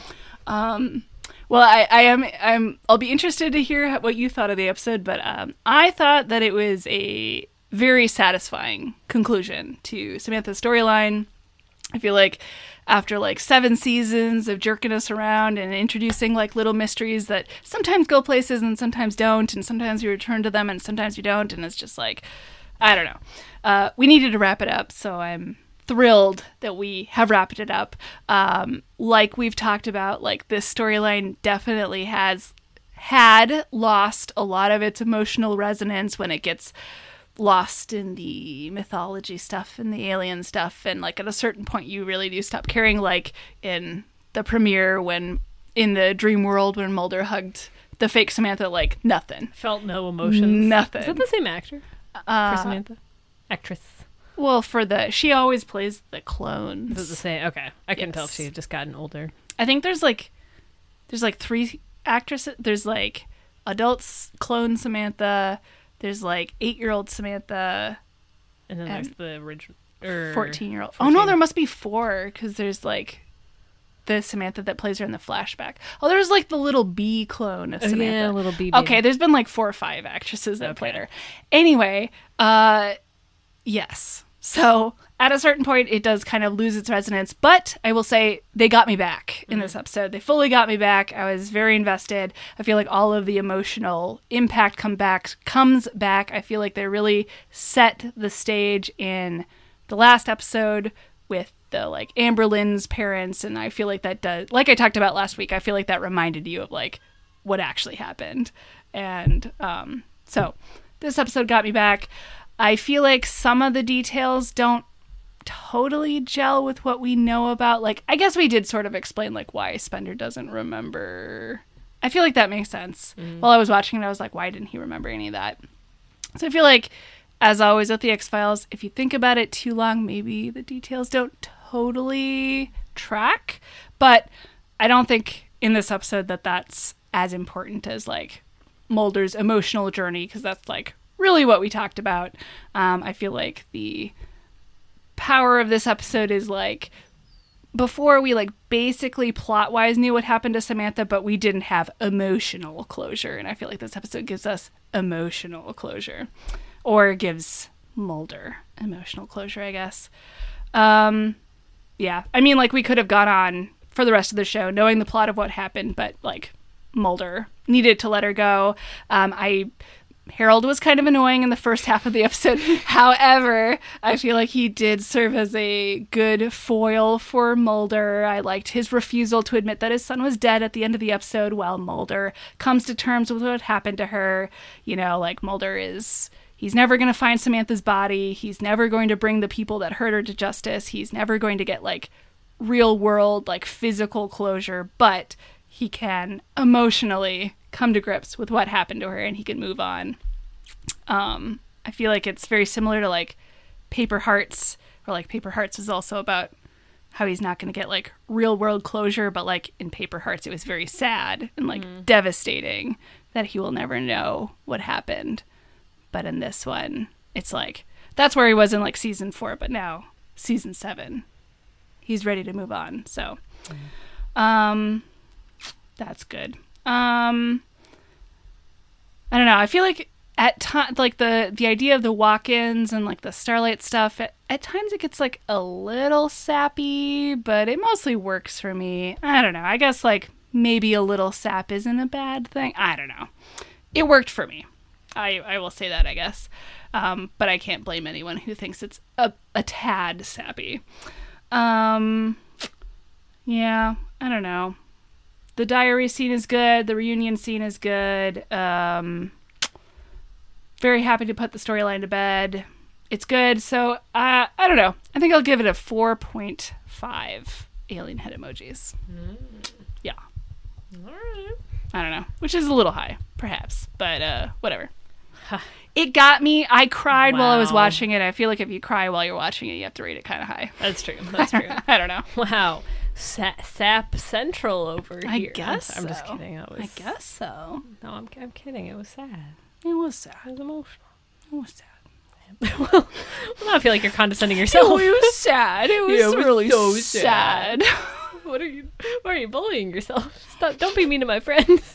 Um, well, I, I am I'm I'll be interested to hear what you thought of the episode, but um, I thought that it was a very satisfying conclusion to Samantha's storyline. I feel like after like seven seasons of jerking us around and introducing like little mysteries that sometimes go places and sometimes don't, and sometimes we return to them and sometimes we don't, and it's just like, I don't know. Uh, we needed to wrap it up, so I'm thrilled that we have wrapped it up. Um, like we've talked about, like this storyline definitely has had lost a lot of its emotional resonance when it gets lost in the mythology stuff and the alien stuff, and like at a certain point you really do stop caring, like in the premiere when in the dream world when Mulder hugged the fake Samantha, like nothing. Felt no emotions. Nothing. Is that the same actor Uh, for Samantha? Actress. well, for the she always plays the clones. Is it the same? Okay. I couldn't tell if Yes. she had just gotten older. I think there's like there's like three actresses. There's like adults clone Samantha. There's like eight year old Samantha. And then And there's the original. er, fourteen year old. Oh no, there must be four because there's like the Samantha that plays her in the flashback. Oh, there's like the little bee clone of Oh, Samantha. yeah, little bee Okay, baby. there's been like four or five actresses that Okay. played her. Anyway, uh, yes. So at a certain point, it does kind of lose its resonance, but I will say they got me back in this episode. They fully got me back. I was very invested. I feel like all of the emotional impact come back comes back. I feel like they really set the stage in the last episode with the like Amber Lynn's parents, and I feel like that does, like I talked about last week, I feel like that reminded you of like what actually happened. And um, so this episode got me back. I feel like some of the details don't totally gel with what we know about. Like, I guess we did sort of explain, like, why Spender doesn't remember. I feel like that makes sense. Mm. While I was watching it, I was like, why didn't he remember any of that? So I feel like, as always with the X-Files, if you think about it too long, maybe the details don't totally track. But I don't think in this episode that that's as important as, like, Mulder's emotional journey, because that's, like, really what we talked about. Um, I feel like the power of this episode is, like, before we, like, basically plot-wise knew what happened to Samantha, but we didn't have emotional closure. And I feel like this episode gives us emotional closure. Or gives Mulder emotional closure, I guess. Um, yeah. I mean, like, we could have gone on for the rest of the show knowing the plot of what happened, but, like, Mulder needed to let her go. Um, I... Harold was kind of annoying in the first half of the episode. However, I feel like he did serve as a good foil for Mulder. I liked his refusal to admit that his son was dead at the end of the episode while Mulder comes to terms with what happened to her. You know, like, Mulder is... He's never going to find Samantha's body. He's never going to bring the people that hurt her to justice. He's never going to get, like, real world, like, physical closure. But he can emotionally come to grips with what happened to her, and he can move on. Um, I feel like it's very similar to, like, Paper Hearts, or, like, Paper Hearts is also about how he's not going to get, like, real world closure, but, like, in Paper Hearts it was very sad and, like, mm. devastating that he will never know what happened. But in this one, it's like, that's where he was in, like, season four, but now season seven, he's ready to move on. So, mm. um, that's good. Um, I don't know. I feel like at times, like, the, the idea of the walk-ins and, like, the Starlight stuff, at, at times it gets, like, a little sappy, but it mostly works for me. I don't know. I guess, like, maybe a little sap isn't a bad thing. I don't know. It worked for me. I, I will say that, I guess. Um, but I can't blame anyone who thinks it's a, a tad sappy. Um, yeah, I don't know. The diary scene is good. The reunion scene is good. Um, very happy to put the storyline to bed. It's good. So, uh, I don't know. I think I'll give it a four point five alien head emojis. Mm. Yeah. All right. I don't know. Which is a little high, perhaps. But, uh, whatever. It got me. I cried wow. while I was watching it. I feel like if you cry while you're watching it, you have to rate it kind of high. That's true. That's true. I don't know. Wow. Sa- Sap Central over here. I guess I'm so. just kidding. I, was, I guess so. No, I'm, I'm kidding. It was sad. It was sad. It was emotional. It was sad. well, well, I feel like you're condescending yourself. It was sad. It was, yeah, it was really so sad. sad. What are you? Why are you bullying yourself? Stop! Don't be mean to my friends.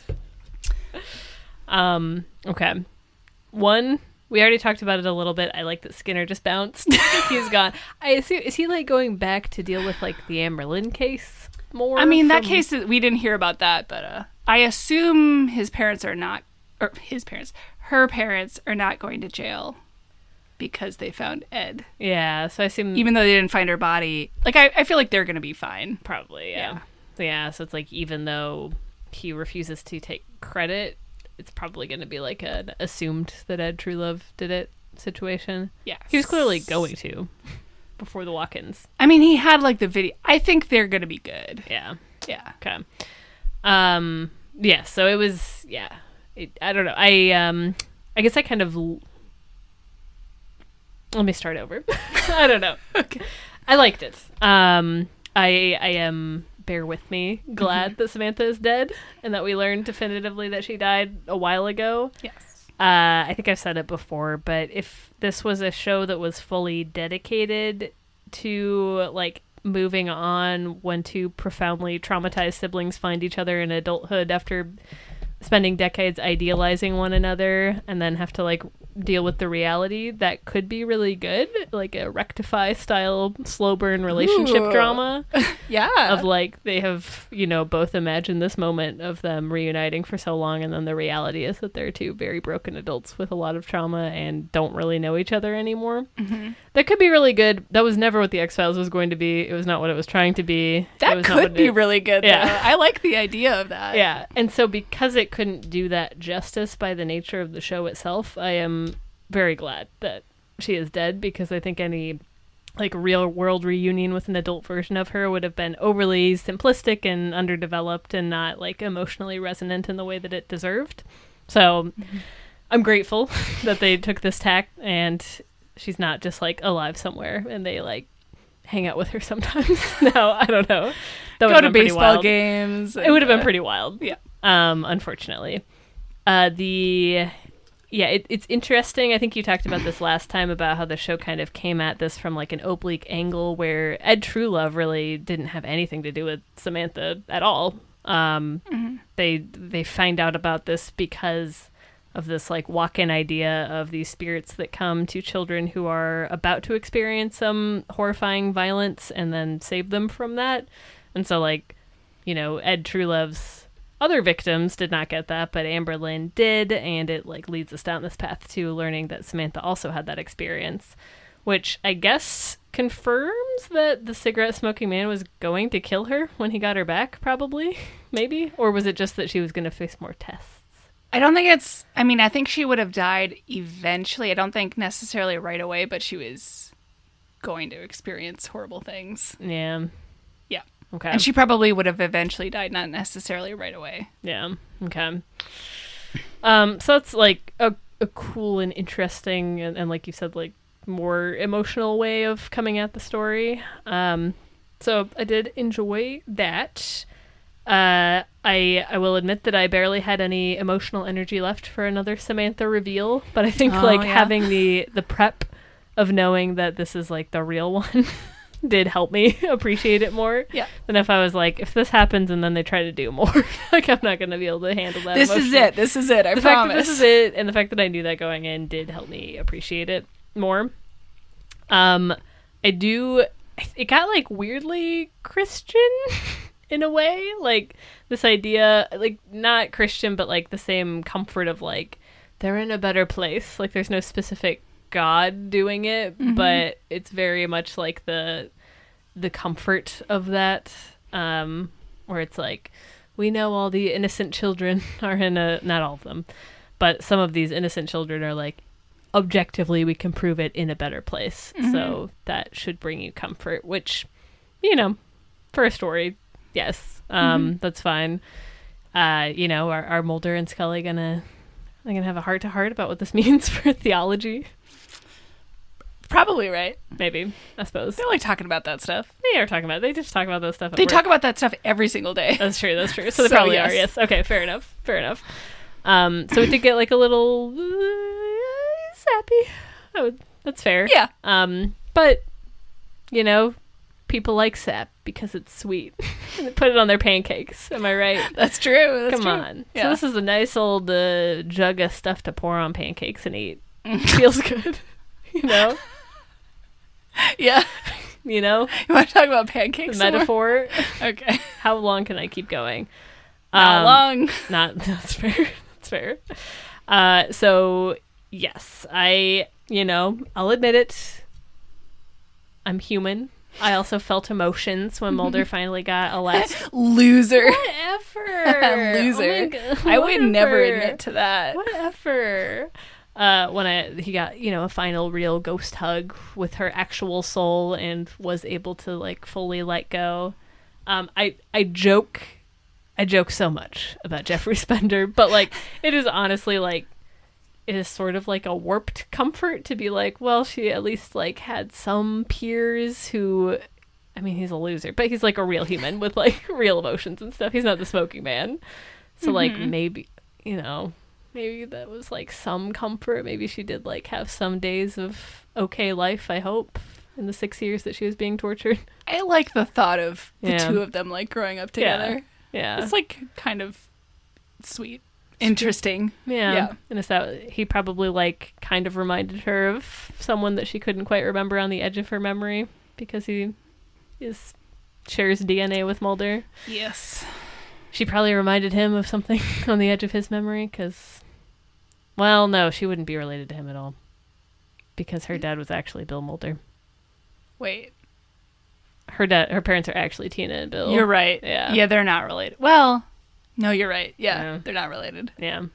um. Okay. One, we already talked about it a little bit. I like that Skinner just bounced. He's gone. I assume, is he, like, going back to deal with, like, the Amberlynn case more? I mean, from... that case, we didn't hear about that, but uh, I assume his parents are not, or his parents, her parents are not going to jail because they found Ed. Yeah, so I assume... Even though they didn't find her body, like, I, I feel like they're going to be fine. Probably, yeah. yeah. Yeah, so it's like, even though he refuses to take credit, it's probably going to be like an assumed that Ed Truelove did it situation. Yeah. He was clearly going to before the walk-ins. I mean, he had, like, the video. I think they're going to be good. Yeah. Yeah. Okay. Um, yeah, so it was, yeah. It, I don't know. I, um, I guess I kind of... L- Let me start over. I don't know. Okay. I liked it. Um, I, I am... bear with me, glad mm-hmm. that Samantha is dead and that we learned definitively that she died a while ago. Yes. Uh, I think I've said it before, but if this was a show that was fully dedicated to, like, moving on when two profoundly traumatized siblings find each other in adulthood after spending decades idealizing one another and then have to, like, deal with the reality, that could be really good, like a Rectify style slow burn relationship Ooh. drama. Yeah, of, like, they have, you know, both imagined this moment of them reuniting for so long, and then the reality is that they're two very broken adults with a lot of trauma and don't really know each other anymore. Mm-hmm. That could be really good. That was never what the X-Files was going to be. It was not what it was trying to be. That could be it, really good, yeah. though. I like the idea of that. Yeah, and so because it couldn't do that justice by the nature of the show itself, I am very glad that she is dead, because I think any like real world reunion with an adult version of her would have been overly simplistic and underdeveloped and not like emotionally resonant in the way that it deserved. So mm-hmm. I'm grateful that they took this tack and she's not just like alive somewhere and they like hang out with her sometimes. No, I don't know. That Go to baseball games. It would have been pretty wild. Yeah. Um, unfortunately. Uh, the... Yeah, it, it's interesting. I think you talked about this last time about how the show kind of came at this from like an oblique angle where Ed Truelove really didn't have anything to do with Samantha at all. Um, mm-hmm. They they find out about this because of this like walk-in idea of these spirits that come to children who are about to experience some horrifying violence and then save them from that. And so like, you know, Ed Truelove's other victims did not get that, but Amber Lynn did, and it like leads us down this path to learning that Samantha also had that experience, which I guess confirms that the cigarette smoking man was going to kill her when he got her back, probably, maybe? Or was it just that she was going to face more tests? I don't think it's, I mean, I think she would have died eventually. I don't think necessarily right away, but she was going to experience horrible things. Yeah. Yeah. Okay. And she probably would have eventually died, not necessarily right away. Yeah. Okay. Um, so it's like a, a cool and interesting and, and like you said, like more emotional way of coming at the story. Um, so I did enjoy that. Uh, I I will admit that I barely had any emotional energy left for another Samantha reveal, but I think oh, like yeah. having the the prep of knowing that this is like the real one did help me appreciate it more. Yeah. Than if I was like, if this happens and then they try to do more, like I'm not going to be able to handle that. This is it. This is it. I the promise. Fact that this is it, and the fact that I knew that going in did help me appreciate it more. Um, I do. It got like weirdly Christian in a way, like this idea, like not Christian, but like the same comfort of like they're in a better place. Like there's no specific God doing it, mm-hmm. but it's very much like the the comfort of that, um, where it's like we know all the innocent children are in a, not all of them, but some of these innocent children are like objectively we can prove it in a better place. Mm-hmm. So that should bring you comfort, which, you know, for a story, yes, um, mm-hmm. that's fine. Uh, you know, are, are Mulder and Scully gonna they gonna have a heart to heart about what this means for theology? Probably, right? Maybe, I suppose. They like talking about that stuff. They are talking about it. They just talk about that stuff at They work. talk about that stuff every single day. That's true, that's true. So they So, probably yes. are, yes. Okay, fair enough. Fair enough. Um, so we did get like a little uh, sappy. Oh, that's fair. Yeah. Um, but, you know, people like sap because it's sweet. And they put it on their pancakes. Am I right? That's true. That's Come true. on. Yeah. So this is a nice old uh, jug of stuff to pour on pancakes and eat. Feels good. You know? Yeah. You know? You want to talk about pancakes? The metaphor. Okay. How long can I keep going? How Um, long? Not, that's fair. That's fair. Uh, so, yes. I, you know, I'll admit it. I'm human. I also felt emotions when Mulder finally got a last... Loser. Whatever. Loser. Oh my God. I would never Whatever. admit to that. Whatever. Uh, when I he got, you know, a final real ghost hug with her actual soul and was able to like fully let go. Um, I I joke, I joke so much about Jeffrey Spender, but like it is honestly like it is sort of like a warped comfort to be like, well, she at least like had some peers who, I mean, he's a loser, but he's like a real human with like real emotions and stuff. He's not the smoking man, so Mm-hmm. like maybe, you know. Maybe that was like some comfort. Maybe she did like have some days of okay life, I hope, in the six years that she was being tortured. I like the thought of the Yeah. two of them like growing up together. Yeah. It's like kind of sweet. Interesting. Yeah. Yeah. And it's that he probably like kind of reminded her of someone that she couldn't quite remember on the edge of her memory because he is shares D N A with Mulder. Yes. She probably reminded him of something on the edge of his memory because, well, no, she wouldn't be related to him at all because her dad was actually Bill Mulder. Wait. Her dad, her parents are actually Tina and Bill. You're right. Yeah. Yeah, they're not related. Well, no, you're right. Yeah, Yeah. they're not related. Yeah.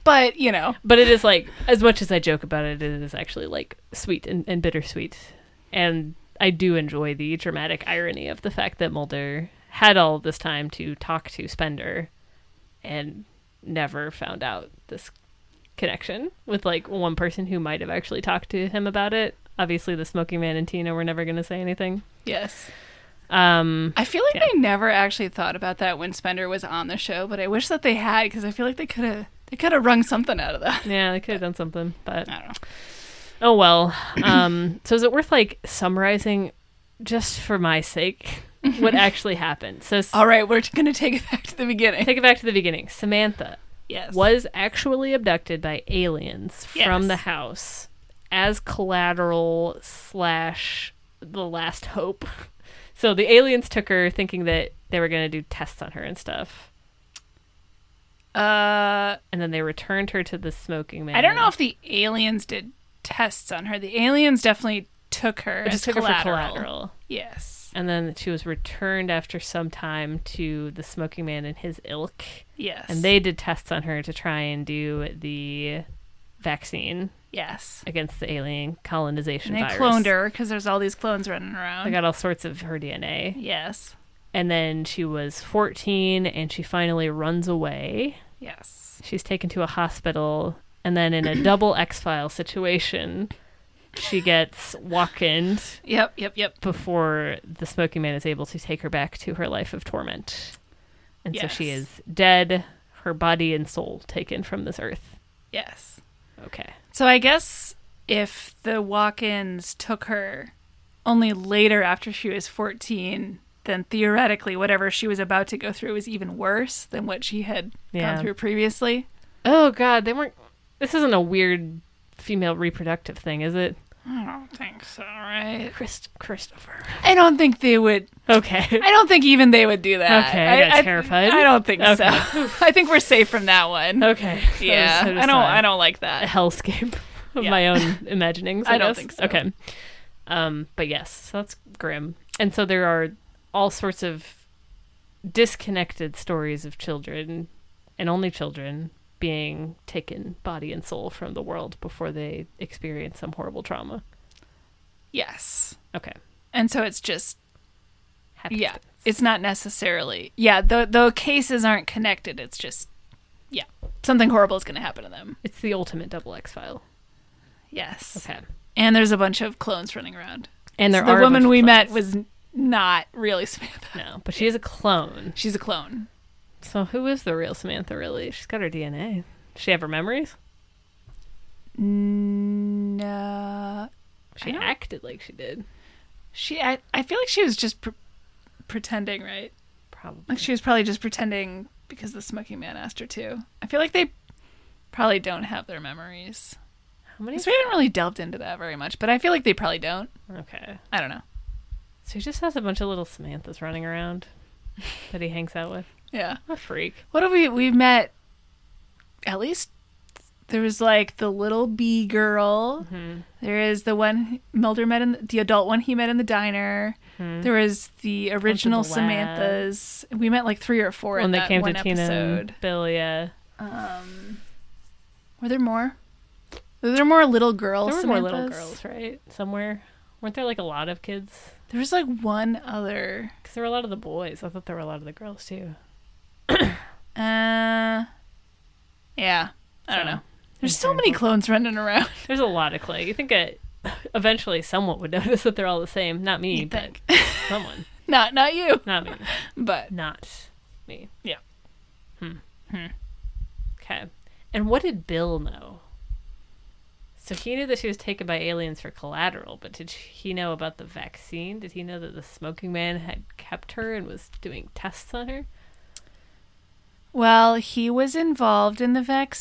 But, you know. But it is like, as much as I joke about it, it is actually like sweet and, and bittersweet. And I do enjoy the dramatic irony of the fact that Mulder had all this time to talk to Spender and never found out this connection with like one person who might have actually talked to him about it. Obviously, the Smoking Man and Tina were never going to say anything. Yes. Um, I feel like yeah. they never actually thought about that when Spender was on the show, but I wish that they had, because I feel like they could have they could have wrung something out of that. Yeah, they could have done something, but I don't know. Oh well. Um, so is it worth like summarizing, just for my sake, what actually happened? So s- All right, we're going to take it back to the beginning. take it back to the beginning. Samantha Yes. was actually abducted by aliens Yes. from the house as collateral slash the last hope. So the aliens took her thinking that they were going to do tests on her and stuff. Uh, And then they returned her to the Smoking Man. I don't know if the aliens did tests on her. The aliens definitely took her Or as just took her for collateral. collateral. Yes. And then she was returned after some time to the Smoking Man and his ilk. Yes. And they did tests on her to try and do the vaccine Yes. against the alien colonization And they virus. cloned her because there's all these clones running around. They got all sorts of her D N A. Yes. And then she was fourteen and she finally runs away. Yes. She's taken to a hospital. And then in a double X-File situation, she gets walk-ined Yep, yep, yep. before the Smoking Man is able to take her back to her life of torment. And so she Yes. is dead, her body and soul taken from this earth. Yes. Okay. So I guess if the walk-ins took her only later after she was fourteen, then theoretically whatever she was about to go through was even worse than what she had Yeah. gone through previously. Oh, God, they weren't... This isn't a weird female reproductive thing, is it? I don't think so, right? Christ- Christopher. I don't think they would. Okay. I don't think even they would do that. Okay, I got terrified. I don't think Okay. so. I think we're safe from that one. Okay. Yeah, That was- that was I don't. a- I don't like A that. hellscape of Yeah. my own imaginings. I, I don't guess. think so. Okay. Um, but yes, so that's grim. And so there are all sorts of disconnected stories of children, and only children, being taken body and soul from the world before they experience some horrible trauma. Yes, Okay. and so it's just Happy yeah. things. It's not necessarily yeah. The the cases aren't connected. It's just yeah. Something horrible is going to happen to them. It's the ultimate double X file. Yes. Okay. And there's a bunch of clones running around. And there So are the a woman bunch of we met clones. was n- not really Samantha. No, but she is a clone. She's a clone. So who is the real Samantha, really? She's got her D N A. Does she have her memories? No. She I don't- acted like she did. She. I, I feel like she was just pre- pretending, right? Probably. Like she was probably just pretending because the Smoking Man asked her to. I feel like they probably don't have their memories. How many? So we haven't really delved into that very much, but I feel like they probably don't. Okay. I don't know. So he just has a bunch of little Samanthas running around that he hangs out with. Yeah. What a freak. What have we we met? At least there was like the little bee girl. Mm-hmm. There is the one Mulder met in the, the adult one he met in the diner. Hmm. There was the original lab. Samantha's. We met like three or four When in they that came one to Tina episode. and Bill, yeah. Um, were there more? Were there more little girl There were more little Samanthas? girls, right? Somewhere. Weren't there like a lot of kids? There was like one other. Because there were a lot of the boys. I thought there were a lot of the girls too. Uh, yeah. I don't So, know. There's in so terms many of- clones running around. There's a lot of clay. You think it, eventually someone would notice that they're all the same. Not me, You'd but think. someone. not not you, Not me. but Not me. Yeah. Hmm. Hmm. Okay. And what did Bill know? So he knew that she was taken by aliens for collateral, but did he know about the vaccine? Did he know that the Smoking Man had kept her and was doing tests on her? well, he was involved in the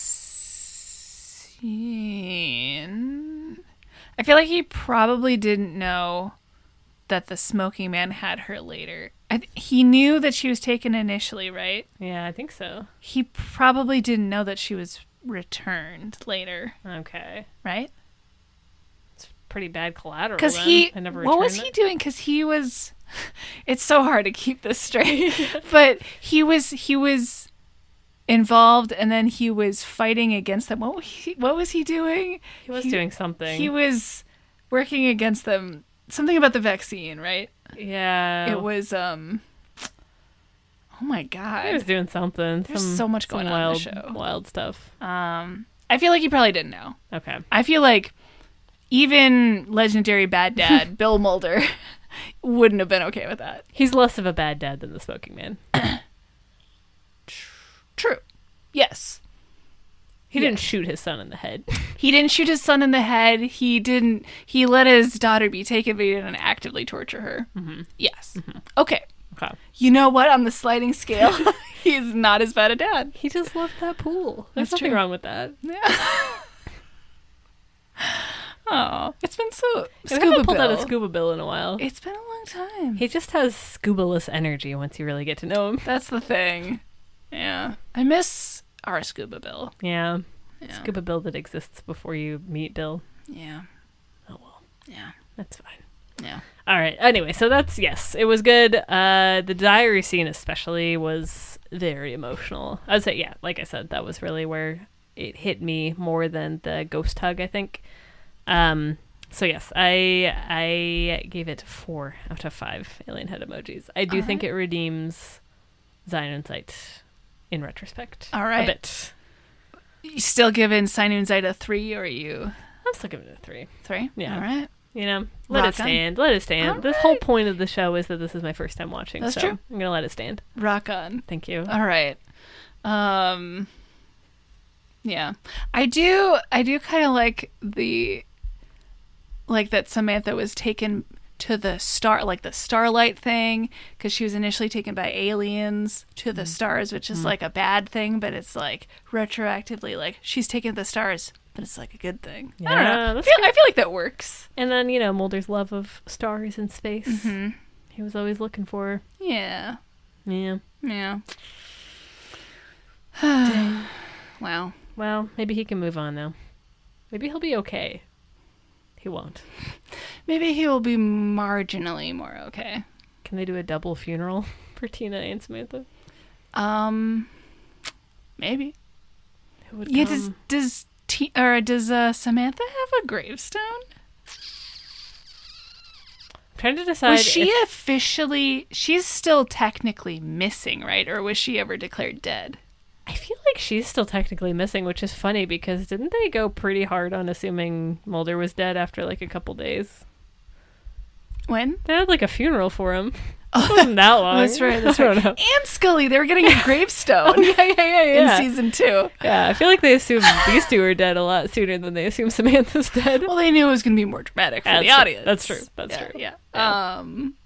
vaccine. I feel like he probably didn't know that the Smoking Man had her later. I th- he knew that she was taken initially, right? Yeah, I think so. He probably didn't know that she was returned later, Okay. right? It's pretty bad collateral. Because then. he, I never what was returned he it. doing? Because he was, it's so hard to keep this straight. But he was, he was involved, and then he was fighting against them. What was he, what was he doing? He was doing something. He was working against them. Something about the vaccine, right? Yeah. It was, um... Oh my god. He was doing something. There's some, so much going some on in wild, the show. Wild stuff. Um, I feel like he probably didn't know. Okay. I feel like even legendary bad dad, Bill Mulder, wouldn't have been okay with that. He's less of a bad dad than the Smoking Man. True. Yes. He Yes. didn't shoot his son in the head. He didn't shoot his son in the head. He didn't. He let his daughter be taken, but he didn't actively torture her. Mm-hmm. Yes. Mm-hmm. Okay. Okay. You know what? On the sliding scale, he's not as bad a dad. He just loved that pool. There's That's nothing true. wrong with that. Yeah. Oh, it's been so. We Scuba haven't pulled Bill. out a Scuba Bill in a while. It's been a long time. He just has scuba-less energy once you really get to know him. That's the thing. Yeah. I miss our Scuba Bill. Yeah. Yeah. Scuba Bill that exists before you meet Bill. Yeah. Oh, well. Yeah. That's fine. Yeah. All right. Anyway, so that's, yes, it was good. Uh, the diary scene especially was very emotional. I would say, yeah, like I said, that was really where it hit me more than the ghost hug, I think. Um, so yes, I I gave it four out of five alien head emojis. I do All think right. it redeems Zion Insight in retrospect. All right. A bit. You still giving Sinun Zite a three, or are you I'm still giving it a three. three? Yeah. All right. You know, let Rock it stand. Let it stand. All This whole right. point of the show is that this is my first time watching. That's so true. I'm going to let it stand. Rock on. Thank you. All right. Um yeah. I do I do kind of like the like that Samantha was taken to the star, like the starlight thing, because she was initially taken by aliens to the stars, which is like a bad thing, but it's like retroactively like she's taken to the stars, but it's like a good thing. I don't Yeah, know. I that's feel, I feel like that works. And then, you know, Mulder's love of stars and space. Mm-hmm. He was always looking for. Yeah. Yeah. Yeah. Wow. Well, maybe he can move on now. Maybe he'll be okay. He won't. Maybe he will be marginally more okay. Can they do a double funeral for Tina and Samantha? Um, maybe. Who would Yeah. come? Does does T- or does uh, Samantha have a gravestone? I'm trying to decide. Was she if- officially? She's still technically missing, right? Or was she ever declared dead? I feel like she's still technically missing, which is funny because didn't they go pretty hard on assuming Mulder was dead after like a couple days? When? They had like a funeral for him. It wasn't that long. That's right. That's I right. don't know. And Scully, they were getting a gravestone Oh, yeah, yeah, yeah, in yeah. season two. Yeah, I feel like they assumed these two were dead a lot sooner than they assumed Samantha's dead. Well, they knew it was going to be more dramatic for That's the true. audience. That's true. That's yeah, true. Yeah. Yeah. Um.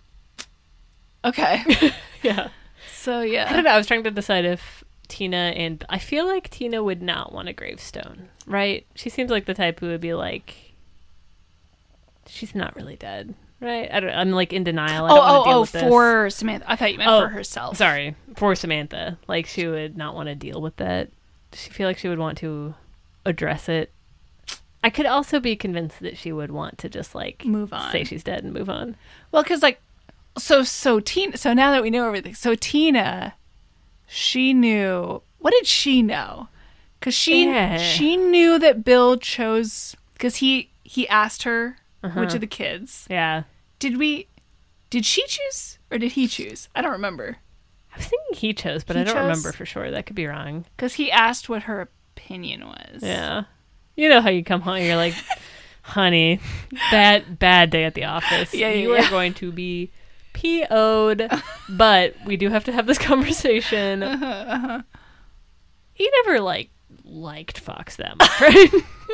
Okay. Yeah. So I yeah. don't know. I was trying to decide if Tina and I feel like Tina would not want a gravestone, right? She seems like the type who would be like, she's not really dead, right? I don't. I'm like in denial. I Oh, don't want oh, to deal oh! with this. For Samantha, I thought you meant Oh, for herself. Sorry, for Samantha. Like she would not want to deal with that. She feel like she would want to address it. I could also be convinced that she would want to just like Move on. say she's dead and move on. Well, because like, so so Tina. So now that we know everything, so Tina, she knew. What did she know? Because she Yeah. she knew that Bill chose because he he asked her Uh-huh. which of the kids. Yeah, Did we? Did she choose or did he choose? I don't remember. I was thinking he chose, but He I don't chose? remember for sure. That could be wrong. Because he asked what her opinion was. Yeah. You know how you come home, you're like, honey, bad bad day at the office. Yeah, yeah, you yeah. are going to be P O'd, but we do have to have this conversation. Uh-huh, uh-huh. He never, like, liked Fox that much, right?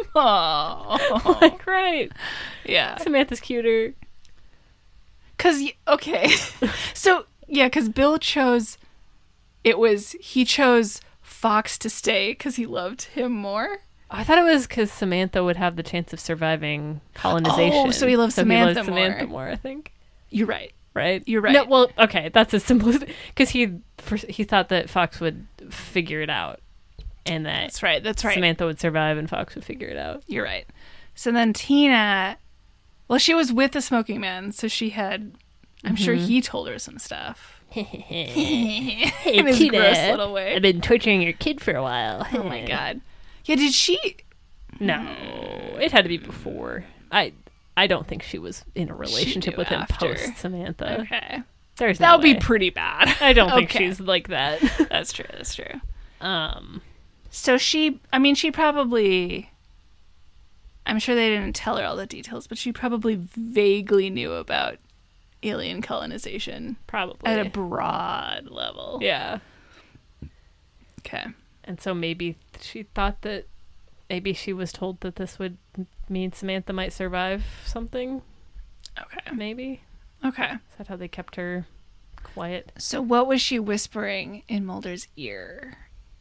Oh, Like, right. yeah. Samantha's cuter. Cause y- okay, so yeah, cause Bill chose. It was he chose Fox to stay because he loved him more. I thought it was because Samantha would have the chance of surviving colonization. Oh, so he loves Samantha Samantha more. more, I think. You're right. Right? You're right. No, well, okay, that's as simple as... Because he, for, he thought that Fox would figure it out. And that That's right. That's right. Samantha would survive and Fox would figure it out. You're right. So then Tina, well, she was with the smoking man, so she had. I'm sure he told her some stuff. Hey, In his Tina, gross little way. I've been torturing your kid for a while. Oh my god. Yeah, did she... No, it had to be before. I I don't think she was in a relationship knew with him after. post Samantha. Okay. There's That no would be way. pretty bad. I don't think Okay. she's like that. That's true, that's true. um, So she... I mean, she probably... I'm sure they didn't tell her all the details, but she probably vaguely knew about alien colonization probably. at a broad level. yeah. Okay. And so maybe she thought that maybe she was told that this would mean Samantha might survive something. Okay. Maybe. Okay. Is that how they kept her quiet? So what was she whispering in Mulder's ear?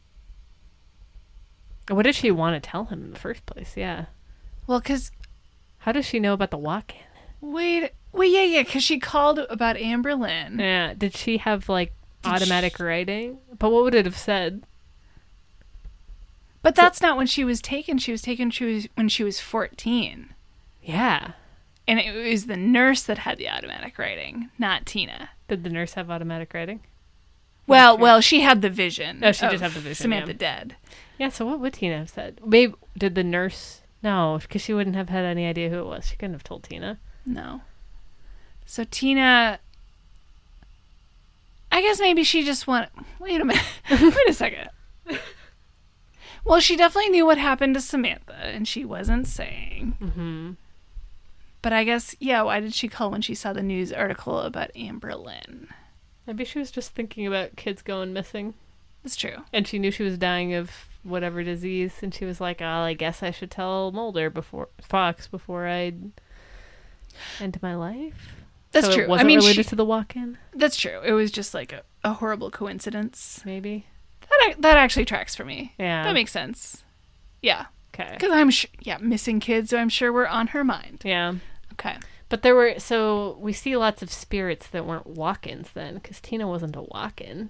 What did she want to tell him in the first place? Yeah. Well, because... How does she know about the walk-in? Wait... Wait, yeah, yeah, because she called about Amber Lynn. Yeah. Did she have, like, Did automatic she- writing? But what would it have said? But that's not when she was taken. She was taken she was, when she was fourteen. Yeah. And it was the nurse that had the automatic writing, not Tina. Did the nurse have automatic writing? Well, Okay. well, she had the vision. Oh, she did of have the vision, Samantha yeah. dead. Yeah, so what would Tina have said? Maybe, did the nurse... No, because she wouldn't have had any idea who it was. She couldn't have told Tina. No. So Tina... I guess maybe she just went... Wait a minute. Wait a second. Well, she definitely knew what happened to Samantha, and she wasn't saying. Mm-hmm. But I guess, yeah, why did she call when she saw the news article about Amber Lynn? Maybe she was just thinking about kids going missing. That's true. And she knew she was dying of whatever disease, and she was like, oh, I guess I should tell Mulder before... Fox before I end my life. That's so true. It wasn't I mean, related she- to the walk-in, That's true. It was just like a, a horrible coincidence. maybe? That ac- that actually tracks for me. Yeah. That makes sense. Yeah. Okay. Because I'm sure, yeah, missing kids, I'm sure were on her mind. Yeah. Okay. But there were... So we see lots of spirits that weren't walk-ins then, because Tina wasn't a walk-in.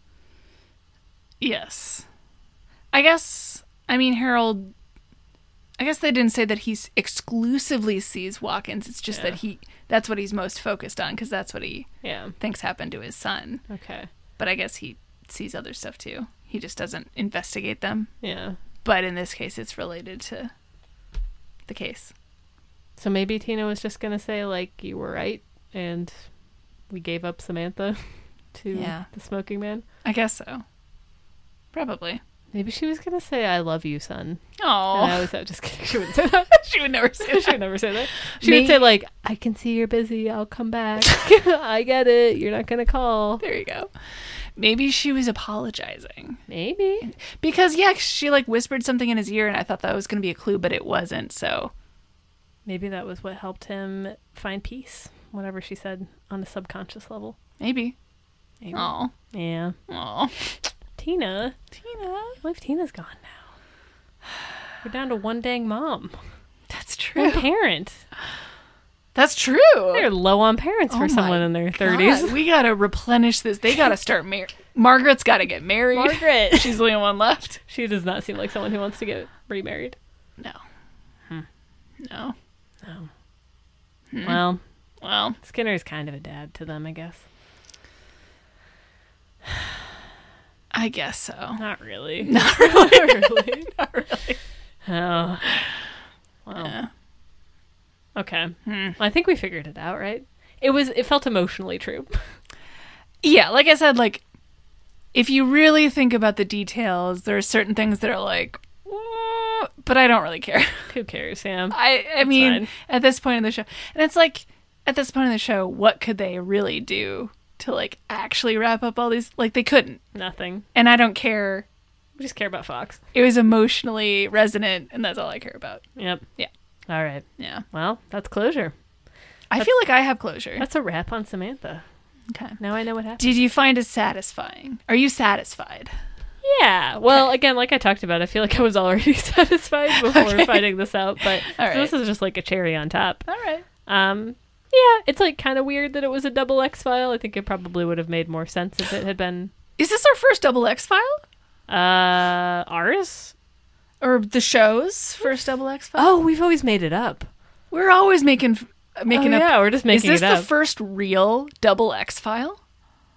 Yes. I guess, I mean, Harold, I guess they didn't say that he exclusively sees walk-ins. It's just Yeah. that he, that's what he's most focused on because that's what he Yeah. thinks happened to his son. Okay. But I guess he sees other stuff too. He just doesn't investigate them. Yeah. But in this case, it's related to the case. So maybe Tina was just going to say, like, you were right, and we gave up Samantha to Yeah. the smoking man. I guess so. Probably. Maybe she was going to say, I love you, son. Oh, And I was uh, just kidding. She wouldn't say that. she would never say She would that. never say that. She May- would say, like, I can see you're busy. I'll come back. I get it. You're not going to call. There you go. Maybe she was apologizing. Maybe. Because, yeah, she, like, whispered something in his ear, and I thought that was going to be a clue, but it wasn't, so... Maybe that was what helped him find peace. Whatever she said on a subconscious level. Maybe. Maybe. Oh. Yeah. Oh. Tina. Tina. What if Tina's gone now? We're down to one dang mom. That's One true. parent. That's true. They're low on parents Oh for someone my in their God, thirties. we gotta replenish this. They gotta start mar- Margaret's gotta get married. Margaret. She's the only one left. She does not seem like someone who wants to get remarried. No. Hmm. No. No. Hmm. Well, Well, Skinner is kind of a dad to them, I guess. I guess so. Not really. Not really. Not really. Not really. Oh. Well. Yeah. Okay. Hmm. Well, I think we figured it out, right? It was. It felt emotionally true. Yeah, like I said, like, if you really think about the details, there are certain things that are like, "Mm," but I don't really care. Who cares, Sam? I I mean, fine. at this point in the show, and it's like, at this point in the show, what could they really do to, like, actually wrap up all these? Like, they couldn't. Nothing. And I don't care. We just care about Fox. It was emotionally resonant, and that's all I care about. Yep. Yeah. All right. Yeah. Well, that's closure. I feel like I have closure. That's a wrap on Samantha. Okay. Now I know what happened. Did you find it satisfying? Are you satisfied? Yeah. Well, again, like I talked about, I feel like I was already satisfied before Okay. finding this out, but All so this right. is just like a cherry on top. All right. Um, yeah, it's like kind of weird that it was a double X file. I think it probably would have made more sense if it had been Is this our first double X file? uh ours. Or the show's first double X file? Oh, we've always made it up. We're always making making oh, up. yeah, we're just Is making this it up. the first real double X file?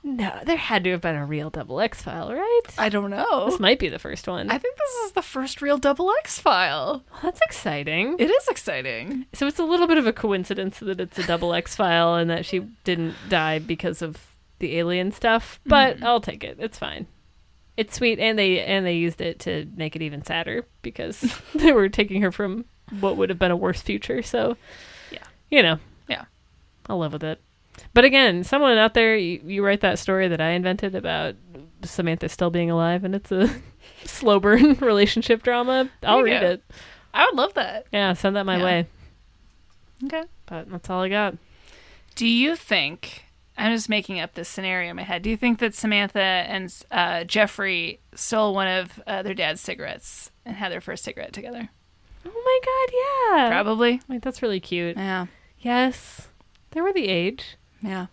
No, there had to have been a real double X file, right? I don't know. This might be the first one. I think this is the first real double X file. Well, that's exciting. It is exciting. So it's a little bit of a coincidence that it's a double X file and that she didn't die because of the alien stuff, but Mhm. I'll take it. It's fine. It's sweet, and they and they used it to make it even sadder because they were taking her from what would have been a worse future. So, Yeah. you know, Yeah. I'll live with it. But again, someone out there, you, you write that story that I invented about Samantha still being alive, and it's a slow burn relationship drama. I'll you read go. it. I would love that. Yeah, send that my Yeah. way. Okay. But that's all I got. Do you think, I'm just making up this scenario in my head, do you think that Samantha and uh, Jeffrey stole one of uh, their dad's cigarettes and had their first cigarette together? Oh my god, yeah. Probably. Wait, that's really cute. Yeah. Yes. They were the age. Yeah.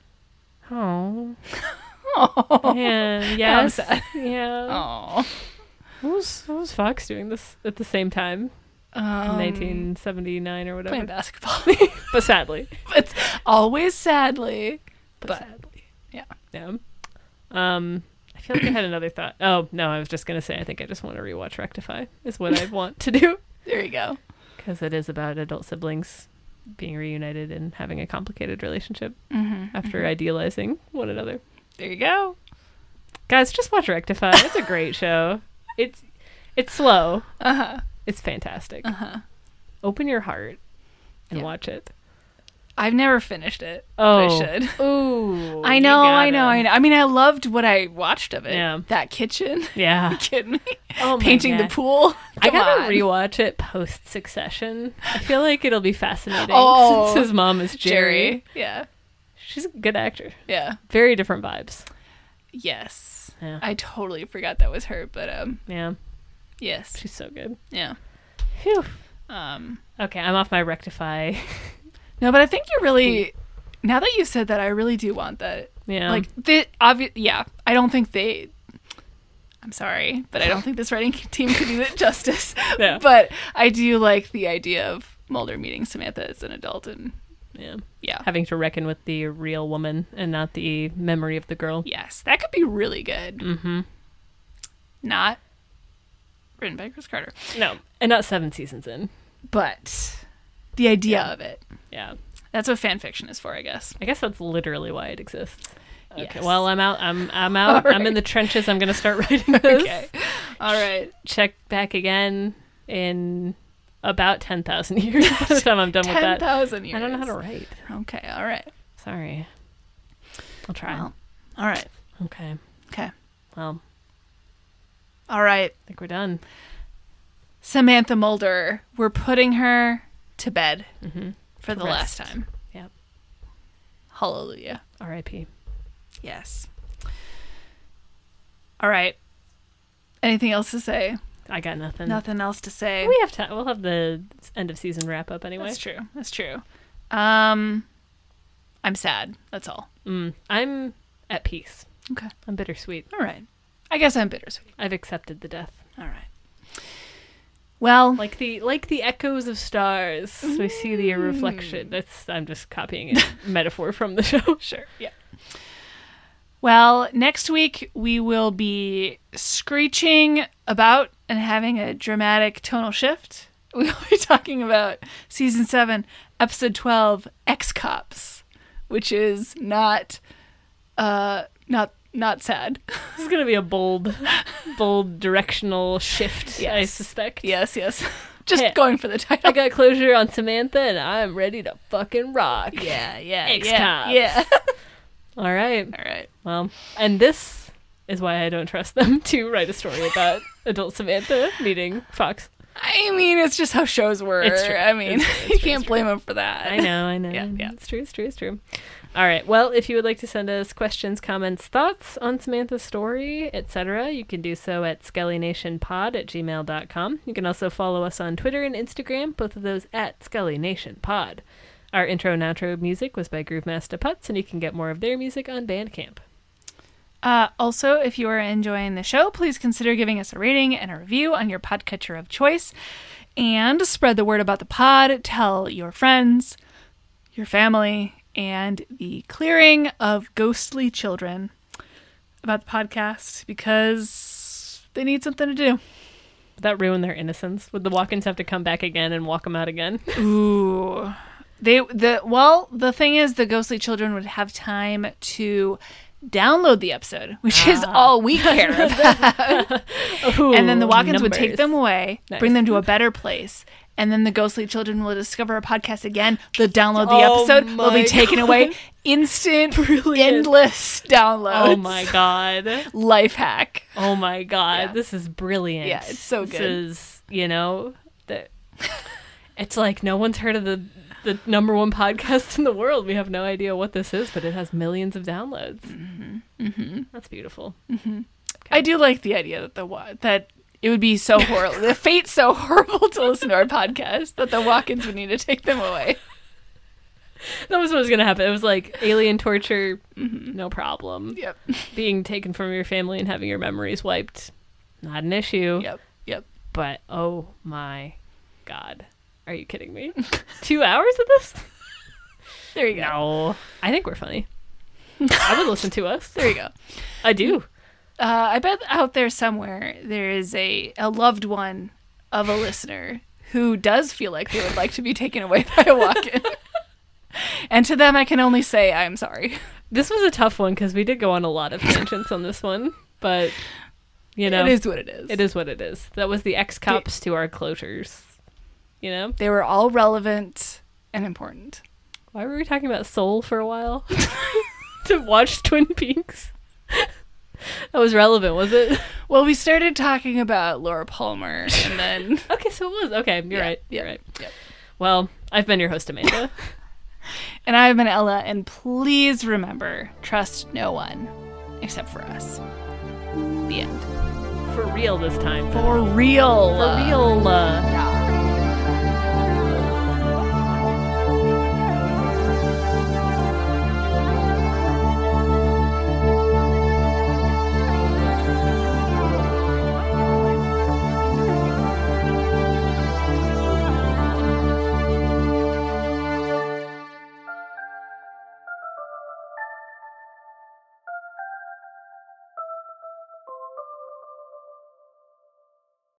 Oh. Oh. Man, yes. sad. Yeah. Oh. What was, what was Fox doing this at the same time? Um, nineteen seventy-nine or whatever. Playing basketball. But sadly. It's always sadly. But, But- sadly. Yeah. Yeah. Um, I feel like I had another thought. Oh, no, I was just going to say I think I just want to rewatch Rectify is what I want to do. There you go. Because it is about adult siblings being reunited and having a complicated relationship Mm-hmm. after idealizing one another. There you go. Guys, just watch Rectify. It's a great show. It's it's slow. Uh-huh. It's fantastic. Uh-huh. Open your heart and Yeah. watch it. I've never finished it. Oh, but I should. Ooh, I you know, I gotta. know, I know. I mean, I loved what I watched of it. Yeah. That kitchen. Yeah. You kidding me? Oh my Painting God. the pool. I Come gotta on. rewatch it post Succession. I feel like it'll be fascinating Oh, since his mom is Jerry. Jerry. Yeah. She's a good actor. Yeah. Very different vibes. Yes. Yeah. I totally forgot that was her, but um Yeah. yes. She's so good. Yeah. Phew. Um Okay, I'm off my Rectify. No, but I think you really now that you said that I really do want that. Yeah. Like the obvious yeah, I don't think they I'm sorry, but I don't think this writing team could do it justice. Yeah. But I do like the idea of Mulder meeting Samantha as an adult and yeah. yeah. Having to reckon with the real woman and not the memory of the girl. Yes, that could be really good. Mm-hmm. Not written by Chris Carter. No. And not seven seasons in. But the idea of it. Yeah. That's what fan fiction is for, I guess. I guess that's literally why it exists. Okay. Yes. Well, I'm out. I'm I'm out. All I'm in right. the trenches. I'm gonna start writing this. Okay. All right. Check back again in about ten thousand years by the time I'm done with ten that. thousand years. I don't know how to write. Okay, all right. Sorry. I'll try. Well, all right. Okay. Okay. Well, All right. I think we're done. Samantha Mulder, we're putting her to bed Mm-hmm. for the Rest. last time. Yep. Hallelujah. R I P Yes. All right. Anything else to say? I got nothing. Nothing else to say. We have time. We'll have the end of season wrap up anyway. That's true. That's true. Um, I'm sad. That's all. Mm, I'm at peace. Okay. I'm bittersweet. All right. I guess I'm bittersweet. I've accepted the death. All right. Well, Like the like the echoes of stars. We see the reflection. That's I'm just copying a metaphor from the show. sure. Yeah. Well, next week we will be screeching about and having a dramatic tonal shift. We will be talking about season seven, episode twelve, Ex-Cops, which is not, uh, not not sad. This is gonna be a bold, bold directional shift. I Yes. suspect. Yes, yes. Just Hey, going for the title. I got closure on Samantha, and I'm ready to fucking rock. Yeah, yeah, Ex-Cops. yeah, yeah. All right. All right. Well, and this is why I don't trust them to write a story about adult Samantha meeting Fox. I mean, it's just how shows work. It's true. I mean, It's true, it's you true, can't it's blame them for that. I know, I know. Yeah, I know. yeah. It's true, it's true, it's true. All right. Well, if you would like to send us questions, comments, thoughts on Samantha's story, et cetera, you can do so at scullynationpod at gmail dot com. You can also follow us on Twitter and Instagram, both of those at scullynationpod. Our intro and outro music was by Groovemaster Putz, and you can get more of their music on Bandcamp. Uh, also, if you are enjoying the show, please consider giving us a rating and a review on your podcatcher of choice. And spread the word about the pod. Tell your friends, your family, and the clearing of ghostly children. about the podcast because they need something to do. Would that ruin their innocence? Would the walk-ins have to come back again and walk them out again? Ooh. They the well, the thing is the ghostly children would have time to download the episode, which ah. is all we care about. Ooh, and then the walk-ins numbers. would take them away, Nice. bring them to a better place. And then the ghostly children will discover a podcast again. They'll download the Oh episode. They'll be my taken God. away. Instant, Brilliant. endless downloads. Oh my god. Life hack. Oh my god. Yeah. This is brilliant. Yeah, it's so This good. is, you know, that it's like no one's heard of the the number one podcast in the world. We have no idea what this is, but it has millions of downloads. Mm-hmm. Mm-hmm. That's beautiful. Mm-hmm. I do like the idea that the wa- that it would be so horrible. The fate's so horrible to listen to our podcast that the walk-ins would need to take them away. That was what was going to happen. It was like alien torture, Mm-hmm. no problem. Yep. Being taken from your family and having your memories wiped, not an issue. Yep. Yep. But oh my god. Are you kidding me? Two hours of this? There you go. No. I think we're funny. I would listen to us. There you go. I do. Uh, I bet out there somewhere there is a, a loved one of a listener who does feel like they would like to be taken away by a walk-in. And to them, I can only say I'm sorry. This was a tough one because we did go on a lot of tangents on this one, but you know, It is what it is. It is what it is. That was the ex-cops to our closures. You know, They were all relevant and important. why were we talking about Soul for a while? To watch Twin Peaks. That was relevant, was it? Well, we started talking about Laura Palmer, and then... Okay, so it was. Okay, you're Yeah, right. You're yeah, right. yeah. Well, I've been your host, Amanda. And I've been Ella, and please remember, trust no one except for us. The end. For real this time. For real. For real. Uh, Yeah.